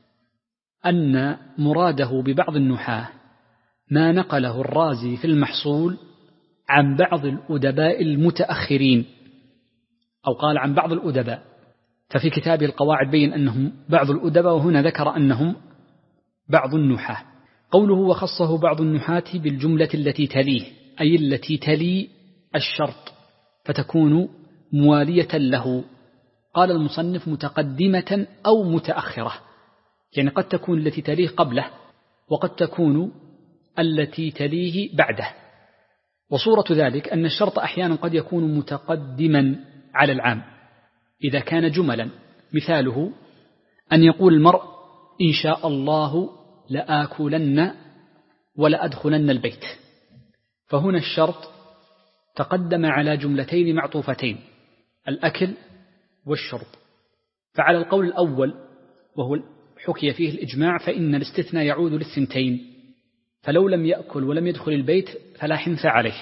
أن مراده ببعض النحاة ما نقله الرازي في المحصول عن بعض الأدباء المتأخرين، أو قال عن بعض الأدباء، ففي كتابه القواعد بين أنهم بعض الأدباء، وهنا ذكر أنهم بعض النحاة. قوله وخصه بعض النحاة بالجملة التي تليه، أي التي تلي الشرط فتكون موالية له. قال المصنف متقدمة أو متأخرة، يعني قد تكون التي تليه قبله وقد تكون التي تليه بعده. وصورة ذلك أن الشرط أحيانا قد يكون متقدما على العام إذا كان جملا، مثاله أن يقول المرء إن شاء الله لآكلن ولأدخلن البيت، فهنا الشرط تقدم على جملتين معطوفتين، الأكل والشرب. فعلى القول الأول وهو حكي فيه الإجماع فإن الاستثناء يعود للثنتين، فلو لم يأكل ولم يدخل البيت فلا حنث عليه.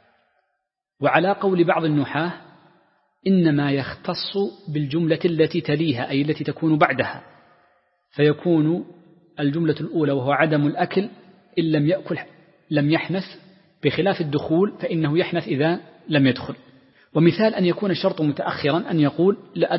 وعلى قول بعض النحاة إنما يختص بالجملة التي تليها، أي التي تكون بعدها، فيكون الجملة الأولى وهو عدم الأكل إن لم يأكل لم يحنث، بخلاف الدخول فإنه يحنث إذا لم يدخل. ومثال أن يكون الشرط متأخرا أن يقول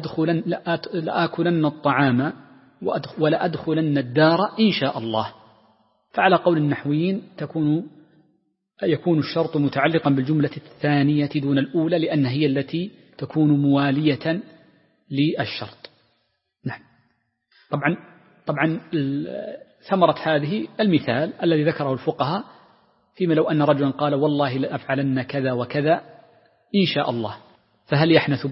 لآكلن الطعام ولأدخلن الدار إن شاء الله. فعلى قول النحويين يكون الشرط متعلقا بالجملة الثانية دون الأولى، لأن هي التي تكون موالية للشرط. نعم. طبعا ثمرة هذه المثال الذي ذكره الفقهاء فيما لو أن رجلا قال والله لأفعلن كذا وكذا إن شاء الله، فهل يحنث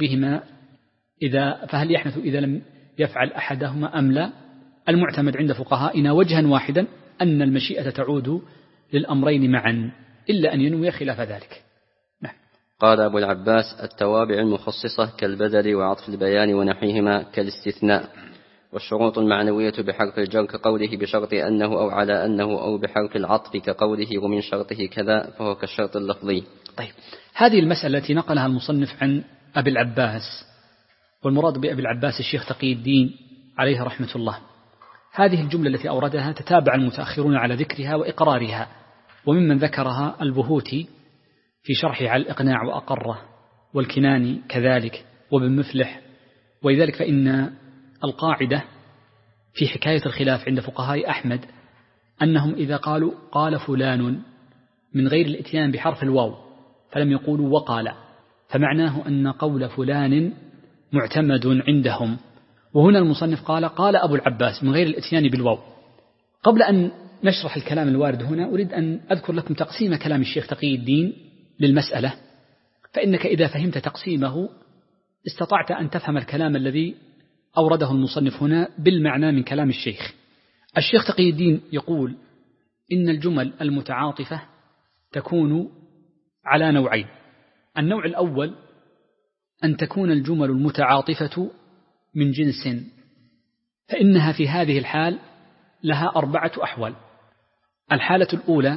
إذا لم يفعل أحدهما أم لا؟ المعتمد عند فقهائنا وجها واحدا أن المشيئة تعود للأمرين معا إلا أن ينوي خلاف ذلك. نعم. قال أبو العباس: التوابع المخصصة كالبدل وعطف البيان ونحوهما كالاستثناء، والشروط المعنوية بحرف الجر كقوله بشرط أنه أو على أنه أو بحرف العطف كقوله ومن شرطه كذا، فهو كالشرط اللفظي. طيب، هذه المسألة التي نقلها المصنف عن أبي العباس، والمراد بأبي العباس الشيخ تقي الدين عليه رحمة الله، هذه الجملة التي أوردها تتابع المتأخرون على ذكرها وإقرارها، وممن ذكرها البهوتي في شرحه على الإقناع وأقره، والكناني كذلك، وابن مفلح. ولذلك فإن القاعدة في حكاية الخلاف عند فقهاء أحمد أنهم إذا قالوا قال فلان من غير الإتيان بحرف الواو فلم يقولوا وقال، فمعناه أن قول فلان معتمد عندهم. وهنا المصنف قال أبو العباس من غير الإتيان بالواو. قبل أن نشرح الكلام الوارد هنا أريد أن أذكر لكم تقسيم كلام الشيخ تقي الدين للمسألة، فإنك إذا فهمت تقسيمه استطعت أن تفهم الكلام الذي أورده المصنف هنا بالمعنى من كلام الشيخ. الشيخ تقي الدين يقول إن الجمل المتعاطفة تكون على نوعين. النوع الأول أن تكون الجمل المتعاطفة من جنس، فإنها في هذه الحال لها 4 أحوال. الحالة الأولى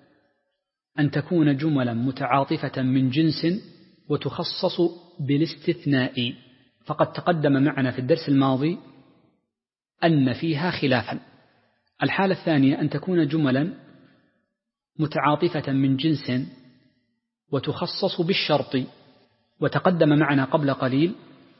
أن تكون جملا متعاطفة من جنس وتخصص بالاستثناء، فقد تقدم معنا في الدرس الماضي أن فيها خلافا. الحالة الثانية أن تكون جملا متعاطفة من جنس وتخصص بالشرط، وتقدم معنا قبل قليل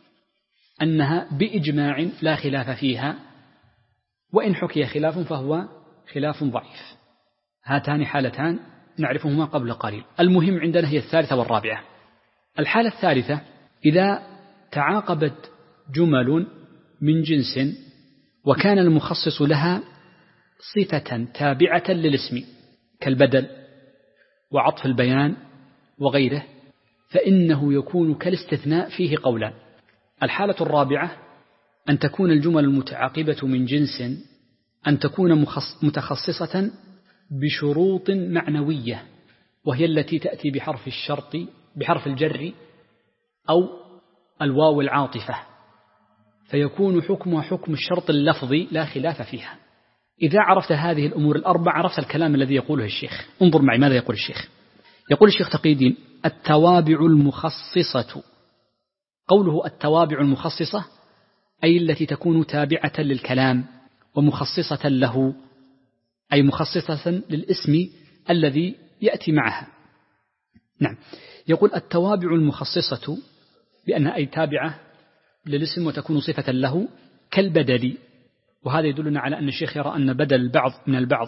أنها بإجماع لا خلاف فيها، وإن حكي خلاف فهو خلاف ضعيف. هاتان حالتان نعرفهما قبل قليل. المهم عندنا هي الثالثة والرابعة. الحالة الثالثة إذا تعاقبت جمل من جنس وكان المخصص لها صفة تابعة للاسم كالبدل وعطف البيان وغيره، فإنه يكون كالاستثناء فيه قولان. الحالة الرابعة أن تكون الجمل المتعاقبة من جنس أن تكون متخصصة بشروط معنوية، وهي التي تأتي بحرف الشرط بحرف الجر أو الواو العاطفة، فيكون حكمها حكم الشرط اللفظي لا خلاف فيها. إذا عرفت هذه الأمور الأربع عرفت الكلام الذي يقوله الشيخ. انظر معي ماذا يقول الشيخ. يقول الشيخ تقي الدين: التوابع المخصصة. قوله التوابع المخصصة أي التي تكون تابعة للكلام ومخصصة له، أي مخصصة للاسم الذي يأتي معها. نعم. يقول التوابع المخصصة بأنها أي تابعة للاسم وتكون صفة له كالبدل، وهذا يدلنا على أن الشيخ يرى أن بدل البعض من البعض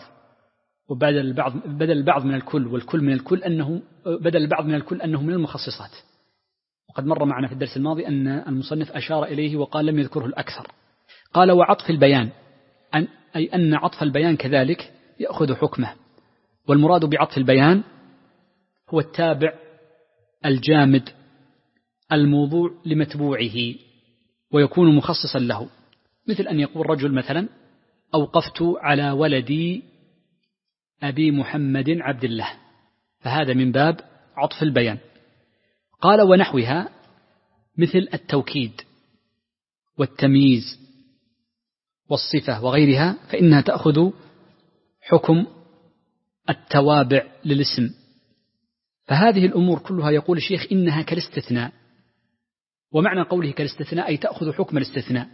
بدل البعض من الكل والكل من الكل أنه بدل البعض من الكل أنه من المخصصات. وقد مر معنا في الدرس الماضي أن المصنف أشار إليه وقال لم يذكره الأكثر. قال وعطف البيان أي أن عطف البيان كذلك يأخذ حكمه، والمراد بعطف البيان هو التابع الجامد الموضوع لمتبوعه ويكون مخصصا له، مثل أن يقول رجل مثلا أوقفت على ولدي أبي محمد عبد الله، فهذا من باب عطف البيان. قال ونحوها مثل التوكيد والتمييز والصفة وغيرها، فإنها تأخذ حكم التوابع للاسم. فهذه الأمور كلها يقول الشيخ إنها كالاستثناء، ومعنى قوله كالاستثناء أي تأخذ حكم الاستثناء.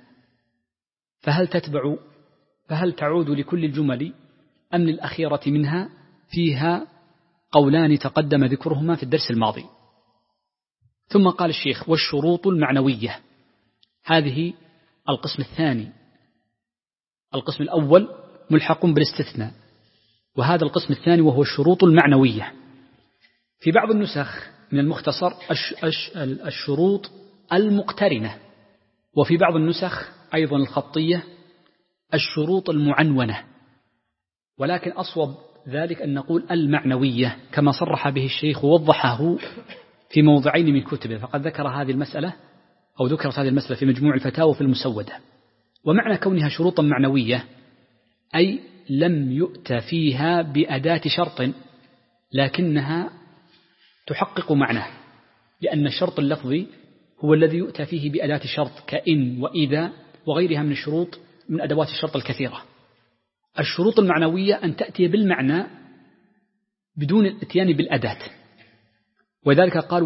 فهل تعود لكل الجمل أم للأخيرة منها؟ فيها قولان تقدم ذكرهما في الدرس الماضي. ثم قال الشيخ والشروط المعنوية، هذه القسم الثاني. القسم الأول ملحق بالاستثناء، وهذا القسم الثاني وهو الشروط المعنوية. في بعض النسخ من المختصر الشروط المقترنة، وفي بعض النسخ أيضا الخطية الشروط المعنونة، ولكن أصوب ذلك أن نقول المعنوية كما صرح به الشيخ ووضحه في موضعين من كتبه، فقد ذكر هذه المسألة أو ذكرت هذه المسألة في مجموع الفتاوى في المسودة. ومعنى كونها شروطا معنوية أي لم يؤت فيها بأداة شرط لكنها تحقق معناه، لأن الشرط اللفظي هو الذي يؤتى فيه بأداة شرط كإن وإذا وغيرها من الشروط من أدوات الشرط الكثيرة. الشروط المعنوية أن تأتي بالمعنى بدون الاتيان بالأداة، وذلك قال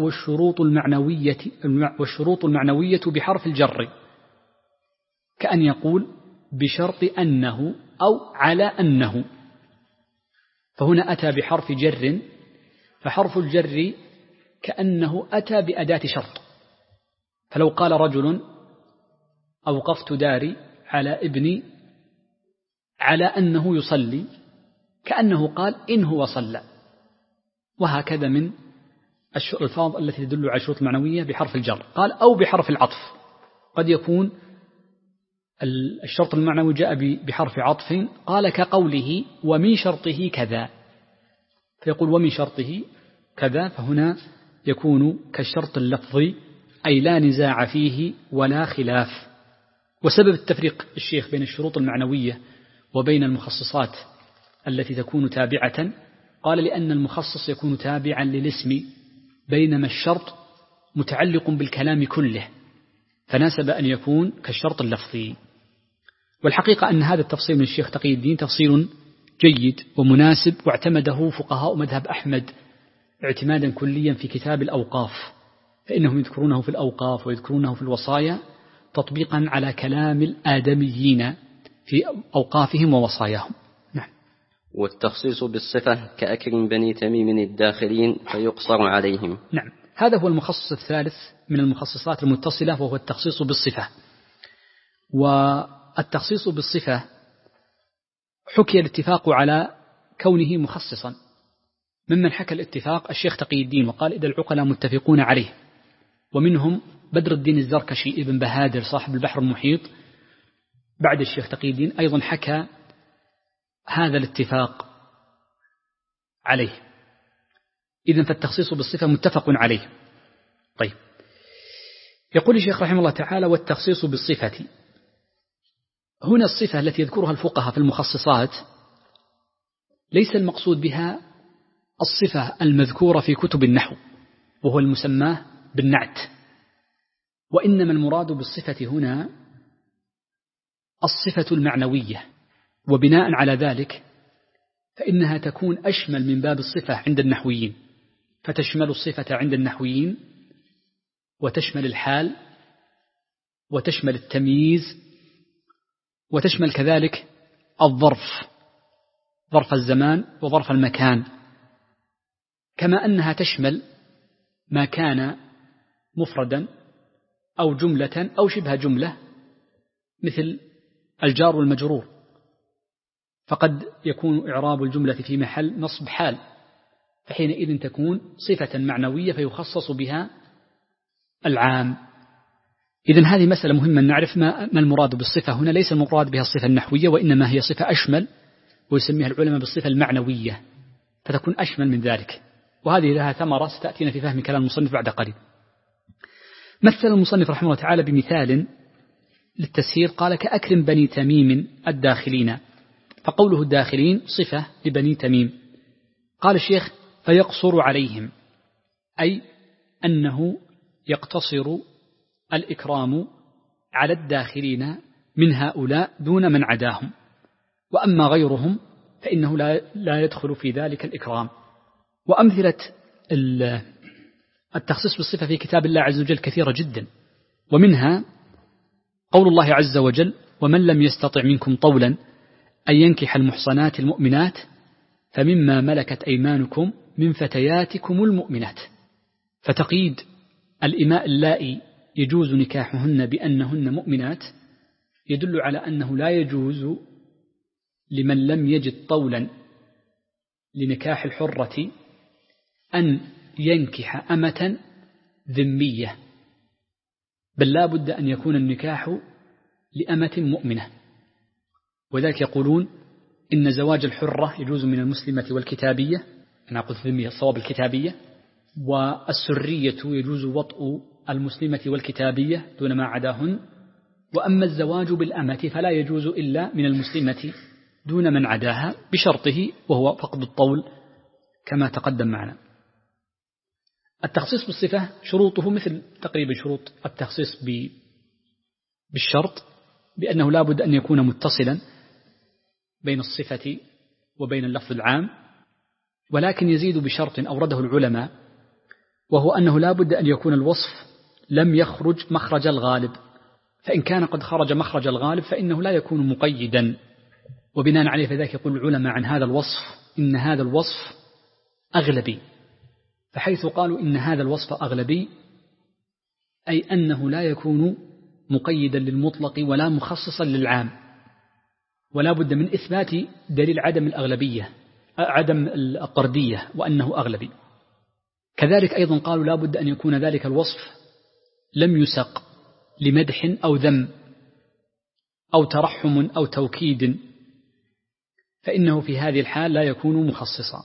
والشروط المعنوية بحرف الجر، كأن يقول بشرط أنه أو على أنه، فهنا أتى بحرف جر، فحرف الجر كأنه أتى بأداة شرط. فلو قال رجل أوقفت داري على ابني على أنه يصلي، كأنه قال إن هو صلى. وهكذا من الألفاظ التي تدل على الشروط المعنوية بحرف الجر. قال أو بحرف العطف، قد يكون الشرط المعنوي جاء بحرف عطف، قال كقوله ومن شرطه كذا، فيقول ومن شرطه كذا، فهنا يكون كالشرط اللفظي أي لا نزاع فيه ولا خلاف. وسبب التفريق الشيخ بين الشروط المعنوية وبين المخصصات التي تكون تابعة، قال لأن المخصص يكون تابعا للاسم، بينما الشرط متعلق بالكلام كله، فناسب أن يكون كالشرط اللفظي. والحقيقة أن هذا التفصيل من الشيخ تقي الدين تفصيل جيد ومناسب، واعتمده فقهاء مذهب أحمد اعتمادا كليا في كتاب الأوقاف، فإنهم يذكرونه في الأوقاف ويذكرونه في الوصايا تطبيقا على كلام الآدميين في أوقافهم ووصاياهم. نعم. والتخصيص بالصفة كأكرم بني تميم الداخلين فيقصر عليهم. نعم، هذا هو المخصص الثالث من المخصصات المتصلة، وهو التخصيص بالصفة. والتخصيص بالصفة حكي الاتفاق على كونه مخصصا، ممن حكى الاتفاق الشيخ تقي الدين وقال إذا العقلاء متفقون عليه، ومنهم بدر الدين الزركشي ابن بهادر صاحب البحر المحيط بعد الشيخ تقي الدين أيضا حكى هذا الاتفاق عليه. إذن فالتخصيص بالصفة متفق عليه. طيب، يقول الشيخ رحمه الله تعالى والتخصيص بالصفة، هنا الصفة التي يذكرها الفقهاء في المخصصات ليس المقصود بها الصفة المذكورة في كتب النحو وهو المسمى بالنعت، وإنما المراد بالصفة هنا الصفة المعنوية. وبناء على ذلك فإنها تكون أشمل من باب الصفة عند النحويين، فتشمل الصفة عند النحويين وتشمل الحال وتشمل التمييز وتشمل كذلك الظرف، ظرف الزمان وظرف المكان، كما أنها تشمل ما كان مفردا أو جملة أو شبه جملة مثل الجار والمجرور، فقد يكون إعراب الجملة في محل نصب حال، فحينئذ تكون صفة معنوية فيخصص بها العام. إذن هذه مسألة مهمة نعرف ما المراد بالصفة هنا. ليس المراد بها الصفة النحوية، وإنما هي صفة أشمل، ويسميها العلماء بالصفة المعنوية، فتكون أشمل من ذلك. وهذه لها ثمرة ستأتينا في فهم كلام المصنف بعد قليل. مثل المصنف رحمه الله تعالى بمثال للتسهيل، قال كأكرم بني تميم الداخلين، فقوله الداخلين صفة لبني تميم. قال الشيخ فيقصر عليهم، أي أنه يقتصر الإكرام على الداخلين من هؤلاء دون من عداهم، وأما غيرهم فإنه لا يدخل في ذلك الإكرام. وأمثلة التخصيص بالصفة في كتاب الله عز وجل كثيرة جدا، ومنها قول الله عز وجل ومن لم يستطع منكم طولا أن ينكح المحصنات المؤمنات فمما ملكت أيمانكم من فتياتكم المؤمنات، فتقييد الإماء اللائي يجوز نكاحهن بأنهن مؤمنات يدل على أنه لا يجوز لمن لم يجد طولا لنكاح الحرة أن ينكح أمة ذمية، بل لا بد أن يكون النكاح لأمة مؤمنة. وذلك يقولون إن زواج الحرة يجوز من المسلمة والكتابية، أنا قلت ذمية الصواب الكتابية، والسرية يجوز وطء المسلمة والكتابية دون ما عداهن، وأما الزواج بالأمة فلا يجوز إلا من المسلمة دون من عداها بشرطه وهو فقد الطول كما تقدم معنا. التخصيص بالصفة شروطه مثل تقريبا شروط التخصيص بالشرط، بأنه لا بد أن يكون متصلا بين الصفة وبين اللفظ العام، ولكن يزيد بشرط أورده العلماء، وهو أنه لا بد أن يكون الوصف لم يخرج مخرج الغالب، فإن كان قد خرج مخرج الغالب فإنه لا يكون مقيدا. وبناء عليه فذلك يقول العلماء عن هذا الوصف إن هذا الوصف أغلبي، فحيث قالوا إن هذا الوصف أغلبي أي أنه لا يكون مقيدا للمطلق ولا مخصصا للعام، ولا بد من إثبات دليل عدم الأغلبية عدم الطردية وأنه أغلبي. كذلك أيضا قالوا لا بد أن يكون ذلك الوصف لم يسق لمدح أو ذم أو ترحم أو توكيد، فإنه في هذه الحال لا يكون مخصصا.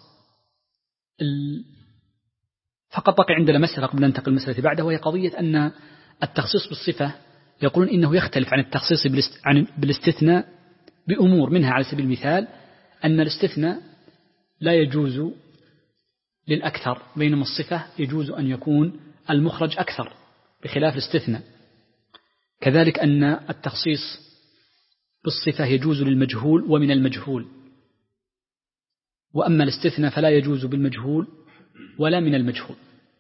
فقط بقي عندنا مسألة قبل أن ننتقل المسألة بعدها، وهي قضية أن التخصيص بالصفة يقولون إنه يختلف عن التخصيص بالاستثناء بأمور، منها على سبيل المثال أن الاستثناء لا يجوز للأكثر، بينما الصفة يجوز أن يكون المخرج أكثر بخلاف الاستثناء. كذلك أن التخصيص بالصفة يجوز للمجهول ومن المجهول، وأما الاستثناء فلا يجوز بالمجهول ولا من المجهول.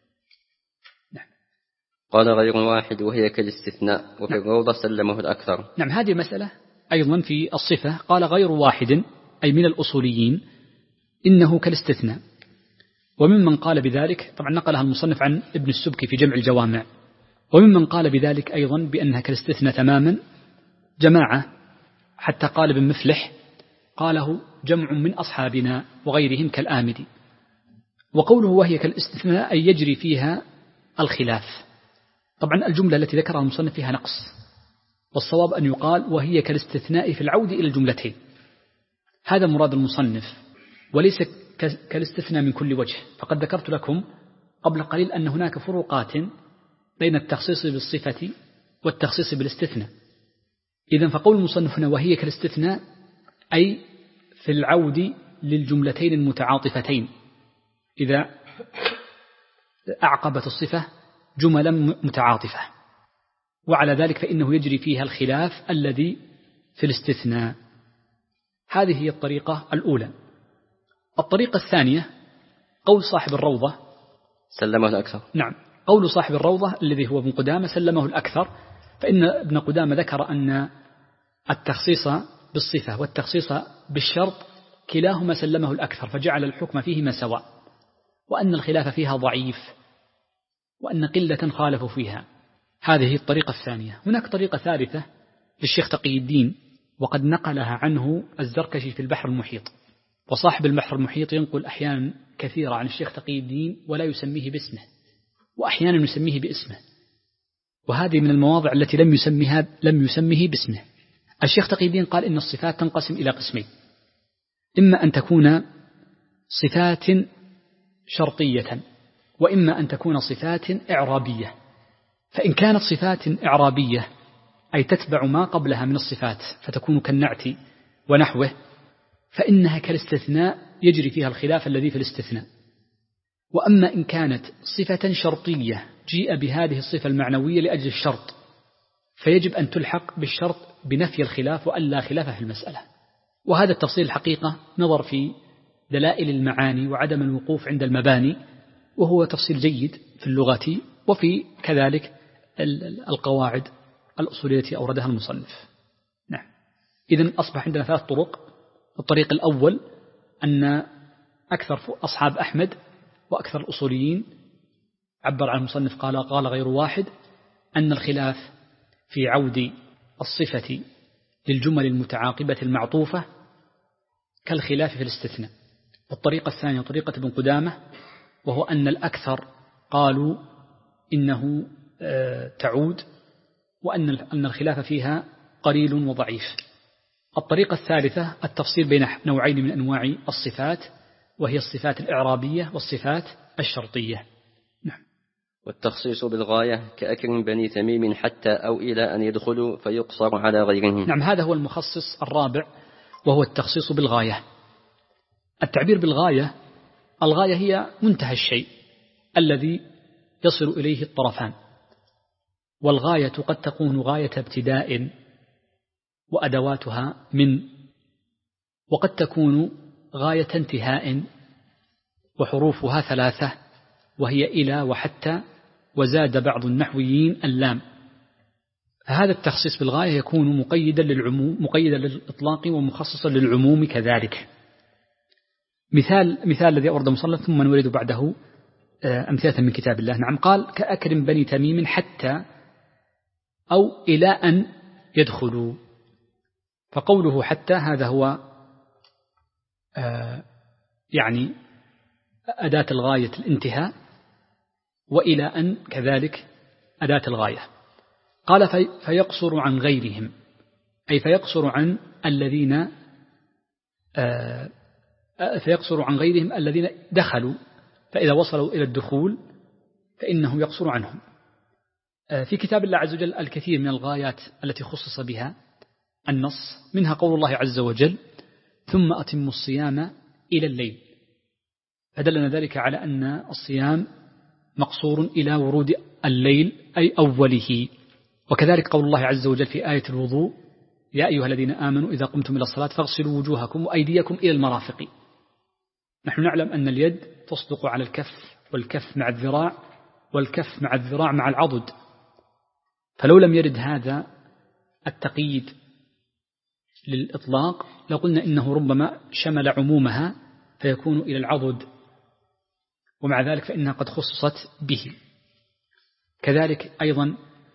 نعم. قال غير واحد وهي كالاستثناء، وفي الروضة سلمه الأكثر. نعم، هذه مسألة أيضا في الصفة قال غير واحد أي من الأصوليين إنه كالاستثناء، وممن قال بذلك طبعا نقلها المصنف عن ابن السبكي في جمع الجوامع، وممن قال بذلك أيضا بأنها كالاستثناء تماما جماعة، حتى قال ابن مفلح قاله جمع من أصحابنا وغيرهم كالآمدي. وقوله وهي كالاستثناء أي يجري فيها الخلاف. طبعا الجملة التي ذكرها المصنف فيها نقص، والصواب أن يقال وهي كالاستثناء في العود إلى الجملتين، هذا مراد المصنف، وليس كالاستثناء من كل وجه. فقد ذكرت لكم قبل قليل أن هناك فروقات بين التخصيص بالصفة والتخصيص بالاستثناء. إذن فقول المصنف هنا وهي كالاستثناء أي في العود للجملتين المتعاطفتين، إذا أعقبت الصفة جملا متعاطفة، وعلى ذلك فإنه يجري فيها الخلاف الذي في الاستثناء. هذه هي الطريقة الأولى. الطريقة الثانية قول صاحب الروضة سلمه الأكثر. نعم، قول صاحب الروضة الذي هو ابن قدامة سلمه الأكثر، فإن ابن قدامة ذكر أن التخصيص بالصفة والتخصيص بالشرط كلاهما سلمه الأكثر، فجعل الحكم فيهما سواء، وأن الخلاف فيها ضعيف، وأن قلة خالفوا فيها. هذه الطريقة الثانية. هناك طريقة ثالثة للشيخ تقي الدين، وقد نقلها عنه الزركشي في البحر المحيط، وصاحب البحر المحيط ينقل أحيانا كثيرة عن الشيخ تقي الدين ولا يسميه باسمه، وأحيانا يسميه باسمه، وهذه من المواضع التي لم يسميه باسمه. الشيخ تقي الدين قال إن الصفات تنقسم إلى قسمين، إما أن تكون صفات شرطية، وإما أن تكون صفات إعرابية. فإن كانت صفات إعرابية أي تتبع ما قبلها من الصفات فتكون كالنعت ونحوه، فإنها كالاستثناء يجري فيها الخلاف الذي في الاستثناء. وأما إن كانت صفة شرطية جيء بهذه الصفة المعنوية لأجل الشرط، فيجب أن تلحق بالشرط بنفي الخلاف وألا خلاف في المسألة. وهذا التفصيل الحقيقة نظر في دلائل المعاني وعدم الوقوف عند المباني، وهو تفصيل جيد في اللغة وفي كذلك القواعد الأصولية التي أوردها المصنف. نعم. إذن أصبح عندنا 3 طرق. الطريق الأول أن أكثر أصحاب أحمد وأكثر الأصوليين عبر عن المصنف قال غير واحد أن الخلاف في عود الصفة للجمل المتعاقبة المعطوفة كالخلاف في الاستثناء. الطريقة الثانية طريقة ابن قدامة، وهو أن الأكثر قالوا إنه تعود، وأن الخلاف فيها قليل وضعيف. الطريقة الثالثة التفصيل بين نوعين من أنواع الصفات، وهي الصفات الإعرابية والصفات الشرطية. والتخصيص بالغاية كأكرم بني تميم حتى أو إلى أن يدخلوا فيقصر على غيرهم. نعم، هذا هو المخصص الرابع، وهو التخصيص بالغاية. التعبير بالغاية، الغاية هي منتهى الشيء الذي يصل إليه الطرفان، والغاية قد تكون غاية ابتداء وأدواتها من، وقد تكون غاية انتهاء وحروفها 3 وهي إلى وحتى، وزاد بعض النحويين اللام. هذا التخصيص بالغاية يكون مقيدا للعموم، مقيدا للإطلاق ومخصصا للعموم كذلك. مثال الذي أورد مصنف ثم نريد بعده أمثلة من كتاب الله. نعم، قال كأكرم بني تميم حتى أو إلى أن يدخلوا، فقوله حتى هذا هو يعني أداة الغاية الانتهاء، وإلى أن كذلك أداة الغاية. قال فيقصر عن غيرهم، أي فيقصر عن الذين دخلوا، فإذا وصلوا إلى الدخول فإنه يقصر عنهم. في كتاب الله عز وجل الكثير من الغايات التي خصص بها النص، منها قول الله عز وجل ثم أتموا الصيام إلى الليل، فدلنا ذلك على أن الصيام مقصور إلى ورود الليل أي أوله. وكذلك قول الله عز وجل في آية الوضوء يا أيها الذين آمنوا إذا قمتم إلى الصلاة فاغسلوا وجوهكم وأيديكم إلى المرافق. نحن نعلم أن اليد تصدق على الكف، والكف مع الذراع، والكف مع الذراع مع العضد، فلو لم يرد هذا التقييد للإطلاق لقلنا إنه ربما شمل عمومها فيكون إلى العضد، ومع ذلك فإنها قد خصصت به. كذلك أيضا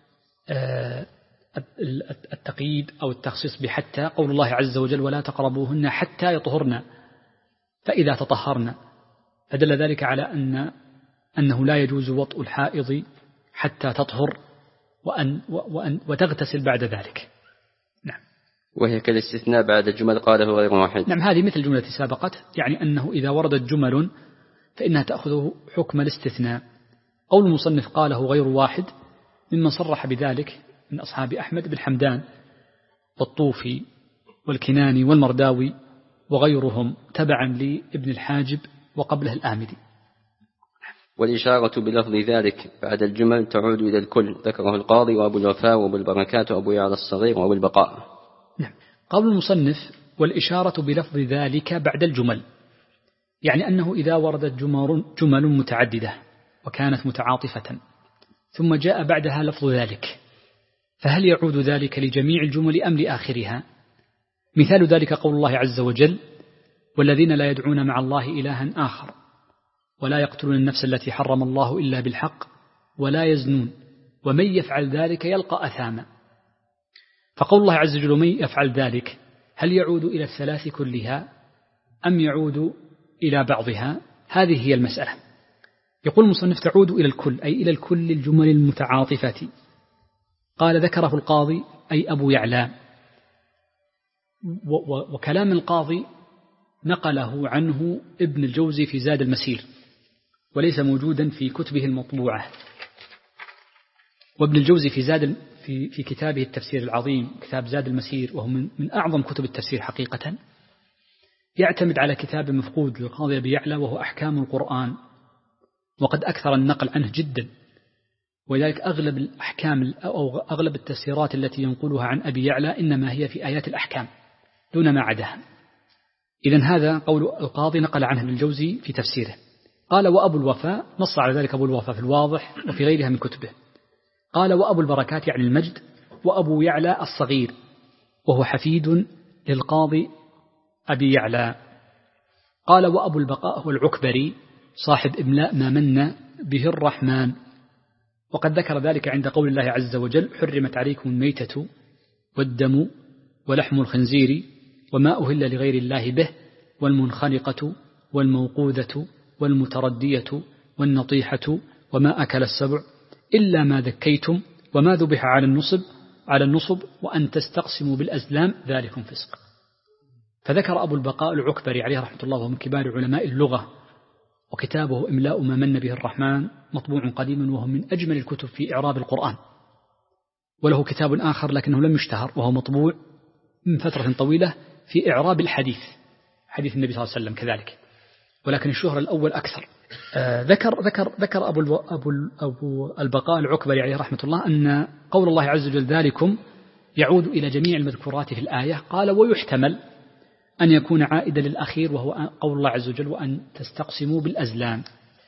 التقييد أو التخصيص بحتى قول الله عز وجل ولا تقربوهن حتى يطهرن فإذا تطهرن، فدل ذلك على أنه لا يجوز وطء الحائض حتى تطهر وتغتسل بعد ذلك. نعم. وهي كالاستثناء بعد الجمل قاله غير واحد. نعم، هذه مثل الجملة سابقت، يعني أنه إذا وردت جمل فإنها تأخذ حكم الاستثناء. قول المصنف قاله غير واحد ممن صرح بذلك من أصحاب أحمد بن حمدان والطوفي والكناني والمرداوي وغيرهم تبعا لابن الحاجب وقبله الآمدي. والإشارة بلفظ ذلك بعد الجمل تعود إلى الكل، ذكره القاضي وأبو الوفاء وأبو البركات وأبو يعلى الصغير وأبو البقاء. نعم. قول المصنف والإشارة بلفظ ذلك بعد الجمل، يعني أنه إذا وردت جمل متعددة وكانت متعاطفة ثم جاء بعدها لفظ ذلك، فهل يعود ذلك لجميع الجمل أم لآخرها؟ مثال ذلك قول الله عز وجل والذين لا يدعون مع الله إلها آخر ولا يقتلون النفس التي حرم الله إلا بالحق ولا يزنون ومن يفعل ذلك يلقى أثاما. فقول الله عز وجل من يفعل ذلك هل يعود إلى الثلاث كلها أم يعود إلى بعضها؟ هذه هي المسألة. يقول المصنف تعود إلى الكل، أي إلى الكل الجمل المتعاطفة. قال ذكره القاضي أي أبو يعلى، وكلام القاضي نقله عنه ابن الجوزي في زاد المسير وليس موجودا في كتبه المطبوعة. وابن الجوزي في كتابه التفسير العظيم كتاب زاد المسير، وهو من أعظم كتب التفسير حقيقة، يعتمد على كتاب مفقود للقاضي أبي يعلى وهو أحكام القرآن، وقد أكثر النقل عنه جدا، ولذلك أغلب الأحكام أو أغلب التفسيرات التي ينقلها عن أبي يعلى إنما هي في آيات الأحكام دون ما عداها. إذن هذا قول القاضي نقل عنه ابن الجوزي في تفسيره. قال وأبو الوفاء، نص على ذلك أبو الوفاء في الواضح وفي غيرها من كتبه. قال وأبو البركات يعني المجد، وأبو يعلى الصغير وهو حفيد للقاضي أبي يعلى. قال وأبو البقاء هو العكبري صاحب إملاء ما من به الرحمن، وقد ذكر ذلك عند قول الله عز وجل حرمت عليكم الميتة والدم ولحم الخنزير وما أهل لغير الله به والمنخنقة والموقوذة والمتردية والنطيحة وما أكل السبع إلا ما ذكيتم وما ذبح على النصب وأن تستقسموا بالأزلام ذلكم فسق. فذكر أبو البقاء العكبري عليه رحمة الله وهو من كبار علماء اللغة وكتابه إملاء ما من به الرحمن مطبوع قديما وهو من أجمل الكتب في إعراب القرآن. وله كتاب آخر لكنه لم يشتهر وهو مطبوع من فترة طويلة في إعراب الحديث، حديث النبي صلى الله عليه وسلم كذلك، ولكن الشهرة الأول أكثر. ذكر أبو البقاء العكبري عليه رحمة الله أن قول الله عز وجل ذلكم يعود إلى جميع المذكورات في الآية. قال ويحتمل أن يكون عائدا للأخير وهو قول الله عز وجل وأن تستقسموا بالأزلام.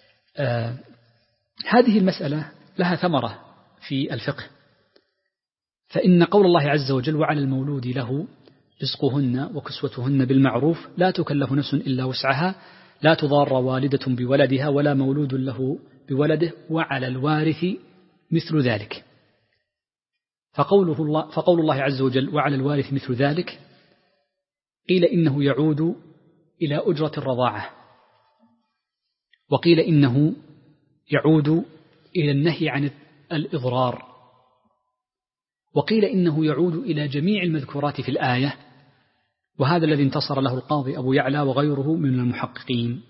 هذه المسألة لها ثمرة في الفقه، فإن قول الله عز وجل وعلى المولود له رزقهن وكسوتهن بالمعروف لا تكلف نفس إلا وسعها لا تضار والدة بولدها ولا مولود له بولده وعلى الوارث مثل ذلك. فقول الله عز وجل وعلى الوارث مثل ذلك قيل إنه يعود إلى أجرة الرضاعة، وقيل إنه يعود إلى النهي عن الإضرار، وقيل إنه يعود إلى جميع المذكورات في الآية، وهذا الذي انتصر له القاضي أبو يعلى وغيره من المحققين.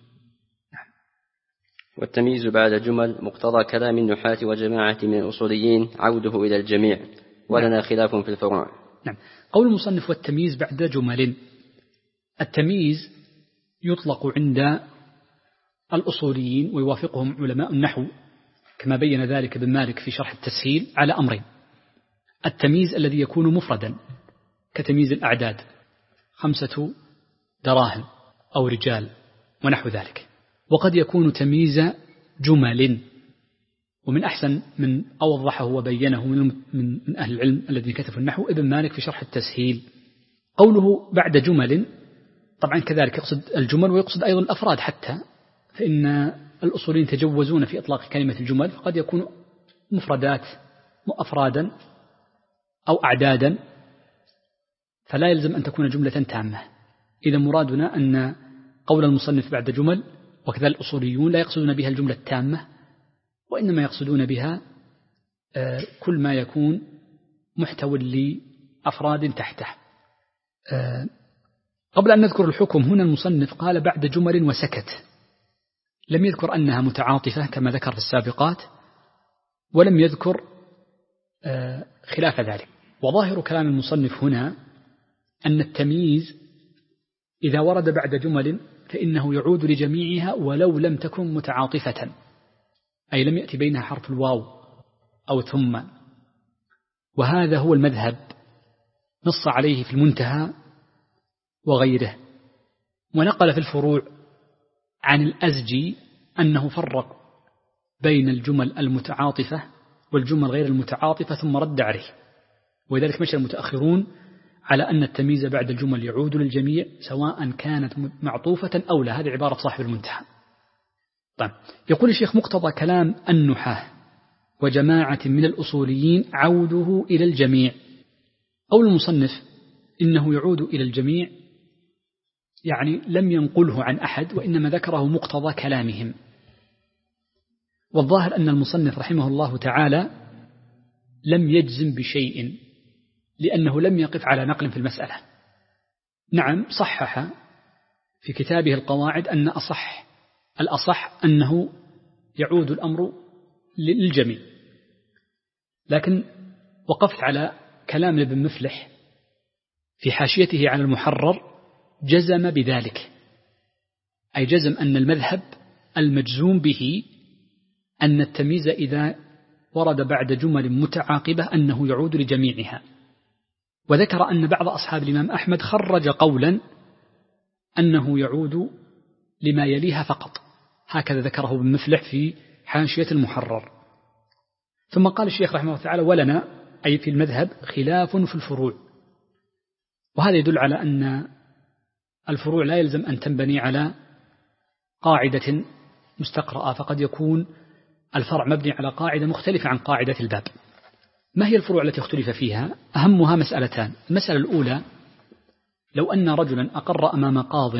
والتمييز بعد جمل مقتضى كلام النحاة وجماعة من الأصوليين عوده إلى الجميع ولنا خلاف في الفروع. نعم. قول المصنف والتمييز بعد جمل، التمييز يطلق عند الأصوليين ويوافقهم علماء النحو كما بين ذلك ابن مالك في شرح التسهيل على أمرين: التمييز الذي يكون مفردا كتمييز الأعداد 5 دراهم أو رجال ونحو ذلك، وقد يكون تمييز جمل، ومن أحسن من أوضحه وبينه من أهل العلم الذين كتبوا النحو ابن مالك في شرح التسهيل. قوله بعد جمل طبعا كذلك يقصد الجمل ويقصد أيضا الأفراد، حتى فإن الأصوليين تجوزون في إطلاق كلمة الجمل، فقد يكون مفردات أفرادا أو أعدادا، فلا يلزم أن تكون جملة تامة. إذا مرادنا أن قول المصنف بعد جمل وكذا الأصوليون لا يقصدون بها الجملة التامة، وإنما يقصدون بها كل ما يكون محتوى لأفراد تحته. قبل أن نذكر الحكم هنا المصنف قال بعد جمل وسكت، لم يذكر أنها متعاطفة كما ذكر في السابقات، ولم يذكر خلاف ذلك. وظاهر كلام المصنف هنا أن التمييز إذا ورد بعد جمل فإنه يعود لجميعها ولو لم تكن متعاطفة، أي لم يأتي بينها حرف الواو أو ثم، وهذا هو المذهب نص عليه في المنتهى وغيره. ونقل في الفروع عن الأزجي أنه فرق بين الجمل المتعاطفة والجمل غير المتعاطفة ثم رد عليه، ولذلك مشى المتأخرون على أن التمييز بعد الجمل يعود للجميع سواء كانت معطوفة أو لا. هذه عبارة صاحب المنتهى. طيب، يقول الشيخ مقتضى كلام النحاة وجماعة من الأصوليين عوده إلى الجميع. قول المصنف إنه يعود إلى الجميع يعني لم ينقله عن أحد، وإنما ذكره مقتضى كلامهم. والظاهر أن المصنف رحمه الله تعالى لم يجزم بشيء لأنه لم يقف على نقل في المسألة. نعم، صحح في كتابه القواعد أن الأصح أنه يعود الأمر للجميع، لكن وقفت على كلام ابن مفلح في حاشيته على المحرر جزم بذلك، أي جزم أن المذهب المجزوم به أن التمييز إذا ورد بعد جمل متعاقبة أنه يعود لجميعها. وذكر أن بعض أصحاب الإمام أحمد خرج قولا أنه يعود لما يليها فقط، هكذا ذكره ابن مفلح في حاشية المحرر. ثم قال الشيخ رحمه الله تعالى ولنا أي في المذهب خلاف في الفروع، وهذا يدل على أن الفروع لا يلزم أن تنبني على قاعدة مستقرأة، فقد يكون الفرع مبني على قاعدة مختلفة عن قاعدة الباب. ما هي الفروع التي اختلف فيها؟ أهمها مسألتان. المسألة الأولى: لو أن رجلا أقر أمام قاض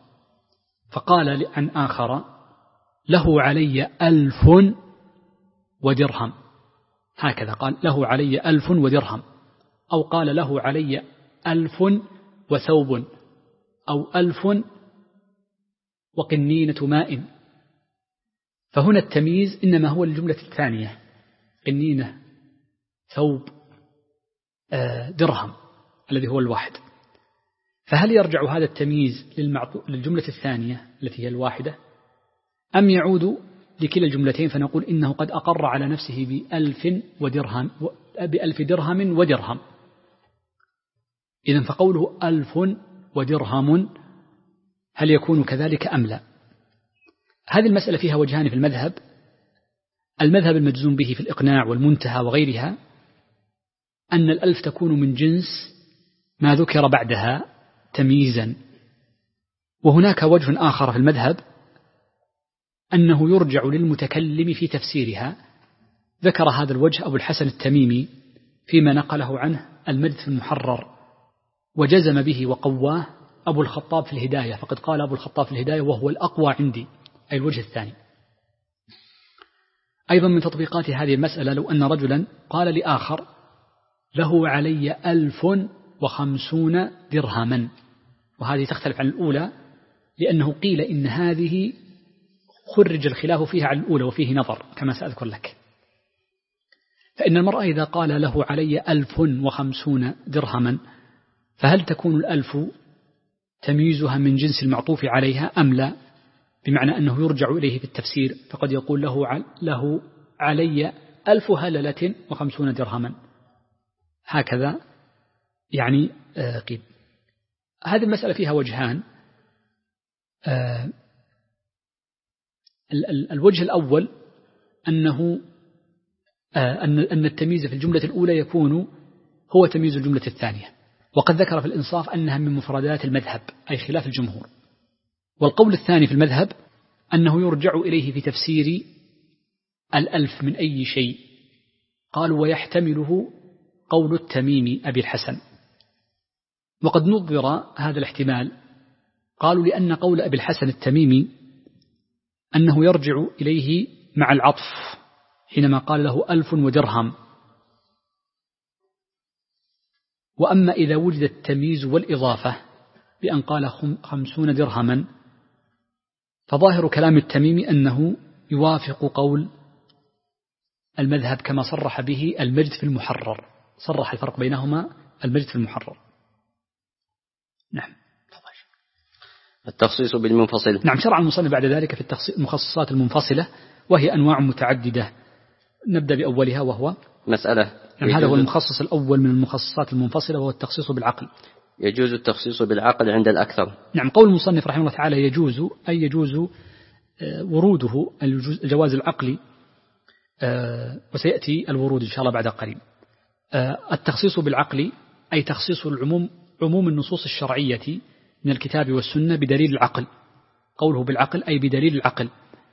فقال عن آخر له علي 1000 ودرهم، هكذا قال له علي 1000 ودرهم، أو قال له علي 1000 وثوب، أو 1000 وقنينة ماء، فهنا التمييز إنما هو الجملة الثانية، قنينة، ثوب، درهم، الذي هو الواحد. فهل يرجع هذا التمييز للجملة الثانية التي هي الواحدة، أم يعود لكلا الجملتين فنقول إنه قد أقر على نفسه بألف درهم ودرهم؟ إذن فقوله 1000 ودرهم هل يكون كذلك أم لا؟ هذه المسألة فيها وجهان في المذهب. المذهب المجزوم به في الإقناع والمنتهى وغيرها أن 1000 تكون من جنس ما ذكر بعدها تمييزا. وهناك وجه آخر في المذهب أنه يرجع للمتكلم في تفسيرها. ذكر هذا الوجه أبو الحسن التميمي فيما نقله عنه المجد في المحرر، وجزم به وقواه أبو الخطاب في الهداية، فقد قال أبو الخطاب في الهداية وهو الأقوى عندي، أي الوجه الثاني. أيضا من تطبيقات هذه المسألة لو أن رجلا قال لآخر له علي 1050 درهما، وهذه تختلف عن الأولى لأنه قيل إن هذه خرج الخلاف فيها عن الأولى وفيه نظر كما سأذكر لك. فإن المرأة إذا قال له علي 1050 درهما فهل تكون 1000 تمييزها من جنس المعطوف عليها أم لا؟ بمعنى أنه يرجع إليه في التفسير، فقد يقول له علي 1000 هللة و50 درهما، هكذا يعني قيل. هذه المسألة فيها وجهان. الوجه الأول أن التمييز في الجملة الأولى يكون هو تمييز الجملة الثانية، وقد ذكر في الإنصاف أنها من مفردات المذهب أي خلاف الجمهور. والقول الثاني في المذهب أنه يرجع إليه في تفسير 1000 من أي شيء، قالوا ويحتمله قول التميمي أبي الحسن. وقد نظر هذا الاحتمال، قالوا لأن قول أبي الحسن التميمي أنه يرجع إليه مع العطف حينما قال له 1000 ودرهم. وأما إذا وجد التمييز والإضافة بأن قال 50 درهما فظاهر كلام التميمي أنه يوافق قول المذهب كما صرح به المجد في المحرر، صرح الفرق بينهما المجد في المحرر. نعم. التخصيص بالمنفصل. نعم. شرع المصنف بعد ذلك في المخصصات المنفصلة، وهي أنواع متعددة. نبدأ بأولها وهو مسألة. نعم. هذا هو المخصص الأول من المخصصات المنفصلة، وهو التخصيص بالعقل. يجوز التخصيص بالعقل عند الأكثر. نعم. قول المصنف رحمه الله تعالى يجوز، أي يجوز وروده الجواز العقلي، وسيأتي الورود إن شاء الله بعد قليل. التخصيص بالعقل أي تخصيص العموم، عموم النصوص الشرعية من الكتاب والسنة بدليل العقل. قوله بالعقل أي بدليل العقل.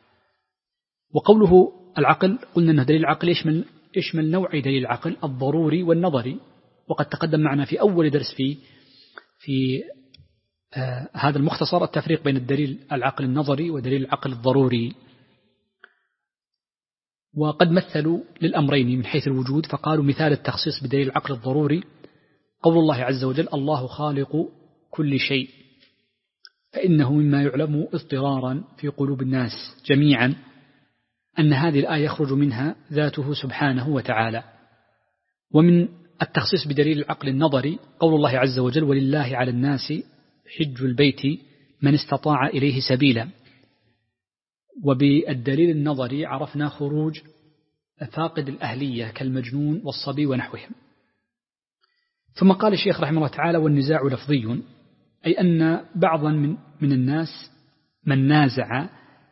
وقوله العقل قلنا أنه دليل العقل يشمل نوعي دليل العقل، الضروري والنظري. وقد تقدم معنا في أول درس في هذا المختصر التفريق بين الدليل العقل النظري ودليل العقل الضروري. وقد مثلوا للأمرين من حيث الوجود، فقالوا مثال التخصيص بدليل العقل الضروري قول الله عز وجل الله خالق كل شيء، فإنه مما يعلم اضطرارا في قلوب الناس جميعا أن هذه الآية يخرج منها ذاته سبحانه وتعالى. ومن التخصيص بدليل العقل النظري قول الله عز وجل ولله على الناس حج البيت من استطاع إليه سبيلا. وبالدليل النظري عرفنا خروج فاقد الأهلية كالمجنون والصبي ونحوهم. ثم قال الشيخ رحمه الله تعالى والنزاع لفظي، أي أن بعضا من الناس من نازع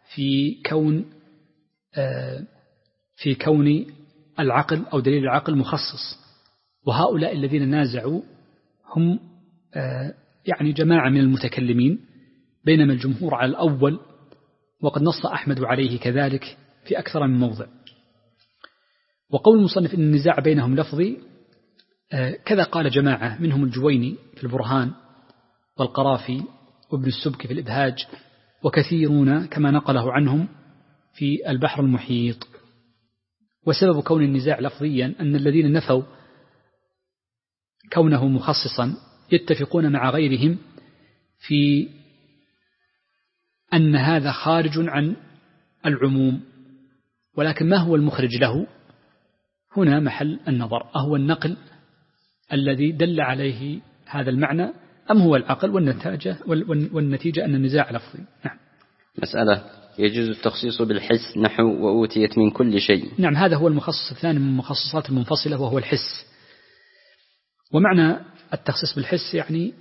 في كون العقل أو دليل العقل مخصص، وهؤلاء الذين نازعوا هم يعني جماعة من المتكلمين، بينما الجمهور على الأول، وقد نص أحمد عليه كذلك في أكثر من موضع. وقول المصنف إن النزاع بينهم لفظي كذا قال جماعة منهم الجويني في البرهان والقرافي وابن السبك في الإبهاج، وكثيرون كما نقله عنهم في البحر المحيط. وسبب كون النزاع لفظيا أن الذين نفوا كونه مخصصا يتفقون مع غيرهم في أن هذا خارج عن العموم، ولكن ما هو المخرج له؟ هنا محل النظر، أهو النقل الذي دل عليه هذا المعنى أم هو العقل والنتيجة أن النزاع لفظي. نعم. مسألة: يجوز التخصيص بالحس نحو وأوتيت من كل شيء. نعم، هذا هو المخصص الثاني من المخصصات المنفصلة وهو الحس. ومعنى التخصيص بالحس يعني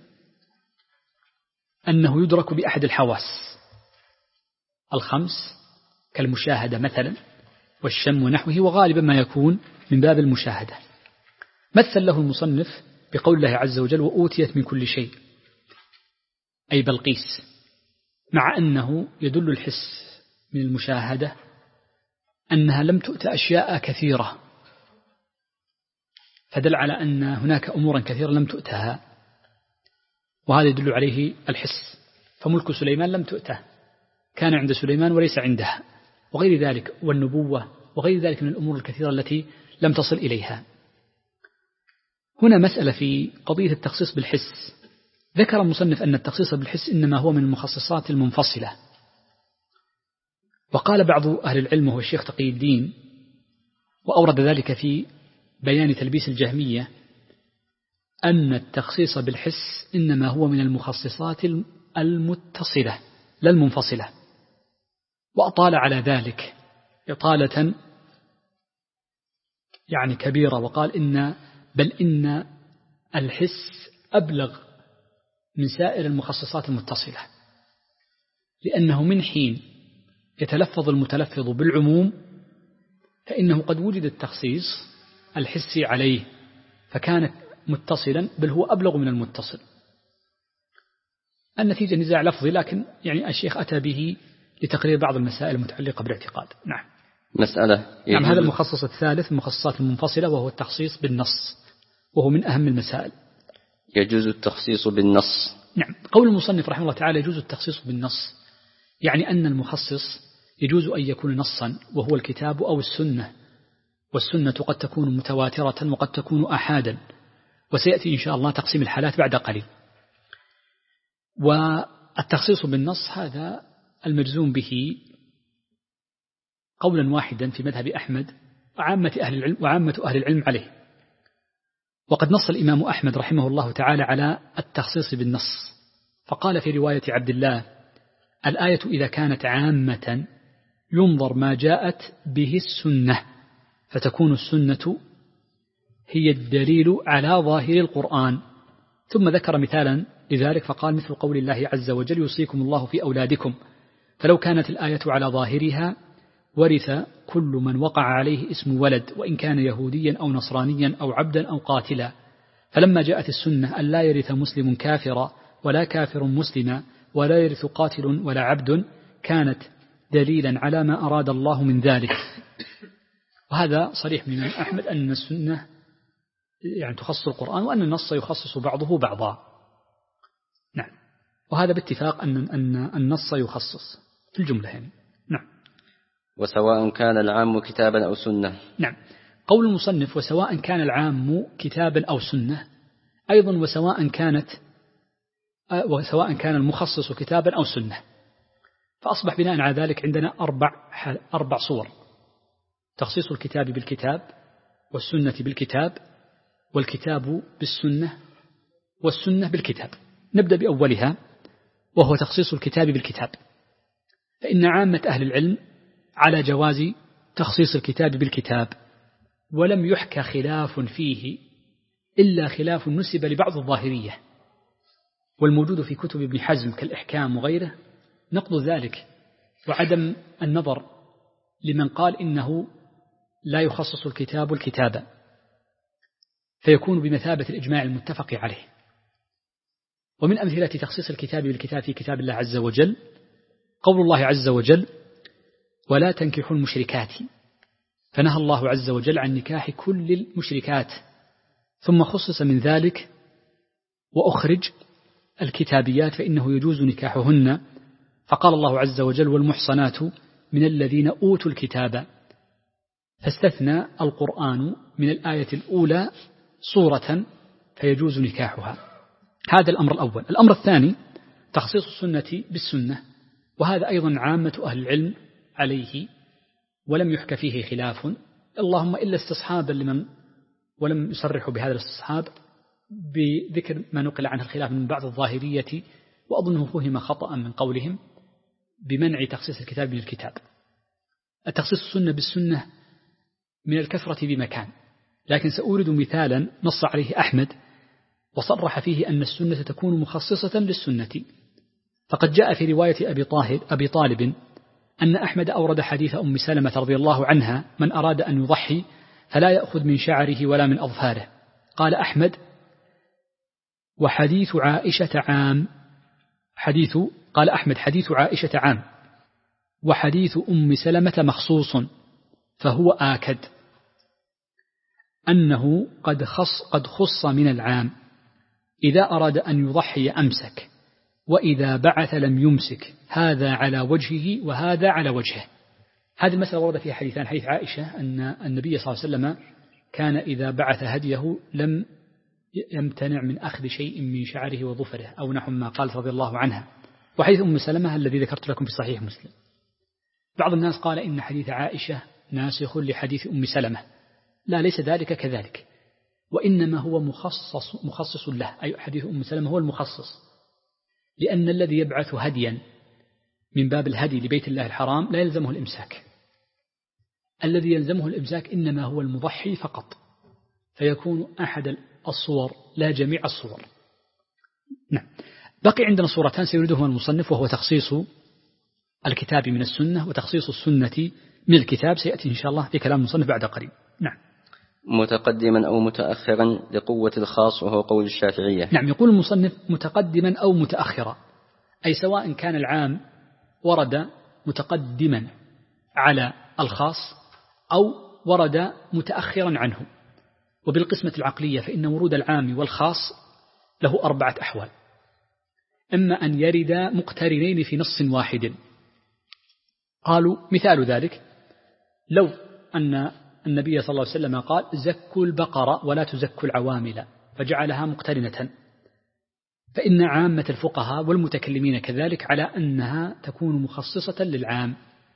أنه يدرك بأحد الحواس الخمس كالمشاهدة مثلا والشم ونحوه، وغالبا ما يكون من باب المشاهدة. مثل له المصنف بقول الله عز وجل: وأوتيت من كل شيء، أي بلقيس، مع أنه يدل الحس من المشاهدة أنها لم تؤت أشياء كثيرة، فدل على أن هناك أمورا كثيرة لم تؤتها، وهذا يدل عليه الحس. فملك سليمان لم تؤته، كان عند سليمان وليس عندها، وغير ذلك، والنبوة وغير ذلك من الأمور الكثيرة التي لم تصل إليها. هنا مسألة في قضية التخصيص بالحس. ذكر المصنف أن التخصيص بالحس إنما هو من المخصصات المنفصلة، وقال بعض أهل العلم وهو الشيخ تقي الدين، وأورد ذلك في بيان تلبيس الجهمية، أن التخصيص بالحس إنما هو من المخصصات المتصلة لا المنفصلة، وأطال على ذلك إطالة يعني كبيرة، وقال بل إن الحس أبلغ من سائر المخصصات المتصلة، لأنه من حين يتلفظ المتلفظ بالعموم فإنه قد وجد التخصيص الحسي عليه فكان متصلا، بل هو أبلغ من المتصل. النتيجة نزاع لفظي، لكن يعني الشيخ أتى به لتقرير بعض المسائل المتعلقة بالاعتقاد. نعم. مسألة: نعم، هذا المخصص الثالث من المخصصات المنفصلة، وهو التخصيص بالنص، وهو من أهم المسائل. يجوز التخصيص بالنص. نعم. قول المصنف رحمه الله تعالى: يجوز التخصيص بالنص، يعني أن المخصص يجوز أن يكون نصا وهو الكتاب أو السنة، والسنة قد تكون متواترة وقد تكون أحادا، وسيأتي إن شاء الله تقسيم الحالات بعد قليل. والتخصيص بالنص هذا المجزوم به قولا واحدا في مذهب أحمد وعامة أهل العلم عليه. وقد نص الإمام أحمد رحمه الله تعالى على التخصيص بالنص، فقال في رواية عبد الله: الآية إذا كانت عامة ينظر ما جاءت به السنة، فتكون السنة هي الدليل على ظاهر القرآن. ثم ذكر مثالا لذلك فقال: مثل قول الله عز وجل: يوصيكم الله في أولادكم، فلو كانت الآية على ظاهرها ورث كل من وقع عليه اسم ولد، وإن كان يهوديا أو نصرانيا أو عبدا أو قاتلا. فلما جاءت السنة أن لا يرث مسلم كافرا ولا كافر مسلما ولا يرث قاتل ولا عبد، كانت دليلا على ما أراد الله من ذلك. وهذا صريح من أحمد أن السنة يعني تخصص القرآن، وأن النص يخصص بعضه بعضا. نعم. وهذا باتفاق أن النص يخصص في الجملة يعني. نعم. وسواء كان العام كتابا أو سنة. نعم. قول المصنف: وسواء كان العام كتابا أو سنة، أيضا وسواء كان المخصص كتابا أو سنة، فأصبح بناء على ذلك عندنا أربع صور: تخصيص الكتاب بالكتاب، والسنة بالكتاب، والكتاب بالسنة، والسنة بالكتاب. نبدأ بأولها وهو تخصيص الكتاب بالكتاب، فإن عامة أهل العلم على جواز تخصيص الكتاب بالكتاب، ولم يحكى خلاف فيه إلا خلاف نسب لبعض الظاهرية، والموجود في كتب ابن حزم كالإحكام وغيره نقض ذلك، وعدم النظر لمن قال إنه لا يخصص الكتاب الكتابة، فيكون بمثابة الإجماع المتفق عليه. ومن أمثلة تخصيص الكتاب بالكتاب في كتاب الله عز وجل قول الله عز وجل: ولا تنكحوا المشركات، فنهى الله عز وجل عن نكاح كل المشركات، ثم خصص من ذلك: وأخرج الكتابيات فإنه يجوز نكاحهن، فقال الله عز وجل: والمحصنات من الذين أوتوا الكتاب، فاستثنى القرآن من الآية الأولى صورة فيجوز نكاحها. هذا الأمر الأول. الأمر الثاني تخصيص السنة بالسنة، وهذا أيضا عامة أهل العلم عليه، ولم يحكى فيه خلاف، اللهم إلا استصحابا لمن ولم يصرحوا بهذا الاستصحاب بذكر ما نقل عنه الخلاف من بعض الظاهرية، وأظنه فهم خطأ من قولهم بمنع تخصيص الكتاب بالكتاب. التخصيص السنة بالسنة من الكثرة بمكان، لكن سأورد مثالا نص عليه أحمد وصرح فيه أن السنة تكون مخصصة للسنة. فقد جاء في رواية أبي طالب أن أحمد أورد حديث أم سلمة رضي الله عنها: من أراد أن يضحي فلا يأخذ من شعره ولا من أظفاره. قال أحمد: وحديث عائشة عام. قال أحمد: حديث عائشة عام، وحديث أم سلمة مخصوص، فهو آكد أنه قد خص من العام، إذا أراد أن يضحي أمسك، وإذا بعث لم يمسك، هذا على وجهه وهذا على وجهه. هذه المسألة ورد فيها حديثان: حديث عائشة أن النبي صلى الله عليه وسلم كان إذا بعث هديه لم يمتنع من أخذ شيء من شعره وظفره أو نحو ما قالت رضي الله عنها، وحديث أم سلمة الذي ذكرت لكم في صحيح مسلم. بعض الناس قال إن حديث عائشة ناسخ لحديث أم سلمة. لا، ليس ذلك كذلك، وإنما هو مخصص له، أي حديث أم سلمة هو المخصص، لأن الذي يبعث هديا من باب الهدي لبيت الله الحرام لا يلزمه الإمساك. الذي يلزمه الإمساك إنما هو المضحي فقط، فيكون أحد الصور لا جميع الصور. نعم. بقي عندنا صورتان سيريدهما المصنف، وهو تخصيص الكتاب من السنة وتخصيص السنة من الكتاب، سيأتي إن شاء الله في كلام المصنف بعد قريب. نعم. متقدما أو متأخرا لقوة الخاص، وهو قول الشافعية. نعم، يقول المصنف متقدما أو متأخرا، أي سواء كان العام ورد متقدما على الخاص أو ورد متأخرا عنه. وبالقسمة العقلية فإن ورود العام والخاص له 4 أحوال: إما أن يرد مقترنين في نص واحد. قالوا مثال ذلك لو أن النبي صلى الله عليه وسلم قال: زكوا البقرة ولا تزكوا العوامل، فجعلها مقترنة، فإن عامة الفقهاء والمتكلمين كذلك على أنها تكون مخصصة للعام.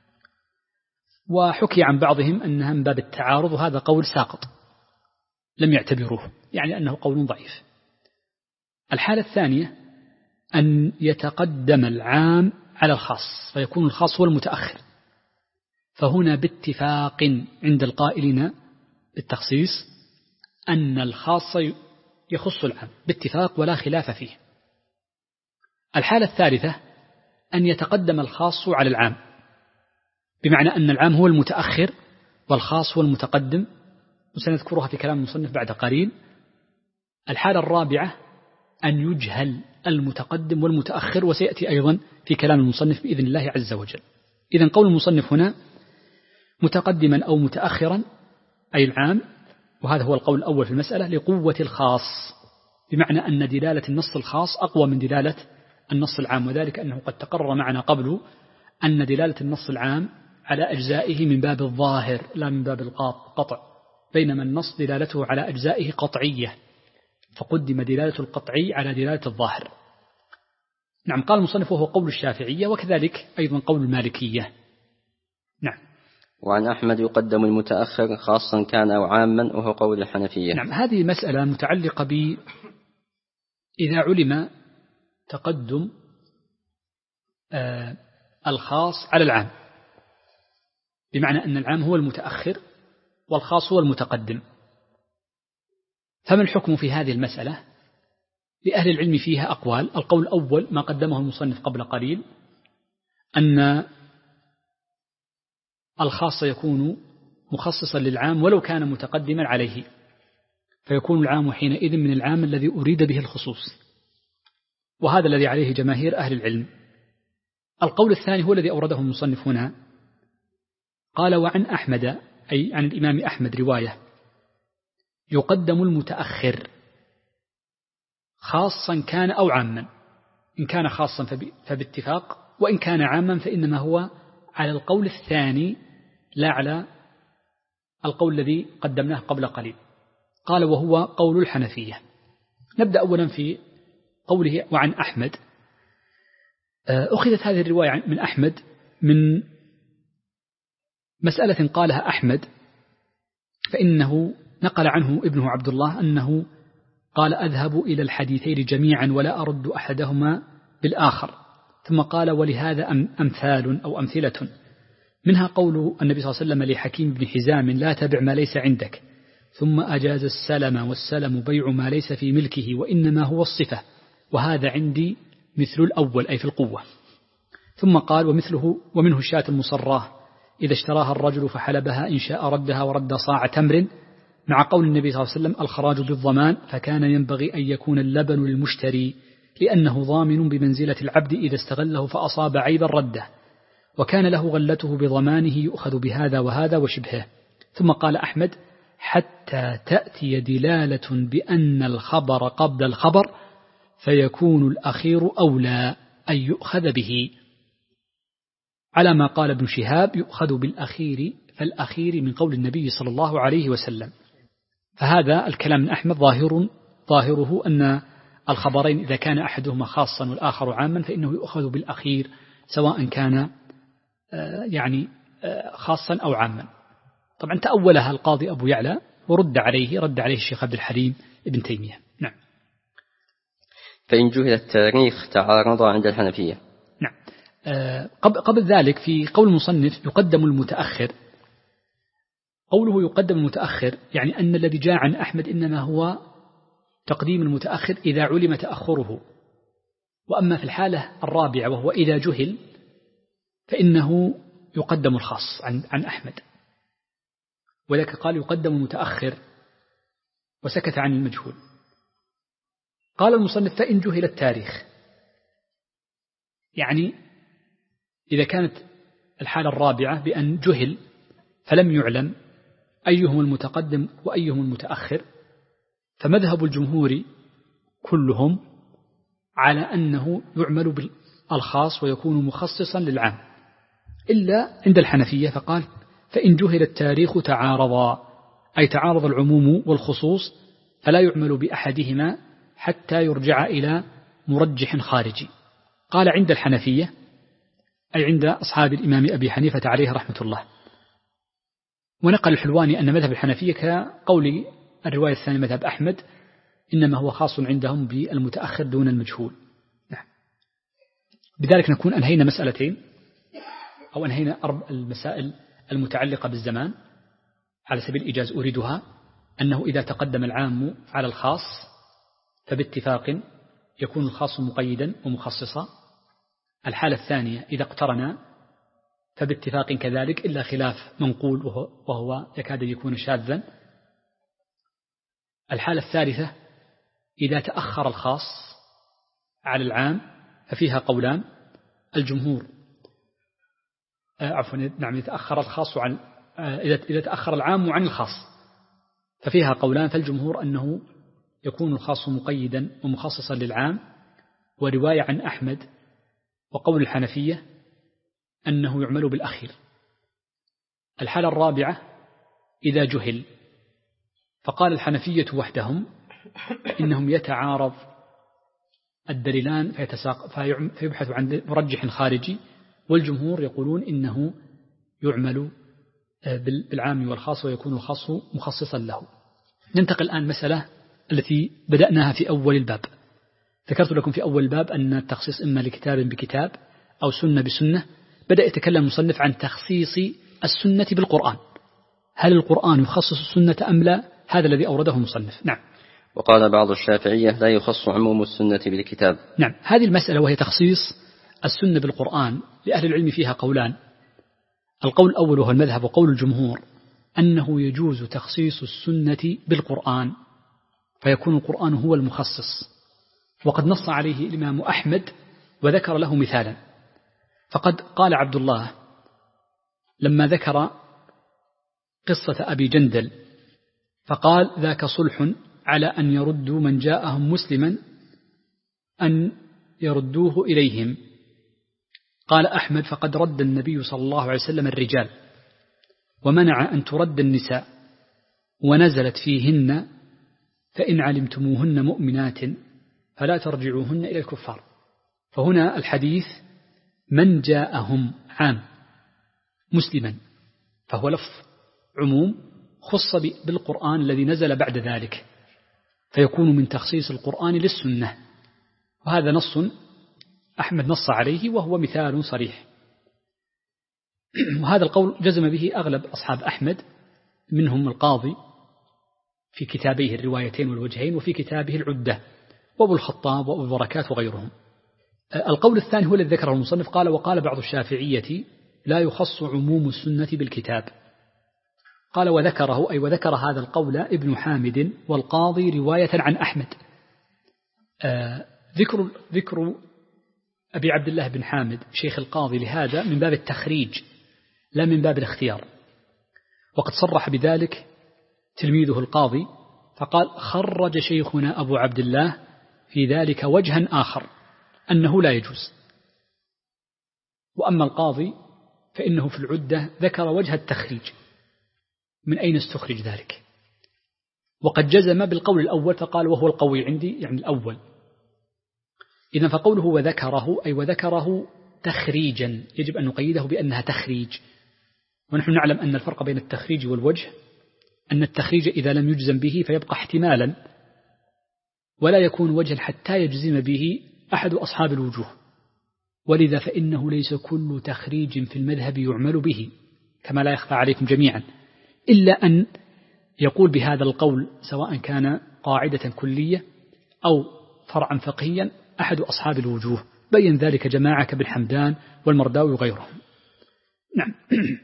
وحكي عن بعضهم أنها من باب التعارض، وهذا قول ساقط لم يعتبروه، يعني أنه قول ضعيف. الحالة الثانية أن يتقدم العام على الخاص فيكون الخاص هو المتأخر، فهنا باتفاق عند القائلين بالتخصيص أن الخاص يخص العام باتفاق ولا خلاف فيه. الحالة الثالثة أن يتقدم الخاص على العام، بمعنى أن العام هو المتأخر والخاص هو المتقدم، وسنذكرها في كلام المصنف بعد قليل. الحالة الرابعة أن يجهل المتقدم والمتأخر، وسيأتي أيضا في كلام المصنف بإذن الله عز وجل. إذن قول المصنف هنا متقدما أو متأخرا أي العام، وهذا هو القول الأول في المسألة، لقوة الخاص، بمعنى أن دلالة النص الخاص أقوى من دلالة النص العام، وذلك أنه قد تقرر معنا قبل أن دلالة النص العام على أجزائه من باب الظاهر لا من باب القطع، بينما النص دلالته على أجزائه قطعية، فقدم دلالة القطعي على دلالة الظاهر. نعم. قال المصنف وهو قول الشافعية، وكذلك أيضا قول المالكية. نعم. وعن أحمد يقدم المتأخر خاصا كان أو عاما، وهو قول الحنفية. نعم. هذه مسألة متعلقة إذا علم تقدم الخاص على العام، بمعنى أن العام هو المتأخر والخاص هو المتقدم، فما الحكم في هذه المسألة؟ لأهل العلم فيها أقوال. القول الأول ما قدمه المصنف قبل قليل، أن الخاص يكون مخصصا للعام ولو كان متقدما عليه، فيكون العام حينئذ من العام الذي أريد به الخصوص، وهذا الذي عليه جماهير أهل العلم. القول الثاني هو الذي أورده المصنف هنا، قال: وعن أحمد، أي عن الإمام أحمد رواية، يقدم المتأخر خاصا كان أو عاما. إن كان خاصا فباتفاق، وإن كان عاما فإنما هو على القول الثاني لا على القول الذي قدمناه قبل قليل. قال: وهو قول الحنفية. نبدأ أولا في قوله وعن أحمد. أخذت هذه الرواية من أحمد مسألة قالها أحمد فإنه نقل عنه ابنه عبد الله أنه قال أذهب إلى الحديثين جميعا ولا أرد أحدهما بالآخر، ثم قال ولهذا أمثال أو أمثلة، منها قول النبي صلى الله عليه وسلم لحكيم بن حزام لا تبع ما ليس عندك، ثم أجاز السلم، والسلم بيع ما ليس في ملكه وإنما هو الصفة، وهذا عندي مثل الأول أي في القوة. ثم قال ومنه الشاة المصراه إذا اشتراها الرجل فحلبها إن شاء ردها ورد صاع تمر، مع قول النبي صلى الله عليه وسلم الخراج بالضمان، فكان ينبغي أن يكون اللبن للمشتري لأنه ضامن بمنزلة العبد إذا استغله فأصاب عيبا رده، وكان له غلته بضمانه يؤخذ بهذا وهذا وشبهه. ثم قال أحمد حتى تأتي دلالة بأن الخبر قبل الخبر فيكون الأخير أولى أن يؤخذ به، على ما قال ابن شهاب يؤخذ بالأخير فالأخير من قول النبي صلى الله عليه وسلم. فهذا الكلام من أحمد ظاهره أن الخبرين إذا كان أحدهما خاصا والآخر عاما فإنه يؤخذ بالأخير سواء كان خاصا أو عاما. طبعا تأولها القاضي أبو يعلى ورد عليه الشيخ عبد الحليم ابن تيمية. نعم. فإن جهل التاريخ تعارض عند الحنفية. نعم. قبل ذلك في قول المصنف يقدم المتأخر، قوله يقدم المتأخر يعني أن الذي جاء عن أحمد إنما هو تقديم المتأخر إذا علم تأخره، وأما في الحالة الرابعة وهو إذا جهل فإنه يقدم الخاص عن أحمد، ولذلك قال يقدم المتأخر وسكت عن المجهول. قال المصنف فإن جهل التاريخ، يعني إذا كانت الحالة الرابعة بأن جهل فلم يعلم أيهم المتقدم وأيهم المتأخر، فمذهب الجمهور كلهم على أنه يعمل بالخاص ويكون مخصصا للعام، إلا عند الحنفية فقال فإن جهل التاريخ تعارضا، أي تعارض العموم والخصوص فلا يعمل بأحدهما حتى يرجع إلى مرجح خارجي. قال عند الحنفية أي عند أصحاب الإمام أبي حنيفة عليه رحمة الله. ونقل الحلواني أن مذهب الحنفية كقول الرواية الثانية مذهب أحمد إنما هو خاص عندهم بالمتأخر دون المجهول. نعم. بذلك نكون أنهينا مسألتين أو أنهينا المسائل المتعلقة بالزمان على سبيل الإيجاز أريدها، أنه إذا تقدم العام على الخاص فباتفاق يكون الخاص مقيدا ومخصصا. الحالة الثانية إذا اقترنا فباتفاق كذلك إلا خلاف منقول وهو يكاد يكون شاذا. الحالة الثالثة إذا تأخر الخاص على العام ففيها قولان، الجمهور نعم يتأخر الخاص عن إذا تأخر العام عن الخاص ففيها قولان، فالجمهور أنه يكون الخاص مقيدا ومخصصا للعام، ورواية عن أحمد وقول الحنفية أنه يعمل بالأخير. الحالة الرابعة إذا جهل، فقال الحنفية وحدهم إنهم يتعارض الدليلان فيبحث عن مرجح خارجي، والجمهور يقولون إنه يعمل بالعام والخاص ويكون الخاص مخصصا له. ننتقل الآن مسألة التي بدأناها في أول الباب. ذكرت لكم في أول الباب أن التخصيص إما لكتاب بكتاب أو سنة بسنة. بدأ يتكلم المصنف عن تخصيص السنة بالقرآن، هل القرآن يخصص السنة أم لا؟ هذا الذي أورده المصنف. نعم. وقال بعض الشافعية لا يخص عموم السنة بالكتاب. نعم. هذه المسألة وهي تخصيص السنة بالقرآن لأهل العلم فيها قولان. القول الأول وهو المذهب وقول الجمهور أنه يجوز تخصيص السنة بالقرآن فيكون القرآن هو المخصص، وقد نص عليه الإمام أحمد وذكر له مثالا. فقد قال عبد الله لما ذكر قصة أبي جندل فقال ذاك صلح على أن يردوا من جاءهم مسلما أن يردوه إليهم. قال أحمد فقد رد النبي صلى الله عليه وسلم الرجال ومنع أن ترد النساء، ونزلت فيهن فإن علمتموهن مؤمنات فلا ترجعوهن إلى الكفار. فهنا الحديث من جاءهم عام مسلما فهو لفظ عموم خص بالقرآن الذي نزل بعد ذلك، فيكون من تخصيص القرآن للسنة. وهذا نص أحمد نص عليه وهو مثال صريح. وهذا القول جزم به أغلب أصحاب أحمد، منهم القاضي في كتابيه الروايتين والوجهين، وفي كتابه العدة، وأبو الخطاب وأبو البركات وغيرهم. القول الثاني هو الذي ذكره المصنف، قال: وقال بعض الشافعية لا يخص عموم السنة بالكتاب. قال: وذكره أي وذكر هذا القول ابن حامد والقاضي رواية عن أحمد. ذكر أبي عبد الله بن حامد شيخ القاضي لهذا من باب التخريج لا من باب الاختيار، وقد صرح بذلك تلميذه القاضي فقال: خرج شيخنا أبو عبد الله في ذلك وجها آخر أنه لا يجوز. وأما القاضي فإنه في العدة ذكر وجه التخريج من أين استخرج ذلك، وقد جزم بالقول الأول فقال: وهو القوي عندي، يعني الأول. إذن فقوله وذكره أي وذكره تخريجا، يجب أن نقيده بأنها تخريج. ونحن نعلم أن الفرق بين التخريج والوجه أن التخريج إذا لم يجزم به فيبقى احتمالا ولا يكون وجها حتى يجزم به أحد أصحاب الوجوه، ولذا فإنه ليس كل تخريج في المذهب يعمل به كما لا يخفى عليكم جميعا، إلا أن يقول بهذا القول سواء كان قاعدة كلية أو فرعا فقهيا أحد أصحاب الوجوه، بين ذلك جماعة كابن حمدان والمرداوي وغيرهم. نعم.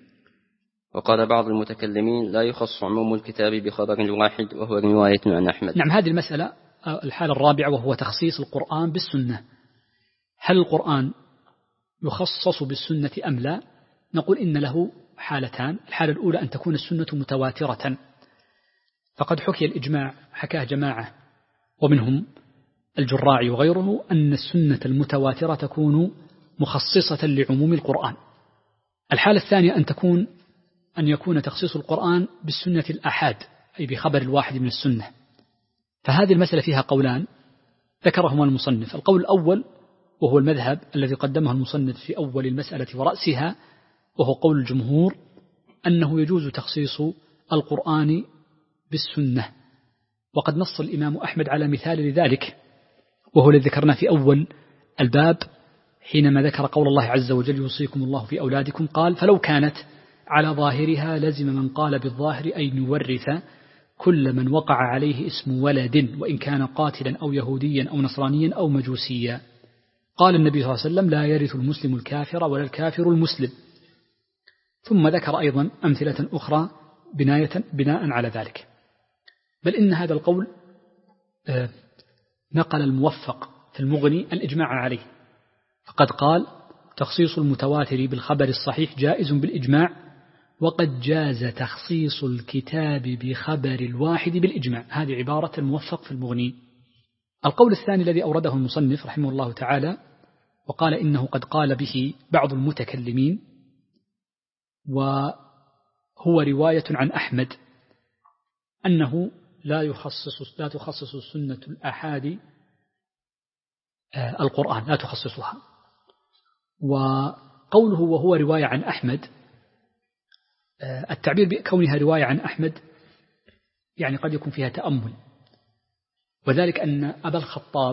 وقال بعض المتكلمين لا يخص عموم الكتاب بخبر واحد وهو رواية عن أحمد. نعم، هذه المسألة الحالة الرابعة وهو تخصيص القرآن بالسنة. هل القرآن يخصص بالسنة أم لا؟ نقول إن له حالتان. الحالة الأولى أن تكون السنة متواترة، فقد حكي الإجماع، حكاه جماعة ومنهم الجراعي وغيره، أن السنة المتواترة تكون مخصصة لعموم القرآن. الحالة الثانية أن يكون تخصيص القرآن بالسنة الآحاد، أي بخبر الواحد من السنة. فهذه المسألة فيها قولان ذكرهما المصنف. القول الأول وهو المذهب الذي قدمه المصنف في أول المسألة ورأسها، وهو قول الجمهور أنه يجوز تخصيص القرآن بالسنة، وقد نص الإمام أحمد على مثال لذلك، وهو الذي ذكرنا في أول الباب حينما ذكر قول الله عز وجل: يوصيكم الله في أولادكم، قال: فلو كانت على ظاهرها لزم من قال بالظاهر أن يورث كل من وقع عليه اسم ولد وإن كان قاتلا أو يهوديا أو نصرانيا أو مجوسيا. قال النبي صلى الله عليه وسلم: لا يرث المسلم الكافر ولا الكافر المسلم. ثم ذكر أيضا أمثلة أخرى بناء على ذلك. بل إن هذا القول نقل الموفق في المغني الإجماع عليه، فقد قال: تخصيص المتواتر بالخبر الصحيح جائز بالإجماع، وقد جاز تخصيص الكتاب بخبر الواحد بالإجماع. هذه عبارة الموفق في المغني. القول الثاني الذي أورده المصنف رحمه الله تعالى وقال إنه قد قال به بعض المتكلمين، وهو رواية عن أحمد، أنه لا تخصص السنة الآحاد القرآن، لا تخصصها. وقوله وهو رواية عن أحمد، التعبير بكونها رواية عن أحمد يعني قد يكون فيها تأمل، وذلك أن أبا الخطاب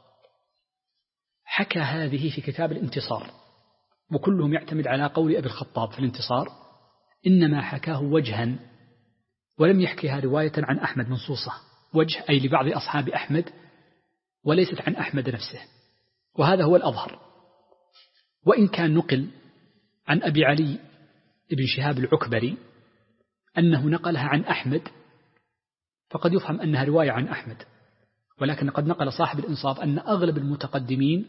حكى هذه في كتاب الانتصار، وكلهم يعتمد على قول أبي الخطاب في الانتصار، إنما حكاه وجها ولم يحكيها رواية عن أحمد منصوصة، وجه أي لبعض أصحاب أحمد وليست عن أحمد نفسه، وهذا هو الأظهر. وإن كان نقل عن أبي علي ابن شهاب العكبري أنه نقلها عن أحمد، فقد يفهم أنها رواية عن أحمد، ولكن قد نقل صاحب الإنصاف أن أغلب المتقدمين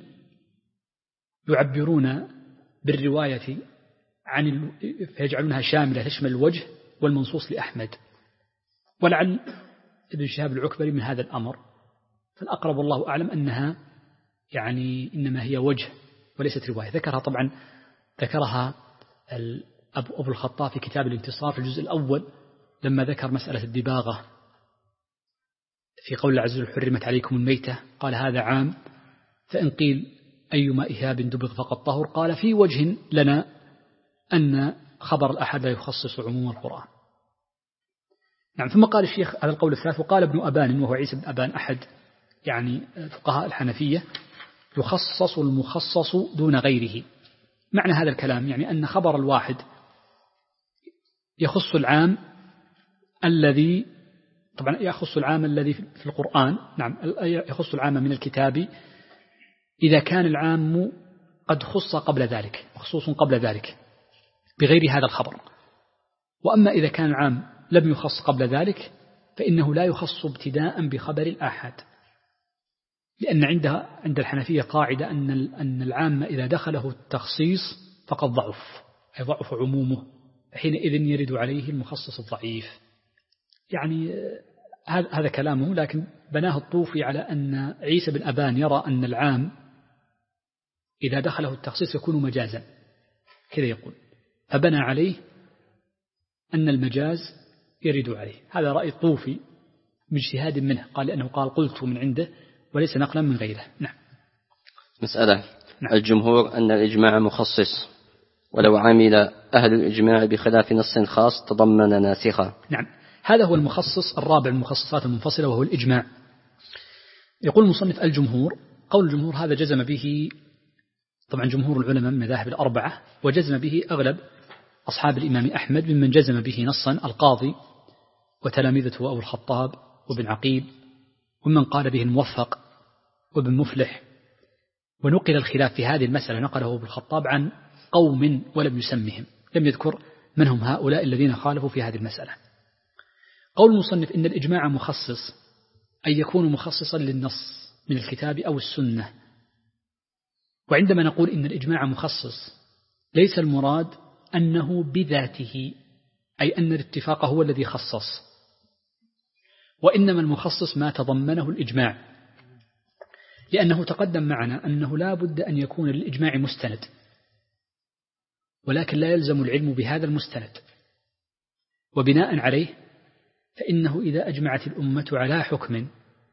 يعبرون بالرواية فيجعلونها شاملة تشمل الوجه والمنصوص لأحمد، ولعل ابن شهاب العكبري من هذا الأمر، فالأقرب والله أعلم أنها يعني إنما هي وجه وليست رواية. ذكرها أبو الخطاب في كتاب الانتصار في الجزء الأول لما ذكر مسألة الدباغة في قول الله عز وجل: حرمت عليكم الميتة، قال هذا عام، فإن قيل أيما إهاب دبغ فقد طهر، قال في وجه لنا أن خبر الأحد لا يخصص عموم القرآن. نعم. ثم قال الشيخ هذا القول الثالث: وقال ابن أبان وهو عيسى بن أبان أحد يعني فقهاء الحنفية: يخصص المخصص دون غيره. معنى هذا الكلام يعني أن خبر الواحد يخص العام الذي طبعا يخص العام الذي في القرآن. نعم، يخص العام من الكتاب إذا كان العام قد خص قبل ذلك، مخصوص قبل ذلك بغير هذا الخبر. وأما إذا كان العام لم يخص قبل ذلك فإنه لا يخص ابتداء بخبر الآحاد، لأن عند الحنفية قاعدة أن العام إذا دخله التخصيص فقد ضعف، أي ضعف عمومه، حينئذ يرد عليه المخصص الضعيف. يعني هذا كلامه، لكن بناه الطوفي على أن عيسى بن أبان يرى أن العام إذا دخله التخصيص يكون مجازا، كذا يقول، فبنى عليه أن المجاز يرد عليه. هذا رأي الطوفي من اجتهاد منه، قال لأنه قال قلت من عنده وليس نقلا من غيره. نعم. مسألة. نعم. الجمهور أن الإجماع مخصص، ولو عمل أهل الإجماع بخلاف نص خاص تضمن ناسخة. نعم، هذا هو المخصص الرابع من المخصصات المنفصلة وهو الإجماع. يقول المصنف الجمهور، قول الجمهور هذا جزم به طبعا جمهور العلماء من المذاهب الأربعة، وجزم به أغلب أصحاب الإمام أحمد ممن جزم به نصا القاضي وتلامذته أبو الخطاب وابن عقيل، ومن قال به الموفق وابن مفلح. ونقل الخلاف في هذه المسألة نقله ابو الخطاب عن قوم ولم يسمهم، لم يذكر من هم هؤلاء الذين خالفوا في هذه المسألة. قول المصنف إن الإجماع مخصص أن يكون مخصصا للنص من الكتاب أو السنة. وعندما نقول إن الإجماع مخصص ليس المراد أنه بذاته، أي أن الاتفاق هو الذي خصص، وإنما المخصص ما تضمنه الإجماع، لأنه تقدم معنا أنه لا بد أن يكون للإجماع مستند، ولكن لا يلزم العلم بهذا المستند. وبناء عليه فإنه إذا أجمعت الأمة على حكم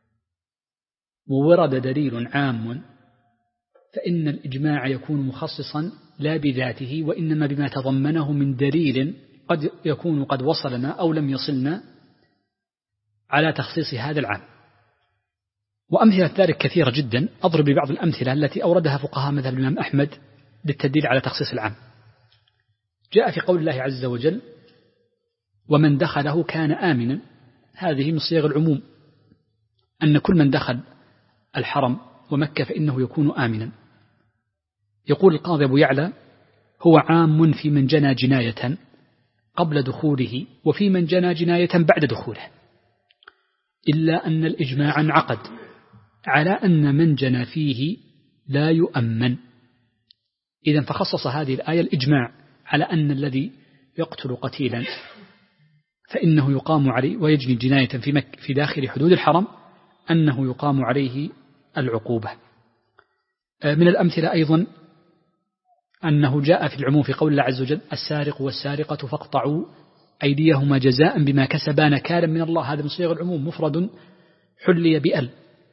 وورد دليل عام فإن الإجماع يكون مخصصا لا بذاته، وإنما بما تضمنه من دليل قد يكون قد وصلنا أو لم يصلنا على تخصيص هذا العام. وأمثلة ذلك كثيرة جدا. أضرب ببعض الأمثلة التي أوردها فقهاء مذهب الإمام أحمد للتدليل على تخصيص العام. جاء في قول الله عز وجل: ومن دخله كان آمنا. هذه من صيغ العموم، أن كل من دخل الحرم ومكة فإنه يكون آمنا. يقول القاضي أبو يعلى: هو عام في من جنى جناية قبل دخوله وفي من جنى جناية بعد دخوله، إلا أن الإجماع انعقد على أن من جنى فيه لا يؤمن. إذن فخصص هذه الآية الإجماع على أن الذي يقتل قتيلا فإنه يقام عليه ويجني جناية في داخل حدود الحرم أنه يقام عليه العقوبة. من الأمثلة أيضا أنه جاء في العموم في قول الله عز وجل: السارق والسارقة فاقطعوا أيديهما جزاء بما كسبا نكالا من الله. هذا من صيغ العموم مفرد حلي بأل.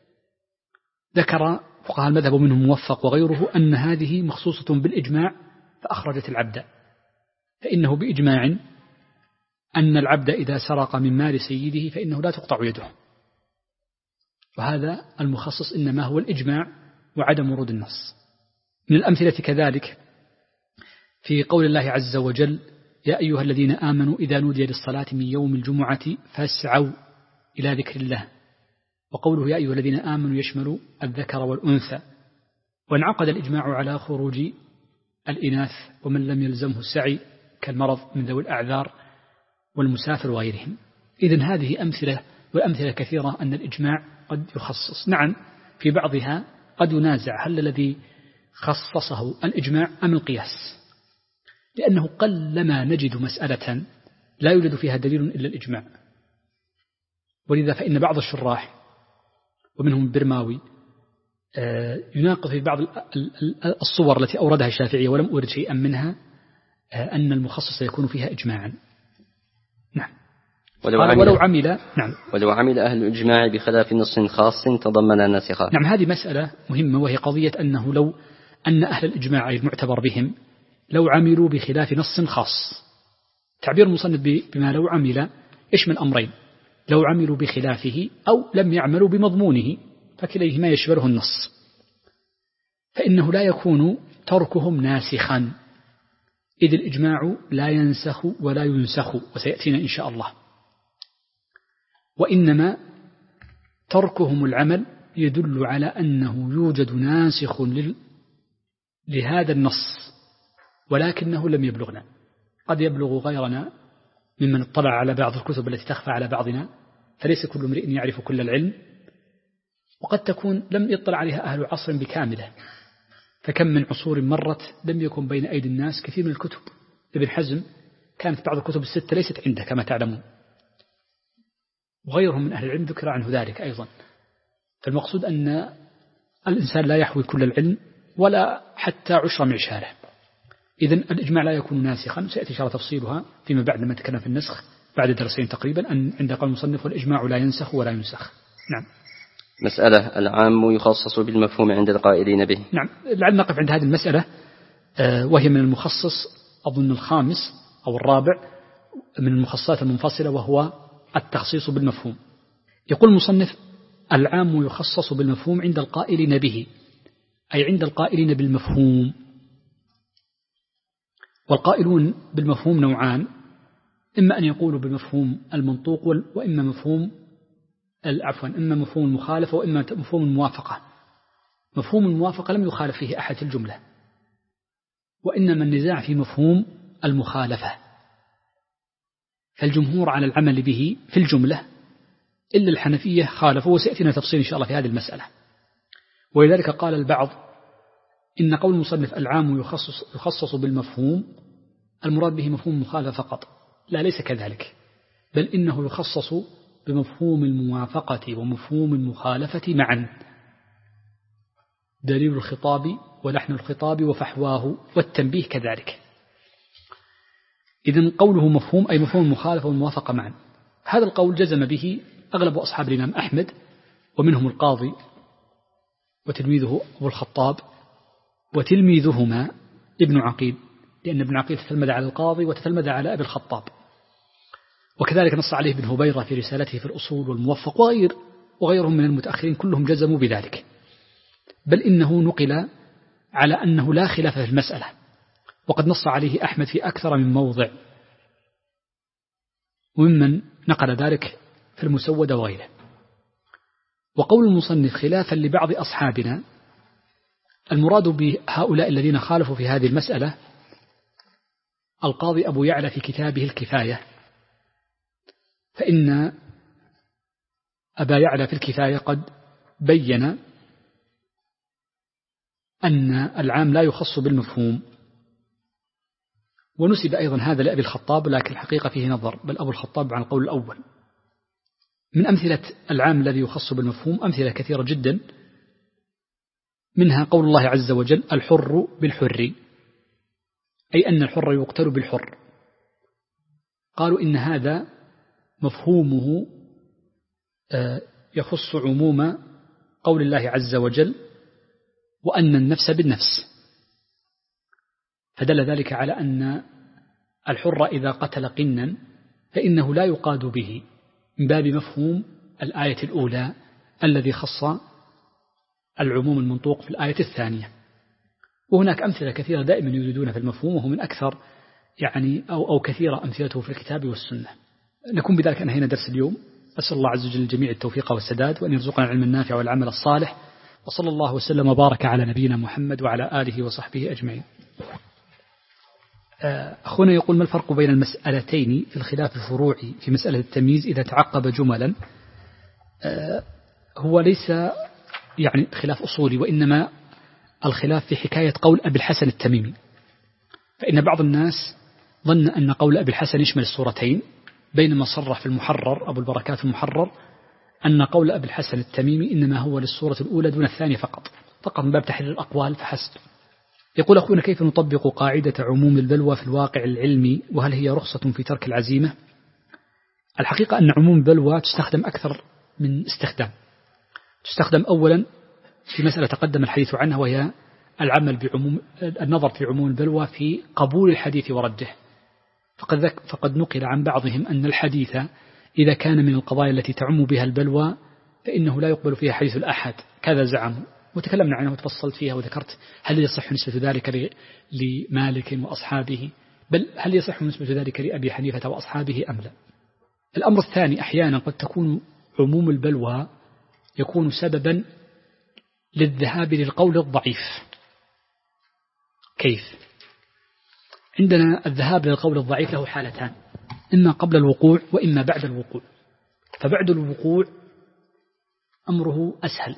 ذكر فقهاء المذهب منهم موفق وغيره أن هذه مخصوصة بالإجماع فأخرجت العبد، فإنه بإجماع أن العبد إذا سرق من مال سيده فإنه لا تقطع يده. وهذا المخصص إنما هو الإجماع وعدم ورود النص. من الأمثلة كذلك في قول الله عز وجل: يا أيها الذين آمنوا إذا نودي للصلاة من يوم الجمعة فاسعوا إلى ذكر الله. وقوله يا أيها الذين آمنوا يشمل الذكر والأنثى. وانعقد الإجماع على خروج الإناث ومن لم يلزمه السعي كالمرض من ذوي الأعذار والمسافر وغيرهم. إذن هذه أمثلة، والأمثلة كثيرة أن الإجماع قد يخصص. نعم، في بعضها قد ينازع هل الذي خصصه الإجماع أم القياس، لأنه قلما نجد مسألة لا يوجد فيها دليل إلا الإجماع. ولذا فإن بعض الشراح ومنهم البرماوي يناقض في بعض الصور التي أوردها الشافعية ولم أورد شيئا منها أن المخصص يكون فيها إجماعا. نعم. ولو عمل أهل الإجماع بخلاف نص خاص تضمن ناسخا. نعم، هذه مسألة مهمة، وهي قضية أنه لو أن أهل الإجماع المعتبر بهم لو عملوا بخلاف نص خاص تعبير المصنف بما لو عمل يشمل أمرين: لو عملوا بخلافه أو لم يعملوا بمضمونه، فكليهما يشمله النص، فإنه لا يكون تركهم ناسخا، إذ الإجماع لا ينسخ ولا ينسخ، وسيأتينا إن شاء الله، وإنما تركهم العمل يدل على أنه يوجد ناسخ لهذا النص، ولكنه لم يبلغنا. قد يبلغ غيرنا ممن اطلع على بعض الكتب التي تخفى على بعضنا، فليس كل امرئ يعرف كل العلم، وقد تكون لم يطلع عليها أهل عصر بكامله، فكم من عصور مرت لم يكن بين أيدي الناس كثير من الكتب. ابن حزم كانت بعض الكتب الستة ليست عنده كما تعلمون، وغيرهم من أهل العلم ذكر عنه ذلك أيضا. فالمقصود أن الإنسان لا يحوي كل العلم ولا حتى عشر معشاره. إذن الإجماع لا يكون ناسخا، سيأتي إن شاء الله تفصيلها فيما بعد لما نتكلم في النسخ بعد درسين تقريبا، أن عند قول المصنف والإجماع لا ينسخ ولا ينسخ. نعم. مسألة: العام يخصص بالمفهوم عند القائلين به. نعم، لعل نقف عند هذه المسألة، وهي من المخصص أظن الخامس أو الرابع من المخصصات المنفصلة، وهو التخصيص بالمفهوم. يقول المصنف: العام يخصص بالمفهوم عند القائلين به، أي عند القائلين بالمفهوم. والقائلون بالمفهوم نوعان: إما أن يقولوا بمفهوم المنطوق، وإما إما مفهوم المخالفة، وإما مفهوم الموافقة. مفهوم الموافقة لم يخالف فيه أحد في الجملة، وإنما النزاع في مفهوم المخالفة، فالجمهور على العمل به في الجملة إلا الحنفية خالفوا، وسيأتينا تفصيل إن شاء الله في هذه المسألة. ولذلك قال البعض إن قول المصنف العام يخصص بالمفهوم المراد به مفهوم المخالفة فقط. لا، ليس كذلك، بل إنه يخصص بمفهوم الموافقة ومفهوم المخالفة معا، دليل الخطاب ولحن الخطاب وفحواه والتنبيه كذلك. إذن قوله مفهوم أي مفهوم المخالفة والموافقة معا. هذا القول جزم به أغلب أصحاب الإمام أحمد، ومنهم القاضي وتلميذه أبو الخطاب وتلميذهما ابن عقيل، لأن ابن عقيل تتلمذ على القاضي وتتلمذ على أبي الخطاب، وكذلك نص عليه ابن هبيرة في رسالته في الأصول والموفق، وغيرهم من المتأخرين كلهم جزموا بذلك، بل إنه نقل على أنه لا خلاف في المسألة، وقد نص عليه أحمد في أكثر من موضع، وممن نقل ذلك في المسودة وغيره. وقول المصنف خلافا لبعض أصحابنا، المراد بهؤلاء الذين خالفوا في هذه المسألة القاضي أبو يعلى في كتابه الكفاية، فإن أبا يعلى في الكفاية قد بين أن العام لا يخص بالمفهوم، ونسب أيضا هذا لأبي الخطاب، لكن الحقيقة فيه نظر، بل أبو الخطاب عن القول الأول. من أمثلة العام الذي يخص بالمفهوم أمثلة كثيرة جدا، منها قول الله عز وجل: الحر بالحر، أي أن الحر يقتل بالحر. قالوا إن هذا مفهومه يخص عموم قول الله عز وجل: وأن النفس بالنفس، فدل ذلك على أن الحر إذا قتل قنا فإنه لا يقاد به، من باب مفهوم الآية الأولى الذي خص العموم المنطوق في الآية الثانية. وهناك أمثلة كثيرة دائما يريدون في المفهوم، وهو من أكثر أو كثيرة أمثلته في الكتاب والسنة. نكون بذلك أنهينا درس اليوم. أسأل الله عز وجل الجميع التوفيق والسداد، وأن يرزقنا العلم النافع والعمل الصالح، وصلى الله وسلم وبارك على نبينا محمد وعلى آله وصحبه أجمعين. أخونا يقول: ما الفرق بين المسألتين في الخلاف الفروعي في مسألة التمييز إذا تعقب جملا؟ هو ليس خلاف أصولي، وإنما الخلاف في حكاية قول أبي الحسن التميمي، فإن بعض الناس ظن أن قول أبي الحسن يشمل السورتين، بينما صرح في المحرر أبو البركات في المحرر أن قول أبي الحسن التميمي إنما هو للسورة الأولى دون الثانية فقط من باب تحرير الأقوال فحسب. يقول أخونا: كيف نطبق قاعدة عموم البلوى في الواقع العلمي، وهل هي رخصة في ترك العزيمة؟ الحقيقة أن عموم البلوى تستخدم أكثر من استخدام. تستخدم أولا في مسألة تقدم الحديث عنها، وهي النظر في عموم البلوى في قبول الحديث ورده، فقد نقل عن بعضهم أن الحديث إذا كان من القضايا التي تعم بها البلوى فإنه لا يقبل فيها حديث الأحد، كذا زعموا، وتكلمنا عنه وتفصلت فيها وذكرت هل يصح نسبة ذلك لمالك وأصحابه، بل هل يصح نسبة ذلك لأبي حنيفة وأصحابه أم لا. الأمر الثاني، أحيانا قد تكون عموم البلوى يكون سببا للذهاب للقول الضعيف. كيف؟ عندنا الذهاب للقول الضعيف له حالتان، إما قبل الوقوع وإما بعد الوقوع. فبعد الوقوع أمره أسهل،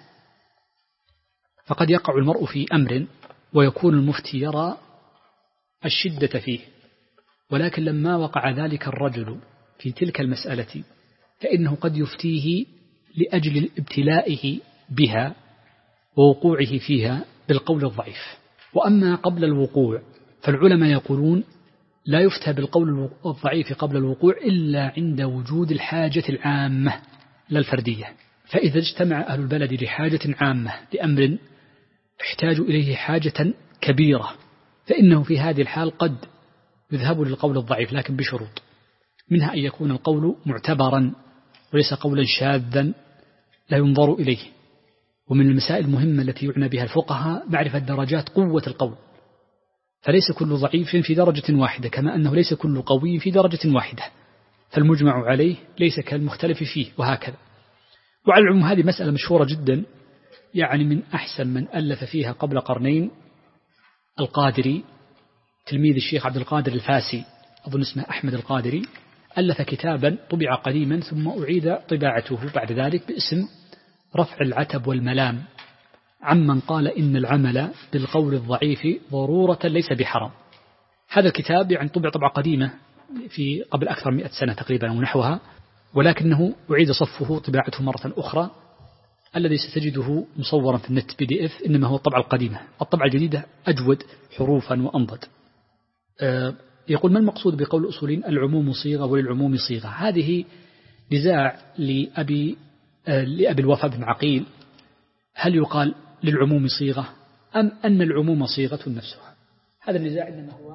فقد يقع المرء في أمر ويكون المفتي يرى الشدة فيه، ولكن لما وقع ذلك الرجل في تلك المسألة فإنه قد يفتيه لأجل ابتلائه بها ووقوعه فيها بالقول الضعيف. وأما قبل الوقوع فالعلماء يقولون لا يفتى بالقول الضعيف قبل الوقوع إلا عند وجود الحاجة العامة لا الفردية. فإذا اجتمع أهل البلد لحاجة عامة لأمر يحتاج إليه حاجة كبيرة فإنه في هذه الحال قد يذهب للقول الضعيف، لكن بشروط، منها أن يكون القول معتبرا وليس قولا شاذا لا ينظر إليه. ومن المسائل المهمة التي يعنى بها الفقهاء معرفة درجات قوة القول، فليس كل ضعيف في درجة واحدة كما أنه ليس كل قوي في درجة واحدة، فالمجمع عليه ليس كالمختلف فيه وهكذا. وعلى العموم هذه مسألة مشهورة جدا، يعني من أحسن من ألف فيها قبل قرنين القادري تلميذ الشيخ عبد القادر الفاسي، أظن اسمه أحمد القادري، ألف كتابا طبع قديما ثم أعيد طباعته بعد ذلك باسم رفع العتب والملام عمن قال إن العمل بالقول الضعيف ضرورة ليس بحرام. هذا الكتاب يعني طبعة قديمة في قبل أكثر 100 سنة تقريبا أو نحوها، ولكنه أعيد صفه طباعته مرة أخرى. الذي ستجده مصورا في النت PDF إنما هو الطبعة القديمة، الطبعة الجديدة أجود حروفا وأنضج. يقول: ما المقصود بقول الأصوليين العموم صيغة وللعموم صيغة؟ هذه نزاع لأبي الوفا بن عقيل، هل يقال للعموم صيغة أم أن العموم صيغة نفسها؟ هذا النزاع إنما هو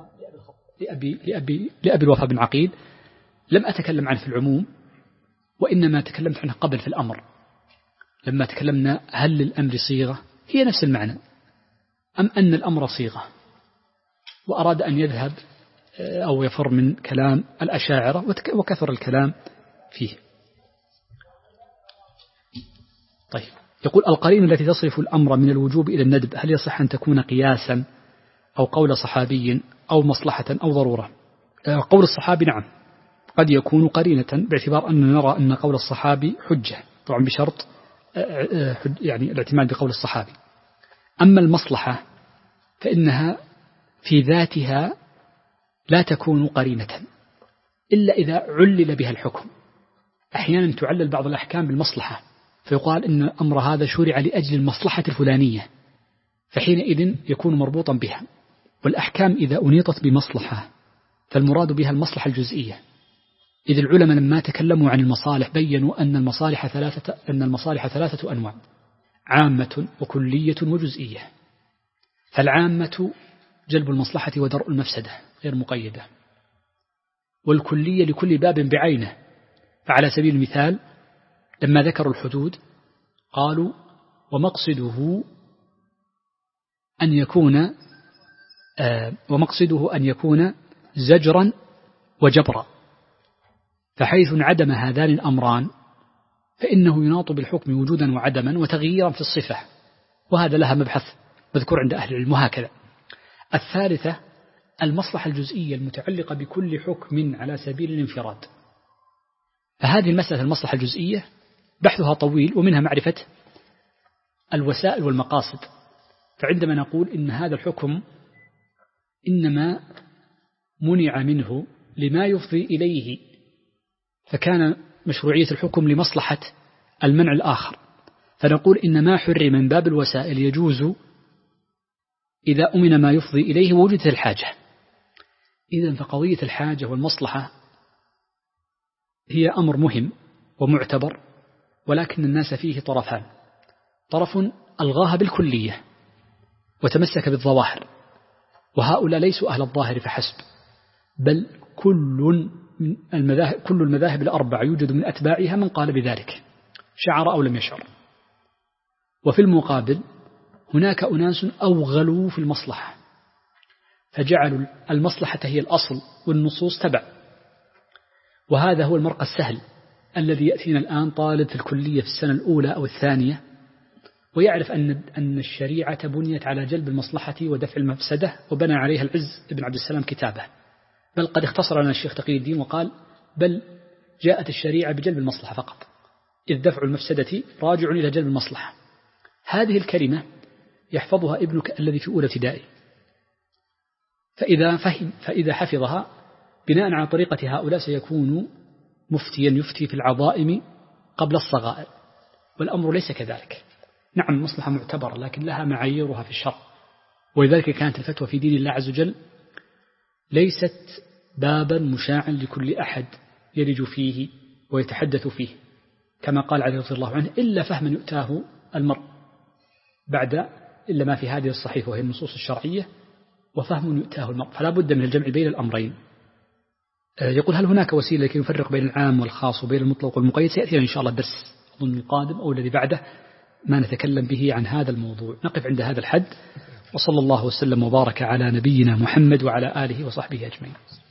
لأبي الوفا بن عقيل. لم أتكلم عنه في العموم، وإنما تكلمت عنه قبل في الأمر لما تكلمنا هل للأمر صيغة، هي نفس المعنى، أم أن الأمر صيغة، وأراد أن يذهب أو يفر من كلام الأشاعرة وكثر الكلام فيه. طيب، يقول: القرينة التي تصرف الأمر من الوجوب إلى الندب هل يصح أن تكون قياسا أو قول صحابي أو مصلحة أو ضرورة؟ قول الصحابي نعم قد يكون قرينة، باعتبار أننا نرى أن قول الصحابي حجة، طبعا بشرط يعني الاعتماد بقول الصحابي. أما المصلحة فإنها في ذاتها لا تكون قرينة إلا إذا علل بها الحكم. أحيانا تعلل بعض الأحكام بالمصلحة، فيقال إن الأمر هذا شرع لأجل المصلحة الفلانية، فحينئذ يكون مربوطا بها. والأحكام إذا أنيطت بمصلحة فالمراد بها المصلحة الجزئية. إذ العلماء لما تكلموا عن المصالح بينوا أن المصالح ثلاثة أنواع: عامة وكلية وجزئية. فالعامة جلب المصلحة ودرء المفسدة غير مقيدة، والكلية لكل باب بعينه. فعلى سبيل المثال لما ذكروا الحدود قالوا: ومقصده أن يكون زجرا وجبرا. فحيث انعدم هذان الأمران فإنه يناط بالحكم وجودا وعدما وتغييرا في الصفة، وهذا لها مبحث مذكور عند أهل العلم وهكذا. الثالثة المصلحة الجزئية المتعلقة بكل حكم على سبيل الانفراد. فهذه المسألة المصلحة الجزئية بحثها طويل، ومنها معرفة الوسائل والمقاصد. فعندما نقول إن هذا الحكم إنما منع منه لما يفضي إليه، فكان مشروعية الحكم لمصلحة المنع الآخر، فنقول إن ما حرم من باب الوسائل يجوز إذا أمن ما يفضي إليه ووجدت الحاجة. إذن فقضية الحاجة والمصلحة هي أمر مهم ومعتبر، ولكن الناس فيه طرفان: طرف ألغاها بالكلية وتمسك بالظواهر، وهؤلاء ليسوا أهل الظاهر فحسب، بل كل المذاهب الأربعة يوجد من أتباعها من قال بذلك شعر أو لم يشعر. وفي المقابل هناك أناس أوغلوا في المصلحة فجعلوا المصلحة هي الأصل والنصوص تبع. وهذا هو المرقى السهل الذي يأتينا الآن طالب في الكلية في السنة الأولى أو الثانية ويعرف أن الشريعة بنيت على جلب المصلحة ودفع المفسدة وبنى عليها العز ابن عبد السلام كتابه، بل قد اختصر لنا الشيخ تقي الدين وقال بل جاءت الشريعة بجلب المصلحة فقط، إذ دفع المفسدة راجع إلى جلب المصلحة. هذه الكلمة يحفظها ابنك الذي في أولى ابتدائي، فإذا حفظها بناء على طريقة هؤلاء سيكون مفتيا يفتي في العظائم قبل الصغائر، والأمر ليس كذلك. نعم المصلحة معتبرة لكن لها معاييرها في الشرع، ولذلك كانت الفتوى في دين الله عز وجل ليست بابا مشاعا لكل أحد يلج فيه ويتحدث فيه، كما قال علي رضي الله عنه إلا فهما يؤتاه المرء بعد إلا ما في هذه الصحيح وهي النصوص الشرعية وفهم يؤتاه المرء، فلا بد من الجمع بين الأمرين. يقول هل هناك وسيلة لكي يفرق بين العام والخاص وبين المطلق والمقيد؟ سيأتينا إن شاء الله الدرس أظن القادم أو الذي بعده ما نتكلم به عن هذا الموضوع. نقف عند هذا الحد، وصلى الله وسلم وبارك على نبينا محمد وعلى آله وصحبه أجمعين.